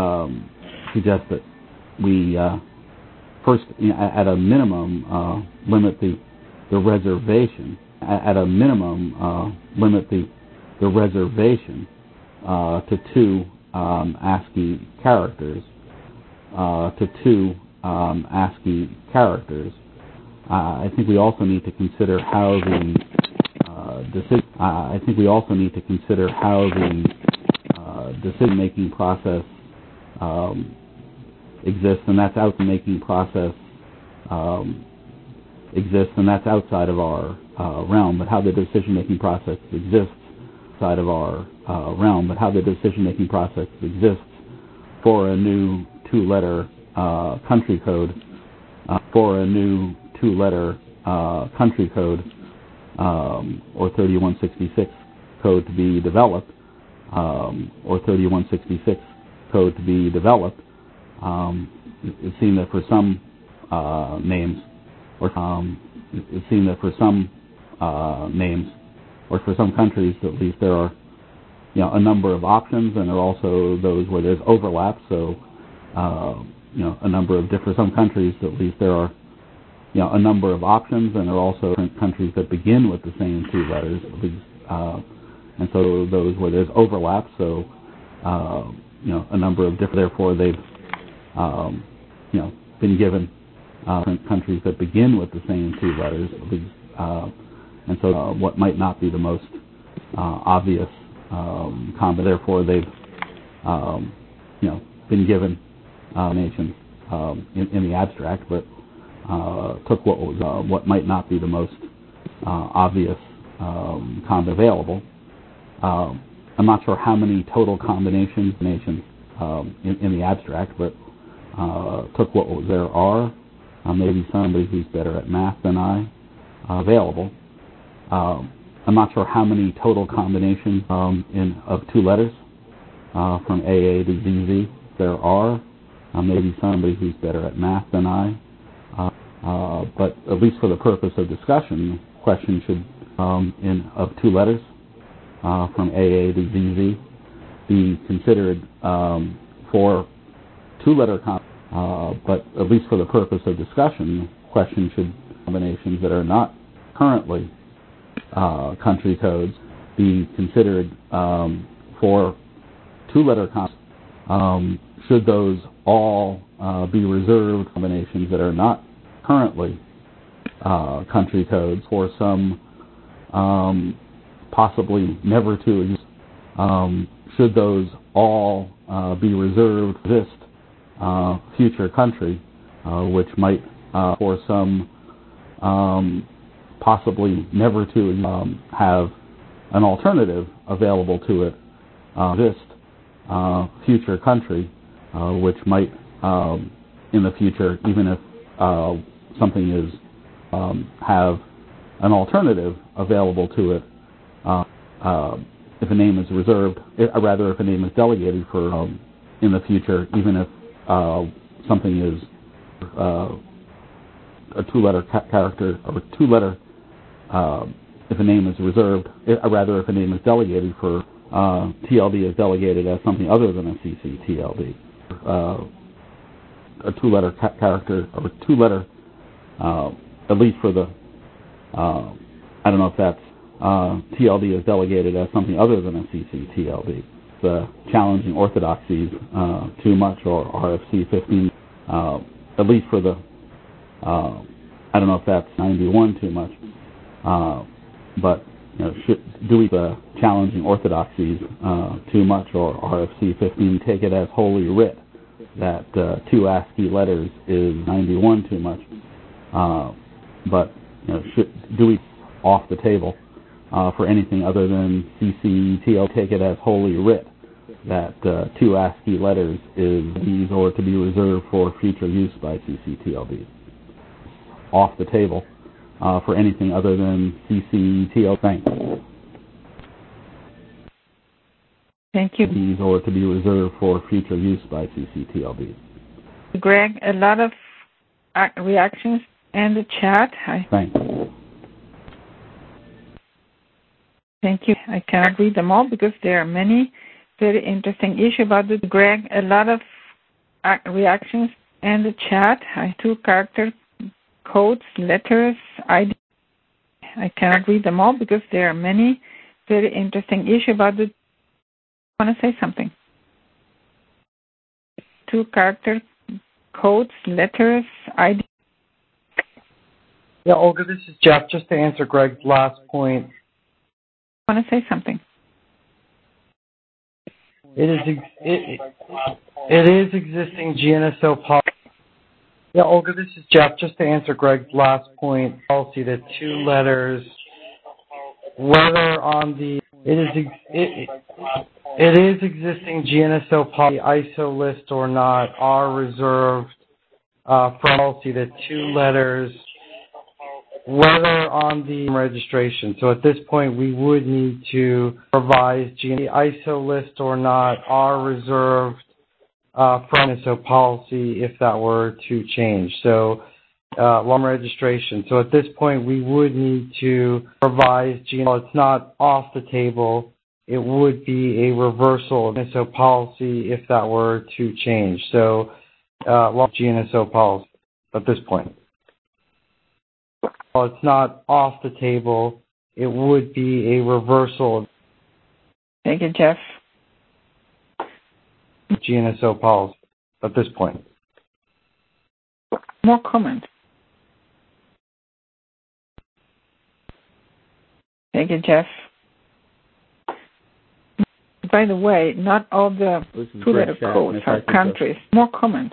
at a minimum, limit the reservation. At a minimum, limit the reservation to two ASCII characters. I think we also need to consider how the decision-making process exists, and that's outside of our realm. But how the decision-making process exists outside of our realm. But how the decision-making process exists for a new two-letter country code. Or 3166 code to be developed. It seemed that for some names, it seemed that for some names, or for some countries at least, there are a number of options, and there are also those where there's overlap. So a number of different some countries at least there are a number of options, and there are also countries that begin with the same two letters at least, and so those where there's overlap. So a number of different. Therefore, they've been given countries that begin with the same two letters at least, and so what might not be the most obvious combination. Therefore, they've been given nations in the abstract, but took what might not be the most obvious available. I'm not sure how many total combinations nations in the abstract, but took what there are. Maybe somebody who's better at math than I available. I'm not sure how many total combinations of two letters from AA to ZZ there are. Maybe somebody who's better at math than I. But at least for the purpose of discussion, the question should, of two letters from AA to ZZ, be considered for two-letter but at least for the purpose of discussion, the question should combinations that are not currently country codes be considered for two-letter should those all be reserved combinations that are not currently country codes for some possibly never to exist? Should those all be reserved this future country, which might for some possibly never to have an alternative available to it, this future country, which might in the future, even if something is have an alternative available to it, if a name is reserved, if a name is delegated for in the future, even if something is a two-letter character or a two-letter, if a name is reserved, if a name is delegated for TLD is delegated as something other than a CC-TLD. A two-letter character or a two-letter, at least for the, I don't know if that's TLD is delegated as something other than a CC-TLD. The challenging orthodoxies too much, or RFC 15, at least for the, I don't know if that's 91 too much, but do we the challenging orthodoxies too much, or RFC 15 take it as holy writ that two ASCII letters is 91 too much, but do we off the table for anything other than CC-TL, take it as holy writ that two ASCII letters is these or to be reserved for future use by CC-TLD. Off the table for anything other than CC-TL. Thanks. Thank you. These or to be reserved for future use by CC-TLD. Greg, a lot of reactions in the chat. Thanks. Thank you. I cannot read them all because there are many very interesting issues about this. Greg, a lot of reactions in the chat. Two-character codes, letters, ID. I cannot read them all because there are many very interesting issues about this. I want to say something. Two-character codes, letters, ID. Yeah, Olga, this is Jeff. Just to answer Greg's last point. I want to say something. It is existing GNSO policy. Yeah, Olga, this is Jeff. Just to answer Greg's last point, policy that two letters, whether on the it is existing GNSO policy ISO list or not, are reserved from policy that two letters, whether on the registration. So at this point, we would need to revise the ISO list or not, are reserved from ISO policy if that were to change. So long registration. So at this point, we would need to revise GNSO. It's not off the table. It would be a reversal of GNSO policy if that were to change. So GNSO policy at this point. Well, it's not off the table. It would be a reversal. Thank you, Jeff. GNSO policy at this point. More comments. Thank you, Jeff. By the way, not all the two-letter codes are countries. More comments.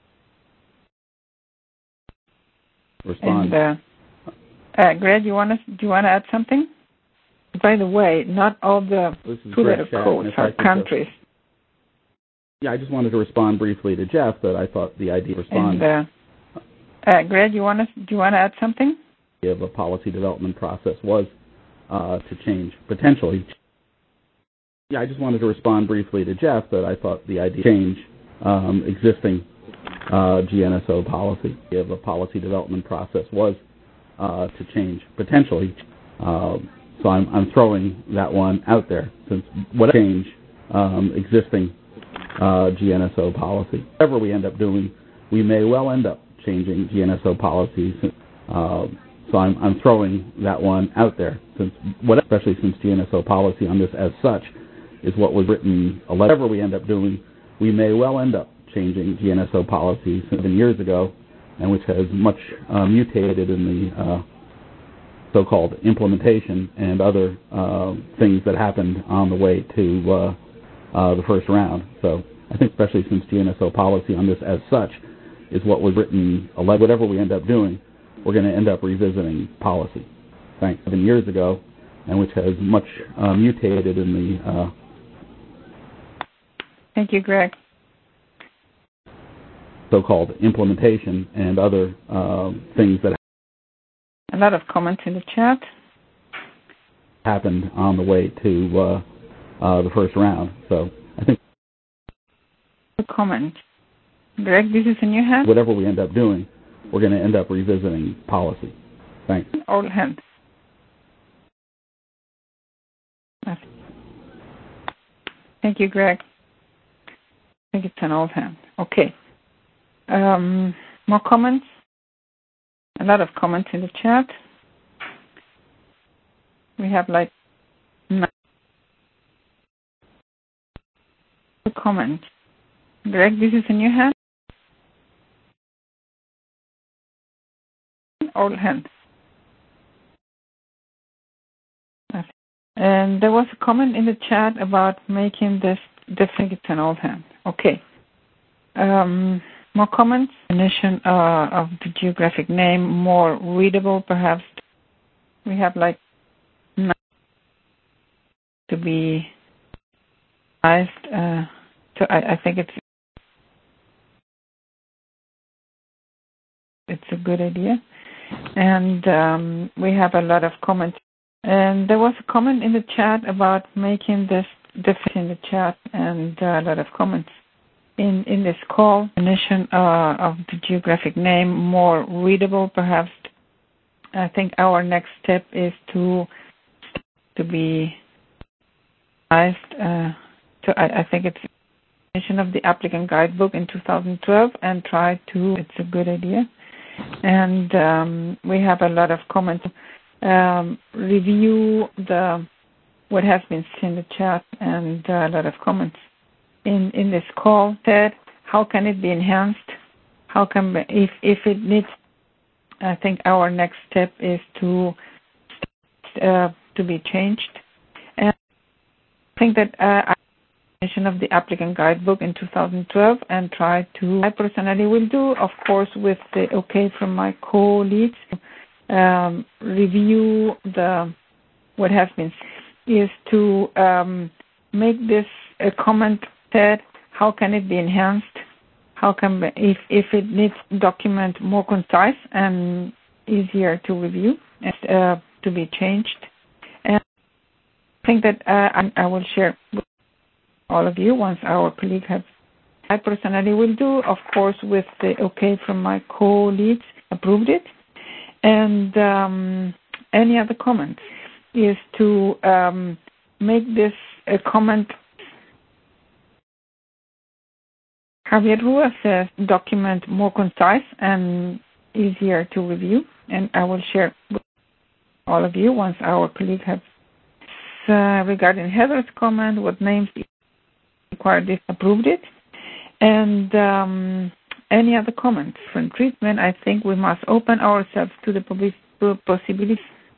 Respond. And, Greg, do you want to add something? By the way, not all the two-letter codes are countries. Yeah, I just wanted to respond briefly to Jeff that I thought the idea respond. And, Greg, do you want to add something? Of a policy development process was to change potentially. Yeah, I just wanted to respond briefly to Jeff that I thought the idea change existing GNSO policy of a policy development process was to change potentially. So I'm throwing that one out there since what change existing GNSO policy. Whatever we end up doing, we may well end up changing GNSO policies. So I'm throwing that one out there since especially since GNSO policy on this as such is what was written. Whatever we end up doing, we may well end up changing GNSO policy 7 years ago, and which has much mutated in the so-called implementation and other things that happened on the way to the first round. So I think especially since GNSO policy on this as such is what was written. Whatever we end up doing, we're going to end up revisiting policy. 7 years ago, and which has much mutated in the. Thank you, Greg. So-called implementation and other things that. A lot of comments in the chat. Happened on the way to the first round. So I think. Comment. Greg, this is in your hand. Whatever we end up doing, we're going to end up revisiting policy. Thanks. All hands. Thank you, Greg. I think it's an old hand. Okay. More comments? A lot of comments in the chat. We have like 9 comments. Greg, this is in your hand. All hands. And there was a comment in the chat about making this different. It's an old hand. Okay. More comments? Definition of the geographic name, more readable perhaps. We have like 9 to be revised. So I think it's a good idea. And we have a lot of comments. And there was a comment in the chat about making this different in the chat, and a lot of comments in this call. Definition of the geographic name, more readable perhaps. I think our next step is to be revised. So I think it's definition of the applicant guidebook in 2012 and try to. It's a good idea. And we have a lot of comments. Review what has been said in the chat, and a lot of comments in this call. Said, how can it be enhanced? How can if it needs? I think our next step is to be changed. And I think that of the applicant guidebook in 2012 and try to. I personally will do, of course, with the okay from my co-leads. Review what has been said is to make this a comment said, how can it be enhanced? How can if it needs document more concise and easier to review and to be changed. And I think that I will share with all of you once our colleague has. I personally will do, of course, with the okay from my co-leads. approved it. And any other comments is to make this a comment. Javier Rua says document more concise and easier to review, and I will share with all of you once our colleague has regarding Heather's comment, what names required this, approved it. And any other comments from treatment, I think we must open ourselves to the possibility.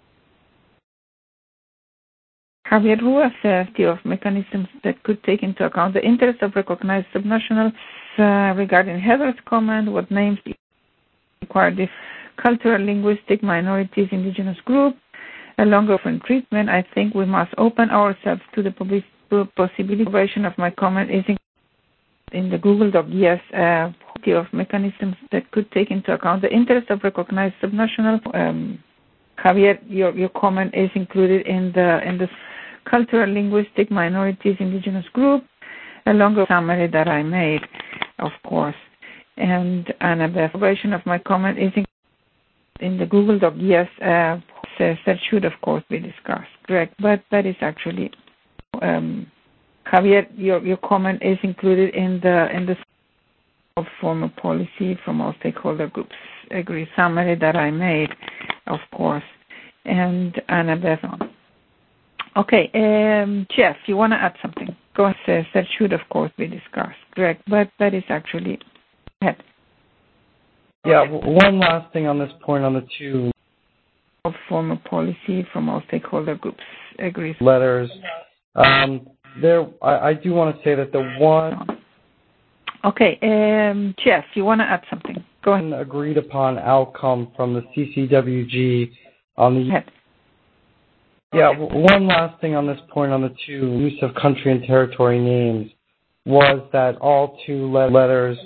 Javier Rua says of mechanisms that could take into account the interests of recognized subnational regarding Heather's comment, what names require this cultural, linguistic, minorities, indigenous group, along with treatment. I think we must open ourselves to the possibility. Version of my comment is in the Google Doc. Yes, of mechanisms that could take into account the interests of recognized subnational. Javier, your comment is included in the cultural, linguistic, minorities, indigenous group, along with the summary that I made, of course. And Annabeth's version of my comment is in the Google Doc. Yes, says that should, of course, be discussed. Correct, but that is actually Javier. Your comment is included in the formal policy from all stakeholder groups. Agree summary that I made, of course. And Annabeth. Okay, Jeff, you want to add something? Go ahead. Says that should, of course, be discussed. Correct, but that is actually. Go ahead. Yeah, one last thing on this point on the two. Formal policy from all stakeholder groups. Agree. Letters. I do want to say that the one. Okay, Jeff, you want to add something? Go ahead. Agreed upon outcome from the CCWG on the. Go ahead. Yeah, one last thing on this point on the two use of country and territory names was that all two letters.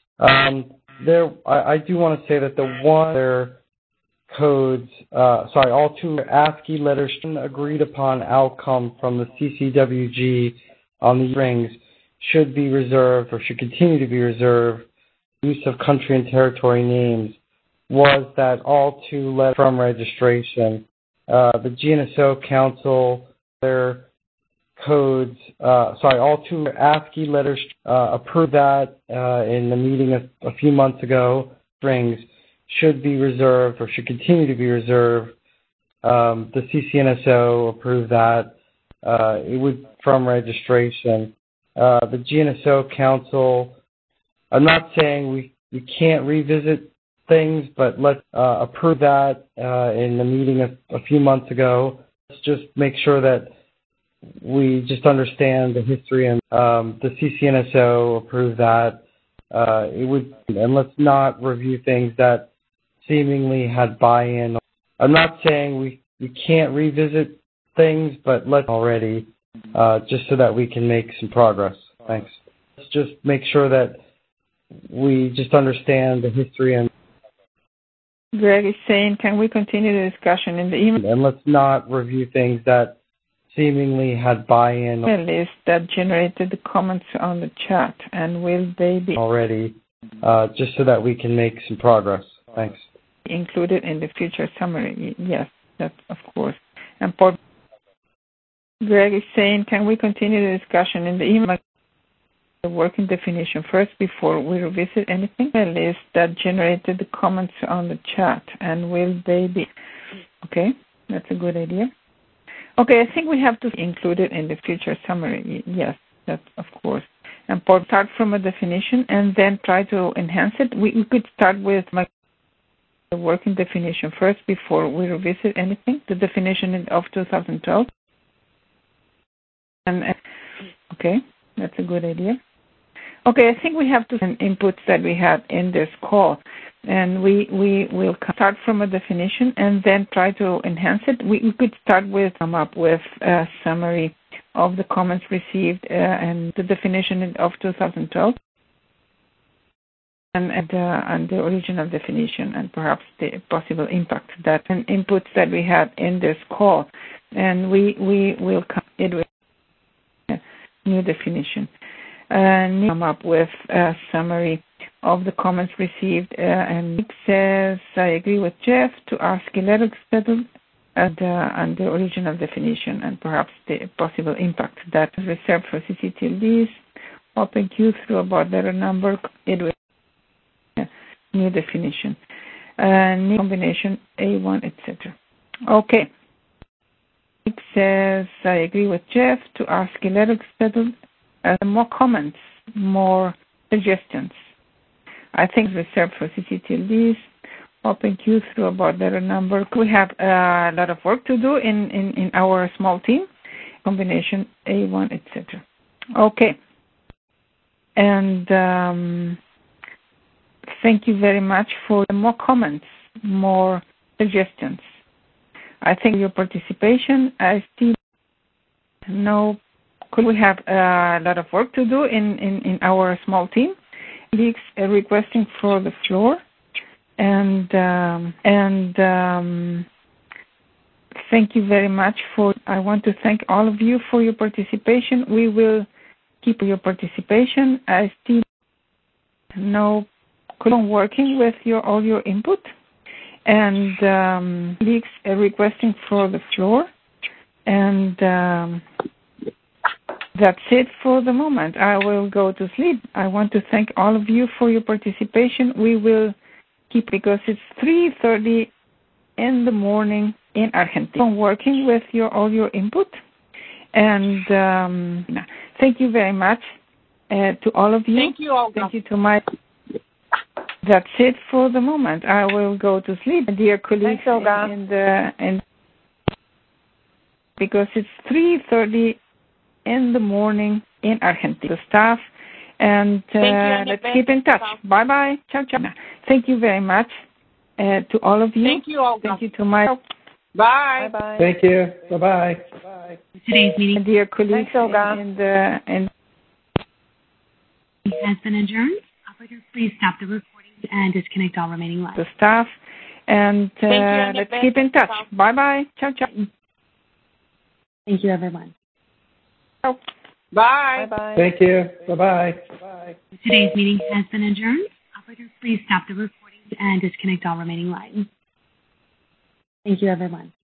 I do want to say that the one codes. All two ASCII letters agreed upon outcome from the CCWG on the strings should be reserved or should continue to be reserved. Use of country and territory names was that all two letters from registration. The GNSO Council, their codes, all two ASCII letters approved that in the meeting a few months ago. Strings should be reserved or should continue to be reserved. The CCNSO approved that. It would from registration. The GNSO Council, I'm not saying we can't revisit things, but let's approve that in the meeting a few months ago. Let's just make sure that we just understand the history, and the CCNSO approved that. And let's not review things that seemingly had buy-in. I'm not saying we can't revisit things, but let's already just so that we can make some progress. Thanks. Let's just make sure that we just understand the history. And Greg is saying, can we continue the discussion in the email? And let's not review things that seemingly had buy-in. List that generated the comments on the chat, and will they be already just so that we can make some progress? Thanks. Included in the future summary? Yes, that's of course. And for Greg is saying, can we continue the discussion in the email? The working definition first before we revisit anything. A list that generated the comments on the chat, and will they be? Okay, that's a good idea. Okay, I think we have to include it in the future summary. Yes, that's of course. And start from a definition and then try to enhance it. We could start with the working definition first before we revisit anything. The definition of 2012. Okay, that's a good idea. Okay, I think we have to inputs that we had in this call, and we will start from a definition and then try to enhance it. We could start with come up with a summary of the comments received and the definition of 2012 and the original definition and perhaps the possible impact that and inputs that we had in this call, and we will come in with a new definition. Come up with a summary of the comments received. And Nick says, I agree with Jeff to ask a letter schedule and the original definition and perhaps the possible impact that is reserved for CCTLDs. Open queue through about letter number. It will new definition. New combination A1, etc. Okay. Nick says, I agree with Jeff to ask a letter schedule. More comments, more suggestions. I think reserved for CCTLDs. Open queue through about letter number. We have a lot of work to do in our small team. Combination A1, etc. Okay. And thank you very much for more comments, more suggestions. I think your participation. I still know we have a lot of work to do in our small team. Leaks requesting for the floor. And thank you very much I want to thank all of you for your participation. We will keep your participation. I still know working with all your input. And leaks requesting for the floor. And that's it for the moment. I will go to sleep. I want to thank all of you for your participation. We will keep because it's 3:30 in the morning in Argentina. I'm working with all your input. And thank you very much to all of you. Thank you, Olga. Thank you to my... That's it for the moment. I will go to sleep. Dear colleagues, because it's 3:30 in the morning in Argentina. The staff, and let's keep in touch. Bye-bye. Ciao, ciao. Thank you very much to all of you. Thank you, Olga. Thank you to my... Bye. Bye-bye. Thank you. Bye-bye. Bye. Today's meeting, dear colleagues, thanks, Olga. and has been adjourned. Operator, please stop the recording and disconnect all remaining lines. The staff, and let's keep in touch. Bye-bye. Ciao, ciao. Thank you, everyone. Ciao. Bye. Bye-bye. Thank you. Bye-bye. Bye. Today's meeting has been adjourned. Operator, please stop the recording and disconnect all remaining lines. Thank you, everyone.